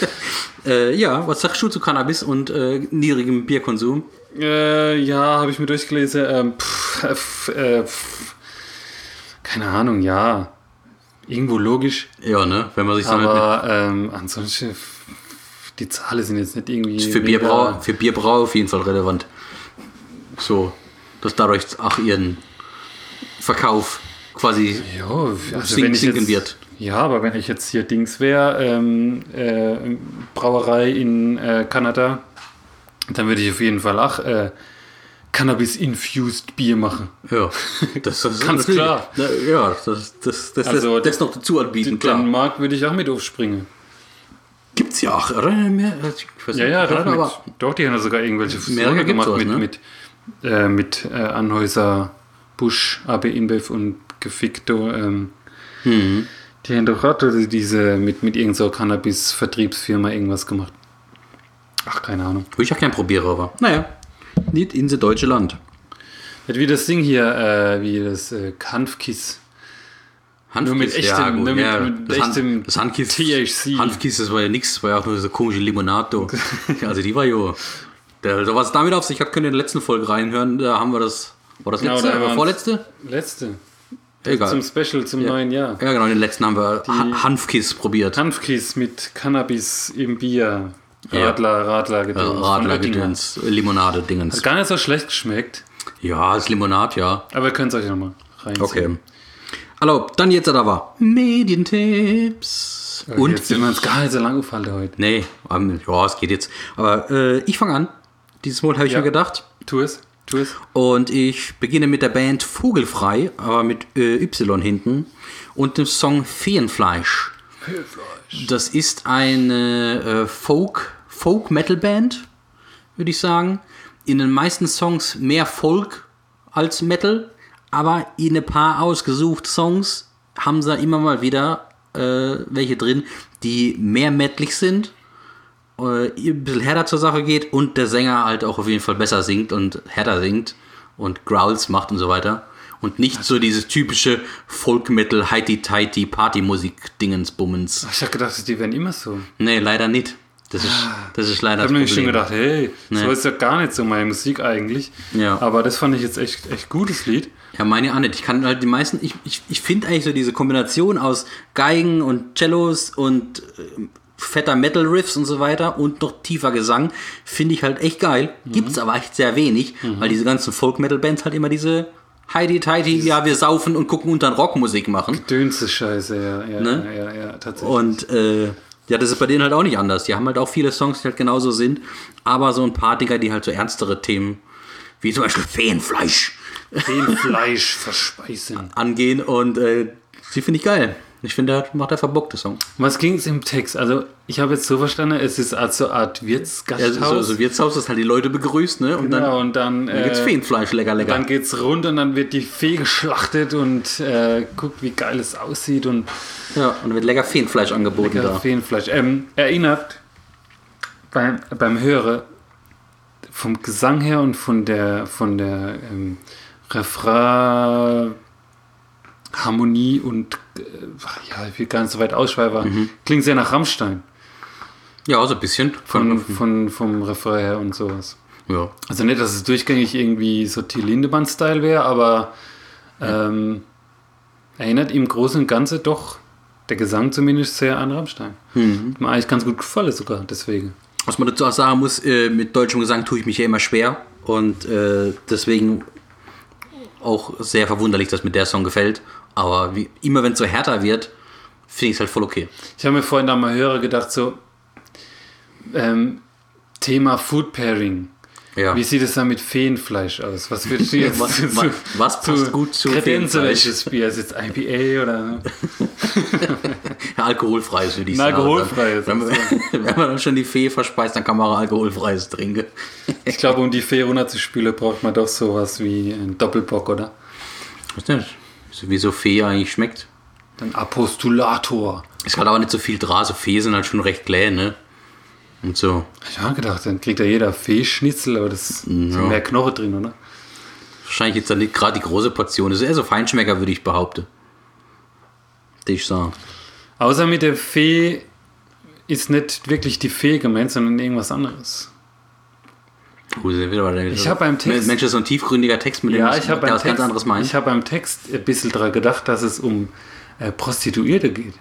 Speaker 2: äh, ja, was sagst du zu Cannabis und äh, niedrigem Bierkonsum?
Speaker 3: Äh, ja, habe ich mir durchgelesen. Ähm, pff, äh, pff, äh, pff, keine Ahnung, ja. Irgendwo logisch.
Speaker 2: Ja, ne? Wenn man sich so
Speaker 3: Aber ähm, ansonsten, die Zahlen sind jetzt nicht irgendwie...
Speaker 2: für Bierbrauer, für Bierbrauer auf jeden Fall relevant. So, dass dadurch auch ihren Verkauf quasi
Speaker 3: Ja, also
Speaker 2: sink,
Speaker 3: wenn ich
Speaker 2: sinken
Speaker 3: jetzt,
Speaker 2: wird.
Speaker 3: Ja, aber wenn ich jetzt hier Dings wäre, ähm, äh, Brauerei in äh, Kanada, dann würde ich auf jeden Fall auch äh, Cannabis-infused Bier machen.
Speaker 2: Ja, das, das
Speaker 3: Ganz
Speaker 2: ist
Speaker 3: klar.
Speaker 2: Na, ja, das, das, das,
Speaker 3: Also,
Speaker 2: das, das noch dazu anbieten,
Speaker 3: Den
Speaker 2: klar.
Speaker 3: Markt würde ich auch mit aufspringen.
Speaker 2: Gibt's ja auch, oder? Mehr, ich weiß
Speaker 3: Ja,
Speaker 2: nicht,
Speaker 3: ja, doch,
Speaker 2: aber
Speaker 3: mit, doch, die haben ja sogar irgendwelche
Speaker 2: Mehrere
Speaker 3: Fusionen
Speaker 2: gibt's
Speaker 3: gemacht
Speaker 2: was,
Speaker 3: mit,
Speaker 2: ne?
Speaker 3: mit, äh, mit äh, Anhäuser, Busch, A B InBev und Geficto. Ähm,
Speaker 2: Mhm.
Speaker 3: Die haben doch gerade diese mit, mit irgendeiner so Cannabis-Vertriebsfirma irgendwas gemacht. Ach, keine Ahnung.
Speaker 2: Wo ich auch gern probiere, aber naja, nicht in das deutsche Land.
Speaker 3: Nicht wie das Ding hier, äh, wie das äh, Hanfkiss.
Speaker 2: Hanfkiss,
Speaker 3: Nur mit echtem-
Speaker 2: gut,
Speaker 3: nur mit-
Speaker 2: ja,
Speaker 3: mit
Speaker 2: das
Speaker 3: echtem
Speaker 2: Han- das Hanfkiss,
Speaker 3: T H C.
Speaker 2: Hanfkiss, das war ja nichts, das war ja auch nur so komische Limonade. Also die war ja, der, was es damit auf sich hat, könnt ihr in der letzten Folge reinhören, da haben wir das, war das
Speaker 3: Genau,
Speaker 2: letzte,
Speaker 3: da
Speaker 2: oder
Speaker 3: waren's-
Speaker 2: vorletzte?
Speaker 3: Letzte.
Speaker 2: Egal.
Speaker 3: Zum Special, zum
Speaker 2: Ja.
Speaker 3: neuen Jahr.
Speaker 2: Ja genau, den letzten haben wir
Speaker 3: Die-
Speaker 2: Ha- Hanfkiss probiert.
Speaker 3: Hanfkiss mit Cannabis im Bier.
Speaker 2: Ja.
Speaker 3: Radler, Radler
Speaker 2: Äh,
Speaker 3: gedöns. von
Speaker 2: Radler,
Speaker 3: Oettinger.
Speaker 2: Gedöns, Limonade, Dingens.
Speaker 3: Hat gar nicht so schlecht geschmeckt,
Speaker 2: Ja, das Limonade, ja.
Speaker 3: aber ihr könnt es euch nochmal reinziehen.
Speaker 2: Okay. Hallo, dann jetzt aber Medientipps.
Speaker 3: Und jetzt sind wir uns gar nicht so lang aufhalten heute.
Speaker 2: Nee, ähm, ja, es geht jetzt. Aber äh, ich fange an. Dieses Mal habe ich
Speaker 3: Ja.
Speaker 2: mir gedacht.
Speaker 3: Tu es, tu es.
Speaker 2: Und ich beginne mit der Band Vogelfrei, aber mit äh, Y hinten. Und dem Song Feenfleisch. Das ist eine äh, Folk, Folk-Metal-Band, würde ich sagen. In den meisten Songs mehr Folk als Metal. Aber in ein paar ausgesuchte Songs haben sie immer mal wieder äh, welche drin, die mehr mettlich sind, äh, ein bisschen härter zur Sache geht und der Sänger halt auch auf jeden Fall besser singt und härter singt und Growls macht und so weiter. Und nicht so dieses typische Folk-Metal, Heiti-Tighty, Party-Musik-Dingensbummens.
Speaker 3: Ich habe gedacht, die wären immer so.
Speaker 2: Nee, leider nicht. Das ist, das ist leider
Speaker 3: Ich
Speaker 2: das
Speaker 3: habe mir schon
Speaker 2: Problem.
Speaker 3: gedacht, hey,
Speaker 2: Nee.
Speaker 3: so ist ja gar nicht so meine Musik eigentlich.
Speaker 2: Ja.
Speaker 3: Aber das fand ich jetzt echt, echt gutes Lied.
Speaker 2: Ja, meine auch nicht. Ich kann halt die meisten, ich, ich, ich finde eigentlich so diese Kombination aus Geigen und Cellos und äh, fetter Metal-Riffs und so weiter und noch tiefer Gesang, finde ich halt echt geil. Gibt's aber echt sehr wenig, weil diese ganzen Folk-Metal-Bands halt immer diese Heidi Tighty, ja, wir saufen und gucken und dann Rockmusik machen.
Speaker 3: Dönse Scheiße, ja, ja,
Speaker 2: Ne?
Speaker 3: ja, ja, ja, tatsächlich.
Speaker 2: Und äh, ja, das ist bei denen halt auch nicht anders. Die haben halt auch viele Songs, die halt genauso sind, aber so ein paar Dinger, die halt so ernstere Themen, wie zum Beispiel Feenfleisch,
Speaker 3: Feenfleisch verspeisen.
Speaker 2: angehen und äh, die finde ich geil. Ich finde, der macht der verbockte Song.
Speaker 3: Was ging es im Text? Also, ich habe jetzt so verstanden, es ist also eine Art Wirtsgasthaus.
Speaker 2: Ja, so, so Wirtshaus, das halt die Leute begrüßt, ne? Und
Speaker 3: Genau,
Speaker 2: dann,
Speaker 3: und dann,
Speaker 2: dann gibt's
Speaker 3: äh,
Speaker 2: Feenfleisch, lecker, lecker.
Speaker 3: Dann geht's rund und dann wird die Fee geschlachtet und äh, guckt, wie geil es aussieht und
Speaker 2: Ja, und dann wird lecker Feenfleisch angeboten
Speaker 3: lecker
Speaker 2: da.
Speaker 3: Feenfleisch. Ähm, erinnert beim, beim Hören vom Gesang her und von der von der ähm, Refrain Harmonie und äh, ja, ich will gar nicht so weit ausschweifen,
Speaker 2: Mhm.
Speaker 3: klingt sehr nach Rammstein
Speaker 2: Ja, so ein bisschen.
Speaker 3: von, von, vom Refrain her und sowas.
Speaker 2: ja.
Speaker 3: Also nicht, dass es durchgängig irgendwie so Till Lindemann-Style wäre, aber ähm, erinnert im Großen und Ganzen doch der Gesang zumindest sehr an Rammstein.
Speaker 2: Mhm.
Speaker 3: Hat mir eigentlich ganz gut gefallen sogar, deswegen.
Speaker 2: Was man dazu auch sagen muss, äh, mit deutschem Gesang tue ich mich ja immer schwer und äh, deswegen auch sehr verwunderlich, dass mir der Song gefällt. Aber wie, immer wenn es so härter wird, finde ich es halt voll okay.
Speaker 3: Ich habe mir vorhin da mal höre gedacht, so ähm, Thema Food Pairing.
Speaker 2: Ja.
Speaker 3: Wie sieht es da mit Feenfleisch aus? Was würdest du jetzt
Speaker 2: Was-
Speaker 3: zu,
Speaker 2: was- was passt gut zu
Speaker 3: Kredenze,
Speaker 2: Feenfleisch?
Speaker 3: welches Bier? Ist jetzt I P A oder?
Speaker 2: Ja, alkoholfreies würde ich
Speaker 3: Ein
Speaker 2: sagen.
Speaker 3: alkoholfreies,
Speaker 2: Wenn man, wenn man dann schon die Fee verspeist, dann kann man auch alkoholfreies trinken.
Speaker 3: Ich glaube, um die Fee runterzuspülen, braucht man doch sowas wie ein Doppelbock, oder?
Speaker 2: Was denn? Wie so Fee eigentlich schmeckt.
Speaker 3: Ein Apostulator.
Speaker 2: Ist halt aber nicht so viel dran. So Fee sind halt schon recht klein, ne? Und so.
Speaker 3: Ich habe gedacht, dann kriegt ja jeder Feeschnitzel, aber das sind
Speaker 2: Ja.
Speaker 3: mehr Knochen drin, oder?
Speaker 2: Wahrscheinlich jetzt dann nicht gerade die große Portion. Das ist eher so Feinschmecker, würde ich behaupten. Die ich sagen.
Speaker 3: Außer mit der Fee ist nicht wirklich die Fee gemeint, sondern irgendwas anderes.
Speaker 2: Gut, sind wieder bei
Speaker 3: Ich hab beim Text-
Speaker 2: Mensch, das ist so ein tiefgründiger Text, mit dem
Speaker 3: Ja, ich habe
Speaker 2: der
Speaker 3: beim,
Speaker 2: was ganz
Speaker 3: Text-
Speaker 2: anderes meint.
Speaker 3: ich hab beim Text ein bisschen daran gedacht, dass es um äh, Prostituierte geht.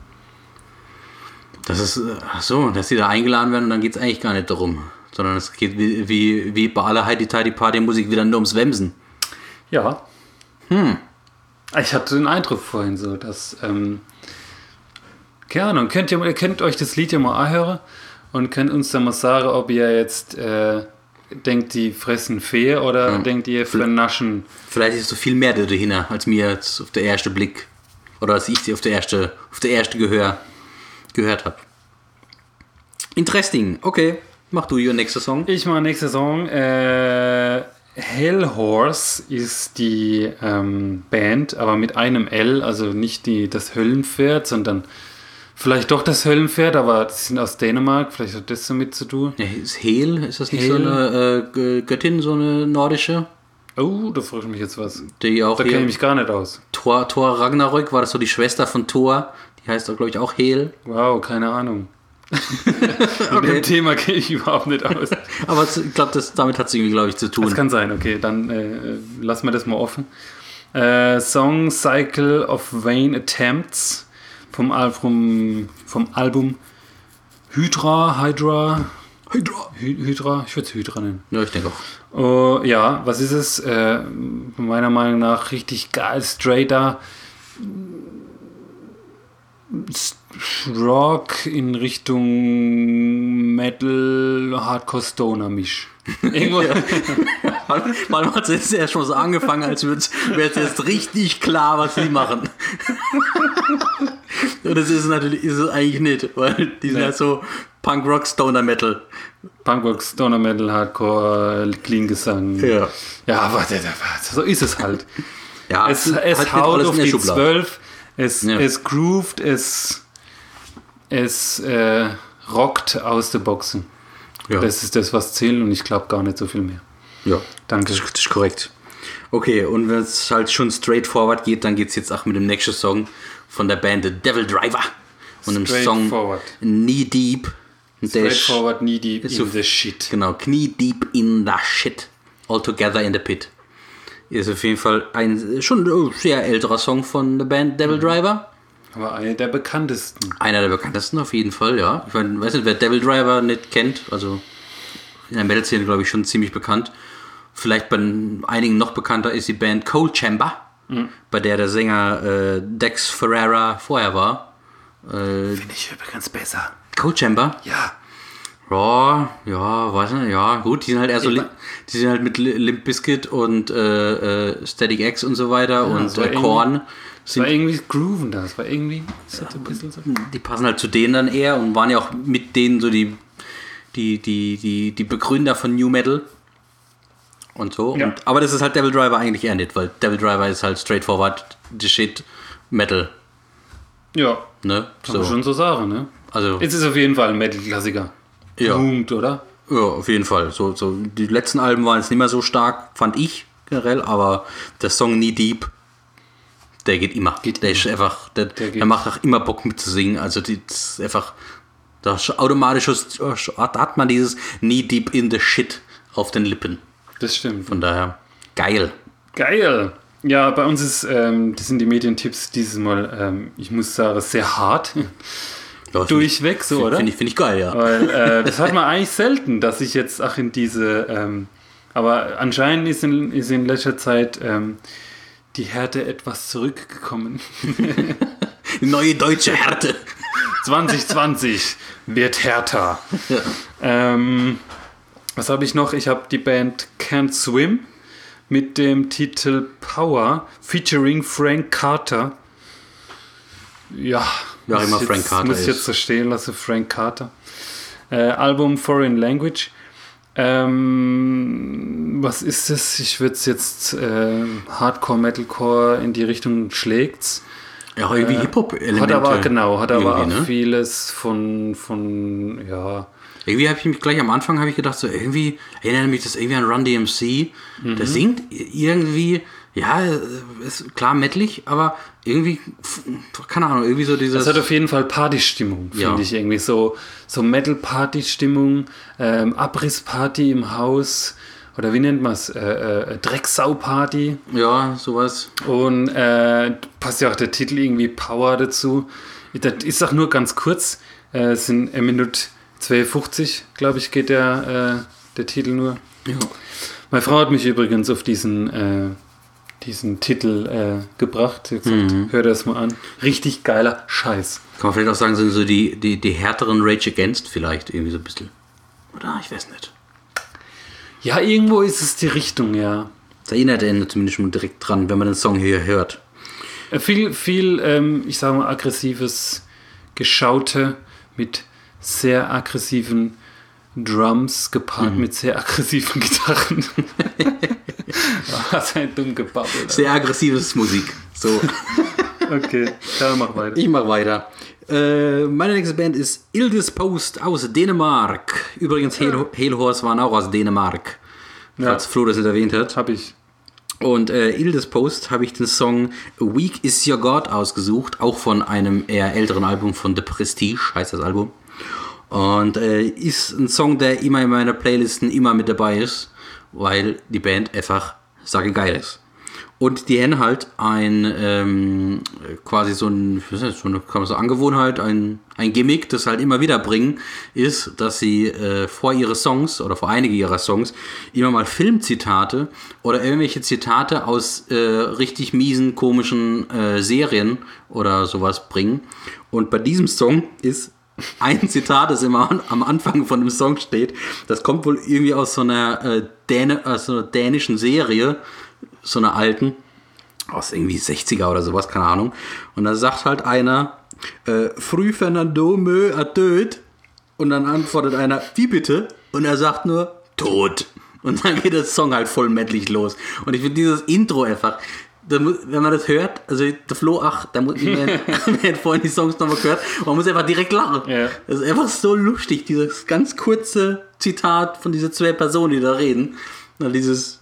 Speaker 2: Das ist äh, ach so, dass die da eingeladen werden und dann geht es eigentlich gar nicht darum. Sondern es geht wie, wie, wie bei aller Heidi Tighty Party Musik wieder nur ums Wemsen.
Speaker 3: Ja. Hm. Ich hatte den Eindruck vorhin so, dass, ähm, keine Ahnung, könnt ihr, ihr könnt euch das Lied ja mal anhören und könnt uns dann mal sagen, ob ihr jetzt äh, denkt, die fressen Fee oder
Speaker 2: Ja.
Speaker 3: denkt ihr vernaschen.
Speaker 2: Vielleicht ist so viel mehr da dahinter, als mir jetzt auf den ersten Blick oder als ich sie auf der erste, auf der erste Gehör gehört habe. Interesting. Okay, mach du your nächster Song.
Speaker 3: Ich mache nächste Song. Äh, Hellhorse ist die ähm, Band, aber mit einem L, also nicht die, das Höllenpferd, sondern vielleicht doch das Höllenpferd, aber die sind aus Dänemark, vielleicht hat das damit zu tun.
Speaker 2: Ja, ist Hel, ist das nicht
Speaker 3: Hel.
Speaker 2: so eine äh, Gö- Göttin, so eine nordische?
Speaker 3: Oh, da frage ich mich jetzt was.
Speaker 2: Die auch
Speaker 3: Da
Speaker 2: hier-
Speaker 3: kenne ich mich gar nicht aus.
Speaker 2: Thor, Thor Ragnarök, war das so die Schwester von Thor? Die heißt doch, glaube ich, auch Hel.
Speaker 3: Wow, keine Ahnung. Mit dem Thema kenne ich überhaupt nicht aus.
Speaker 2: Aber es- ich glaube, damit hat es irgendwie, glaube ich, zu tun.
Speaker 3: Das kann sein, okay, dann äh, lassen wir das mal offen. Äh, Song Cycle of Vain Attempts vom Album, vom Album Hydra, Hydra,
Speaker 2: Hydra.
Speaker 3: Hy- Hydra, ich würde es Hydra nennen.
Speaker 2: Ja, ich denke auch.
Speaker 3: Oh, ja, was ist es? Äh, meiner Meinung nach richtig geil, straighter Rock in Richtung Metal, Hardcore Stoner Misch. Irgendwo.
Speaker 2: Man hat jetzt erst mal so angefangen, als wäre es jetzt richtig klar, was sie machen. Und das ist natürlich ist es eigentlich nicht, weil die sind
Speaker 3: Nee.
Speaker 2: ja so Punk Rock Stoner Metal.
Speaker 3: Punkrock, Stoner Metal, Hardcore, Clean Gesang.
Speaker 2: Ja.
Speaker 3: Ja, aber so ist es halt.
Speaker 2: Ja,
Speaker 3: Es,
Speaker 2: halt
Speaker 3: es
Speaker 2: nicht
Speaker 3: haut
Speaker 2: alles
Speaker 3: auf
Speaker 2: in der
Speaker 3: die
Speaker 2: Schublade.
Speaker 3: zwölf, es,
Speaker 2: Ja.
Speaker 3: es groovt, es, es äh, rockt aus der Boxen.
Speaker 2: Ja.
Speaker 3: Das ist das, was zählt und ich glaube gar nicht so viel mehr.
Speaker 2: Ja,
Speaker 3: Danke.
Speaker 2: das, das ist korrekt. Okay, und wenn es halt schon straightforward geht, dann geht es jetzt auch mit dem nächsten Song von der Band The Devil Driver und dem Song
Speaker 3: Straightforward.
Speaker 2: Knee Deep. Und der ist-
Speaker 3: Straightforward, knee deep
Speaker 2: ist
Speaker 3: in
Speaker 2: so-
Speaker 3: the shit.
Speaker 2: Genau, Knee Deep in the Shit. All Together in the Pit. Ist auf jeden Fall ein schon sehr älterer Song von der Band Devil Driver.
Speaker 3: Aber einer der bekanntesten.
Speaker 2: Einer der bekanntesten auf jeden Fall, ja. Ich mein, weiß nicht, wer Devil Driver nicht kennt, also in der Metal-Szene, glaube ich, schon ziemlich bekannt. vielleicht bei einigen noch bekannter ist die Band Cold Chamber, mhm. bei der der Sänger äh, Dex Ferreira vorher war. Äh,
Speaker 3: Finde ich übrigens besser.
Speaker 2: Cold Chamber?
Speaker 3: Ja.
Speaker 2: Ja, ja, weiß nicht, ja, gut, die sind halt eher so, li- die sind halt mit Limp Bizkit und äh, äh, Static X und so weiter ja, und äh, Korn.
Speaker 3: Das war irgendwie Grooven da, das war irgendwie so ein bisschen so.
Speaker 2: Die passen halt zu denen dann eher und waren ja auch mit denen so die, die, die, die, die Begründer von New Metal und so. Ja. Und, aber das ist halt Devil Driver eigentlich eher nicht, weil Devil Driver ist halt straightforward the shit Metal.
Speaker 3: Ja,
Speaker 2: ne?
Speaker 3: Kann so. man schon so sagen, ne?
Speaker 2: Also,
Speaker 3: es ist auf jeden Fall ein Metal-Klassiker.
Speaker 2: Ja.
Speaker 3: Punkt, oder?
Speaker 2: Ja, auf jeden Fall. So, so, die letzten Alben waren jetzt nicht mehr so stark, fand ich generell, aber der Song Knee Deep, der geht immer. Geht der immer. ist einfach, der, der, der macht auch immer Bock mitzusingen. Also die, das ist einfach, da automatisch hat man dieses Knee Deep in the Shit auf den Lippen.
Speaker 3: Das stimmt.
Speaker 2: Von daher, geil.
Speaker 3: Geil. Ja, bei uns ist, ähm, das sind die Medientipps dieses Mal, ähm, ich muss sagen, sehr hart. Ja, durchweg so,
Speaker 2: find,
Speaker 3: oder?
Speaker 2: Finde ich, find ich geil, ja.
Speaker 3: Weil äh, das hat man eigentlich selten, dass ich jetzt auch in diese, ähm, aber anscheinend ist in, ist in letzter Zeit ähm, die Härte etwas zurückgekommen.
Speaker 2: Die neue deutsche Härte.
Speaker 3: zwanzig zwanzig wird härter. Ja. Ähm, was habe ich noch? Ich habe die Band Can't Swim mit dem Titel Power featuring Frank Carter. Ja,
Speaker 2: ja immer
Speaker 3: jetzt,
Speaker 2: Frank Carter
Speaker 3: muss ich jetzt so stehen lassen, Frank Carter. Äh, Album Foreign Language. Ähm, was ist es? Ich würde es jetzt äh, Hardcore, Metalcore in die Richtung schlägt's.
Speaker 2: Ja, irgendwie äh, Hip-Hop-Elemente.
Speaker 3: Hat aber, genau, hat aber auch
Speaker 2: ne?
Speaker 3: vieles von, von, ja.
Speaker 2: Irgendwie habe ich mich gleich am Anfang habe ich gedacht, so irgendwie erinnert mich das irgendwie an Run D M C. Mhm. Der singt irgendwie, ja, ist klar mettlig, aber irgendwie, keine Ahnung, irgendwie so dieses...
Speaker 3: Das hat auf jeden Fall Partystimmung, finde
Speaker 2: ja.
Speaker 3: ich irgendwie. So, so Metal-Party-Stimmung, ähm, Abrissparty im Haus, oder wie nennt man es? Äh, äh, Drecksau-Party.
Speaker 2: Ja, sowas.
Speaker 3: Und äh, passt ja auch der Titel irgendwie Power dazu. Das ist auch nur ganz kurz. Äh, es sind eine Minute zweiundfünfzig, glaube ich, geht der, äh, der Titel nur.
Speaker 2: Ja.
Speaker 3: Meine Frau hat mich übrigens auf diesen... Äh, diesen Titel äh, gebracht. Jetzt mhm. Hör das mal an. Richtig geiler Scheiß.
Speaker 2: Kann man vielleicht auch sagen, sind so die, die, die härteren Rage Against vielleicht irgendwie so ein bisschen. Oder? Ich weiß nicht.
Speaker 3: Ja, irgendwo ist es die Richtung, ja.
Speaker 2: Das erinnert einen zumindest schon direkt dran, wenn man den Song hier hört.
Speaker 3: Äh, viel, viel, ähm, ich sage mal, aggressives Geschaute mit sehr aggressiven Drums gepaart mhm. mit sehr aggressiven Gitarren. Was ein dumm gebabbelt.
Speaker 2: Sehr aggressives Musik. So.
Speaker 3: Okay, dann mach weiter.
Speaker 2: Ich mach weiter. Äh, meine nächste Band ist Ildisposed aus Dänemark. Übrigens, ja. Hail Horse waren auch aus Dänemark. Falls ja. Flo das nicht erwähnt hat.
Speaker 3: Hab ich.
Speaker 2: Und äh, Ildisposed habe ich den Song A Weak Is Your God ausgesucht. Auch von einem eher älteren Album von The Prestige, heißt das Album. Und äh, ist ein Song, der immer in meiner Playlisten immer mit dabei ist, weil die Band einfach sagegeil ist. Und die haben halt ein, ähm, quasi so, ein, was ist das, so eine, kann man so Angewohnheit, ein, ein Gimmick, das halt immer wieder bringen, ist, dass sie äh, vor ihre Songs oder vor einige ihrer Songs immer mal Filmzitate oder irgendwelche Zitate aus äh, richtig miesen, komischen äh, Serien oder sowas bringen. Und bei diesem Song ist ein Zitat, das immer am Anfang von dem Song steht, das kommt wohl irgendwie aus so einer, äh, Däne, aus so einer dänischen Serie, so einer alten, aus irgendwie sechziger oder sowas, keine Ahnung. Und da sagt halt einer, äh, Früh Fernando Mö a död. Und dann antwortet einer, wie bitte? Und er sagt nur, tot. Und dann geht der Song halt voll mettlich los. Und ich finde dieses Intro einfach, wenn man das hört, also der Flo, ach, da muss wir haben vorhin die Songs nochmal gehört, man muss einfach direkt lachen. Ja. Das ist einfach so lustig, dieses ganz kurze Zitat von diesen zwei Personen, die da reden. Und dieses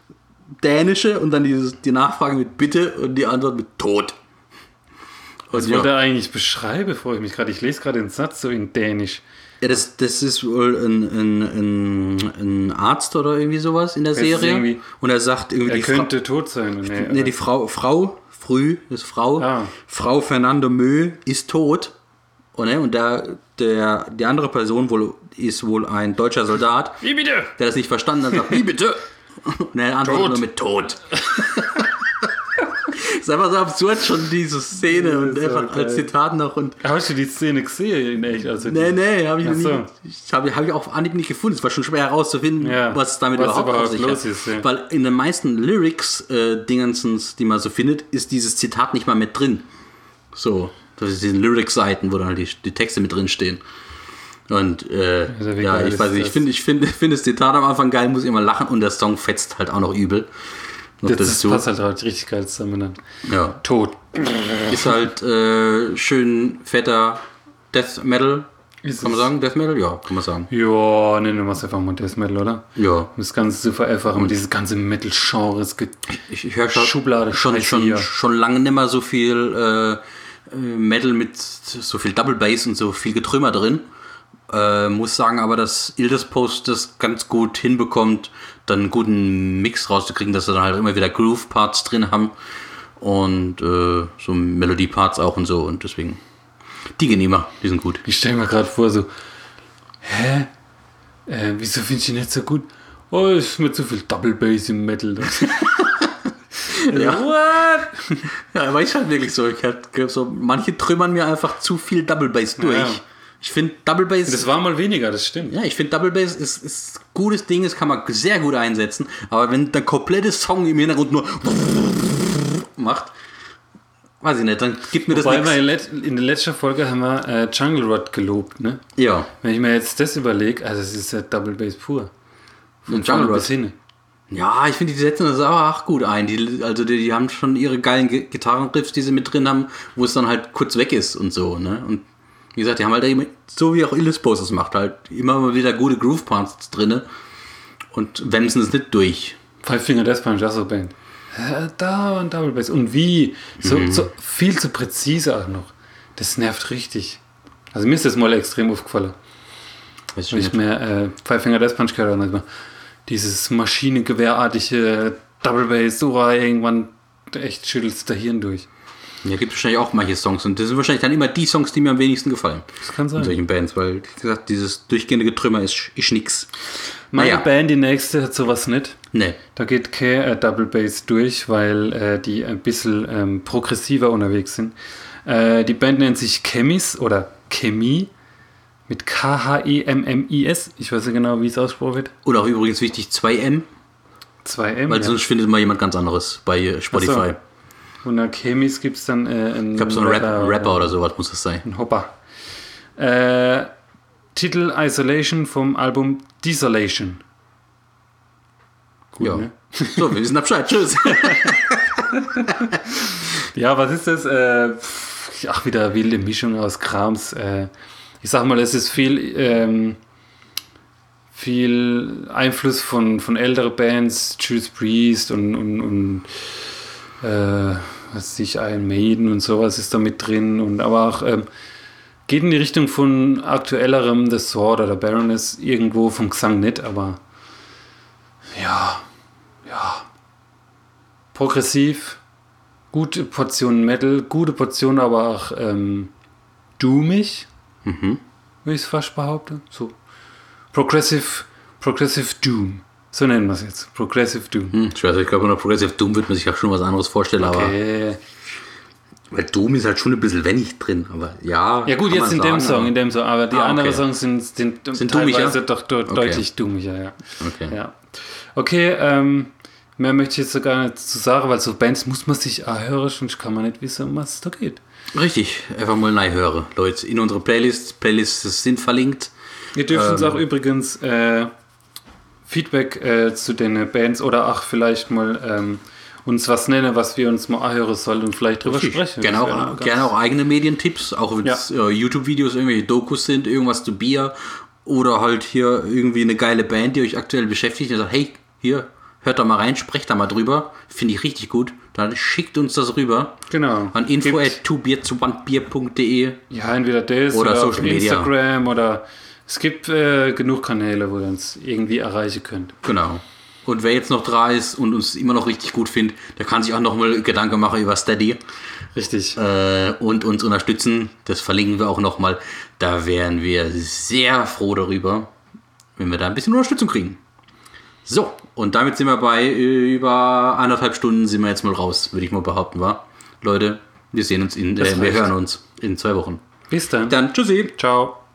Speaker 2: Dänische und dann dieses, die Nachfrage mit Bitte und die Antwort mit Tod.
Speaker 3: Was ja. wollte er eigentlich beschreiben, bevor ich mich gerade, ich lese gerade den Satz so in Dänisch.
Speaker 2: Ja, das, das ist wohl ein, ein, ein, ein Arzt oder irgendwie sowas in der das Serie. Und er sagt irgendwie...
Speaker 3: Er könnte Fra- tot sein.
Speaker 2: Nee, nee die Frau, Frau, früh, ist Frau, ah. Frau Fernando Mö ist tot. Und, und der, der, die andere Person wohl, ist wohl ein deutscher Soldat.
Speaker 3: Wie bitte?
Speaker 2: Der das nicht verstanden hat, sagt, wie bitte? Und er antwortet nur mit Tod. Ist einfach so absurd schon diese Szene
Speaker 3: Ja,
Speaker 2: und
Speaker 3: ist
Speaker 2: einfach
Speaker 3: so geil.
Speaker 2: als Zitat noch. Und
Speaker 3: Hast du die Szene gesehen in echt? Also
Speaker 2: nee, nee, habe ich noch
Speaker 3: Ach so.
Speaker 2: nie. Ich habe hab ich auf Anhieb nicht gefunden. Es war schon schwer herauszufinden,
Speaker 3: Ja,
Speaker 2: was damit
Speaker 3: was
Speaker 2: überhaupt,
Speaker 3: überhaupt
Speaker 2: auf sich
Speaker 3: los
Speaker 2: hat.
Speaker 3: ist, ja.
Speaker 2: Weil in den meisten Lyrics-Dingensens, die man so findet, ist dieses Zitat nicht mal mit drin. So, das ist diesen Lyrics-Seiten, wo dann halt die, die Texte mit drin stehen. Und äh,
Speaker 3: Also wie
Speaker 2: ja,
Speaker 3: geil
Speaker 2: ich
Speaker 3: ist
Speaker 2: weiß nicht,
Speaker 3: das?
Speaker 2: ich finde ich find, find das Zitat am Anfang geil, muss immer lachen und der Song fetzt halt auch noch übel. Noch
Speaker 3: das
Speaker 2: dazu.
Speaker 3: passt halt halt richtig geil zusammen dann.
Speaker 2: Ja.
Speaker 3: Tod.
Speaker 2: Ist halt äh, schön fetter Death Metal.
Speaker 3: Ist
Speaker 2: Kann man
Speaker 3: es?
Speaker 2: sagen? Death Metal? Ja, kann man sagen.
Speaker 3: Ja, nennen wir es einfach mal Death Metal, oder?
Speaker 2: Ja.
Speaker 3: Um das Ganze zu vereinfachen, mit dieses ganze Metal-Genre. Es gibt
Speaker 2: Ich, ich höre schon,
Speaker 3: Schublade,
Speaker 2: schon,
Speaker 3: Scheiße
Speaker 2: schon,
Speaker 3: hier.
Speaker 2: schon lange nicht mehr so viel äh, äh, Metal mit so viel Double Bass und so viel Getrümmer drin. Äh, muss sagen aber, dass Ildes Post das ganz gut hinbekommt, dann einen guten Mix rauszukriegen, dass sie dann halt immer wieder Groove-Parts drin haben und äh, so Melodie-Parts auch und so und deswegen die gehen immer, die sind gut.
Speaker 3: Ich stelle mir gerade vor, so, hä? Äh, wieso finde ich die nicht so gut? Oh, es ist mir zu viel Double Bass im Metal.
Speaker 2: Ja.
Speaker 3: What?
Speaker 2: Ja, aber ich halt wirklich so, ich halt, so, manche trümmern mir einfach zu viel Double Bass durch.
Speaker 3: Ja.
Speaker 2: Ich finde Double Bass
Speaker 3: Das war mal weniger, das stimmt.
Speaker 2: Ja, ich finde Double Bass ist, ist ein gutes Ding, das kann man sehr gut einsetzen, aber wenn der komplette Song im Hintergrund nur macht, weiß ich nicht, dann gibt mir
Speaker 3: Wobei
Speaker 2: das
Speaker 3: wir in,
Speaker 2: nichts.
Speaker 3: let- in der letzten Folge haben wir äh, Jungle Rod gelobt, ne?
Speaker 2: Ja,
Speaker 3: Wenn ich mir jetzt das überlege, also es ist ja Double Bass pur. Von
Speaker 2: Jungle
Speaker 3: vorne
Speaker 2: Rod.
Speaker 3: bis hin.
Speaker 2: ja, ich finde, die setzen das aber auch gut ein. Die, also die, die haben schon ihre geilen Gi- Gitarrenriffs, die sie mit drin haben, wo es dann halt kurz weg ist und so, ne? Und wie gesagt, die haben halt immer, so wie auch Illis Post es macht, halt immer mal wieder gute Groove-Parts drin und wemsen es nicht durch.
Speaker 3: Five Finger Death Punch, das so Band. Äh, Da und Double Bass. Und wie? So,
Speaker 2: Mhm.
Speaker 3: so viel zu präzise auch noch. Das nervt richtig. Also mir ist das mal extrem aufgefallen.
Speaker 2: Weiß ich
Speaker 3: Wenn ich
Speaker 2: nicht.
Speaker 3: mir äh, Five Finger Death Punch gehört habe, dieses maschinengewehrartige Double Bass, so war irgendwann echt schüttelst der Hirn durch.
Speaker 2: Ja, gibt wahrscheinlich auch manche Songs und das sind wahrscheinlich dann immer die Songs, die mir am wenigsten gefallen.
Speaker 3: Das kann
Speaker 2: In
Speaker 3: sein.
Speaker 2: solchen Bands, weil, wie gesagt, dieses durchgehende Getrümmer ist, ist nix.
Speaker 3: Meine
Speaker 2: Naja.
Speaker 3: Band, die nächste, hat sowas nicht.
Speaker 2: Nee.
Speaker 3: Da geht kein äh, Double Bass durch, weil äh, die ein bisschen ähm, progressiver unterwegs sind. Äh, die Band nennt sich Chemis oder Chemie mit K H E M M I S. Ich weiß nicht genau, wie es ausgesprochen wird.
Speaker 2: Und auch übrigens wichtig, zwei M,
Speaker 3: zwei M.
Speaker 2: weil
Speaker 3: Ja.
Speaker 2: sonst findet man jemand ganz anderes bei äh, Spotify.
Speaker 3: Und nach Chemis gibt es dann äh, einen
Speaker 2: Ich glaube, so ein Rap, Rapper oder sowas muss das sein.
Speaker 3: Ein Hopper. Äh, Titel Isolation vom Album Desolation. Gut,
Speaker 2: Ja.
Speaker 3: ne?
Speaker 2: So, wir wissen Bescheid. Tschüss.
Speaker 3: Ja, was ist das? Äh, pff, ach, wieder wilde Mischung aus Krams. Äh, ich sag mal, es ist viel, ähm, viel Einfluss von, von älteren Bands, Judas Priest und, und, und äh, was weiß ich, Iron Maiden und sowas ist da mit drin. Und aber auch ähm, geht in die Richtung von aktuellerem The Sword oder Baroness irgendwo vom Gesang nicht, aber ja, ja. Progressiv, gute Portion Metal, gute Portion aber auch ähm, doomig,
Speaker 2: Mhm.
Speaker 3: würde ich es fast behaupten. So. Progressive, Progressive Doom. So nennen wir es jetzt. Progressive Doom.
Speaker 2: Hm, ich weiß nicht, ich glaube, unter Progressive Doom wird man sich auch schon was anderes vorstellen,
Speaker 3: Okay.
Speaker 2: aber weil Doom ist halt schon ein bisschen wenig drin, aber ja.
Speaker 3: Ja gut,
Speaker 2: kann
Speaker 3: jetzt
Speaker 2: man
Speaker 3: in dem
Speaker 2: sagen,
Speaker 3: Song,
Speaker 2: aber-
Speaker 3: in dem Song, aber die
Speaker 2: Ah,
Speaker 3: anderen
Speaker 2: okay.
Speaker 3: Songs sind, sind,
Speaker 2: Sind
Speaker 3: teilweise
Speaker 2: doomiger?
Speaker 3: doch de
Speaker 2: Okay.
Speaker 3: deutlich doomiger, ja.
Speaker 2: Okay.
Speaker 3: Ja. Okay, ähm, mehr möchte ich jetzt so gar nicht zu sagen, weil so Bands muss man sich auch hören, sonst kann man nicht wissen, um was es da geht.
Speaker 2: Richtig, einfach mal rein hören, Leute. In unsere Playlists, Playlists sind verlinkt.
Speaker 3: Ihr dürft uns
Speaker 2: Ähm.
Speaker 3: auch übrigens äh, Feedback äh, zu den Bands oder auch vielleicht mal ähm, uns was nennen, was wir uns mal anhören sollen und vielleicht drüber sprechen.
Speaker 2: Gerne
Speaker 3: Das wäre
Speaker 2: auch,
Speaker 3: ganz-
Speaker 2: gerne auch eigene Medientipps, auch wenn es äh, YouTube-Videos, irgendwelche Dokus sind, irgendwas zu Bier oder halt hier irgendwie eine geile Band, die euch aktuell beschäftigt und sagt, hey, hier, hört da mal rein, sprecht da mal drüber, finde ich richtig gut. Dann schickt uns das rüber
Speaker 3: Genau.
Speaker 2: an info
Speaker 3: Gibt-
Speaker 2: at two beer zu one beer punkt de.
Speaker 3: Ja, entweder das
Speaker 2: Oder
Speaker 3: oder,
Speaker 2: Social
Speaker 3: auf
Speaker 2: Media.
Speaker 3: Instagram oder es gibt äh, genug Kanäle, wo ihr uns irgendwie erreichen könnt.
Speaker 2: Genau. Und wer jetzt noch da ist und uns immer noch richtig gut findet, der kann sich auch noch mal Gedanken machen über Steady
Speaker 3: Richtig.
Speaker 2: äh, und uns unterstützen. Das verlinken wir auch noch mal. Da wären wir sehr froh darüber, wenn wir da ein bisschen Unterstützung kriegen. So, und damit sind wir bei äh, über anderthalb Stunden sind wir jetzt mal raus, würde ich mal behaupten, wa? Leute, wir sehen uns in, äh, wir hören uns in zwei Wochen.
Speaker 3: Bis dann.
Speaker 2: Dann tschüssi.
Speaker 3: Ciao.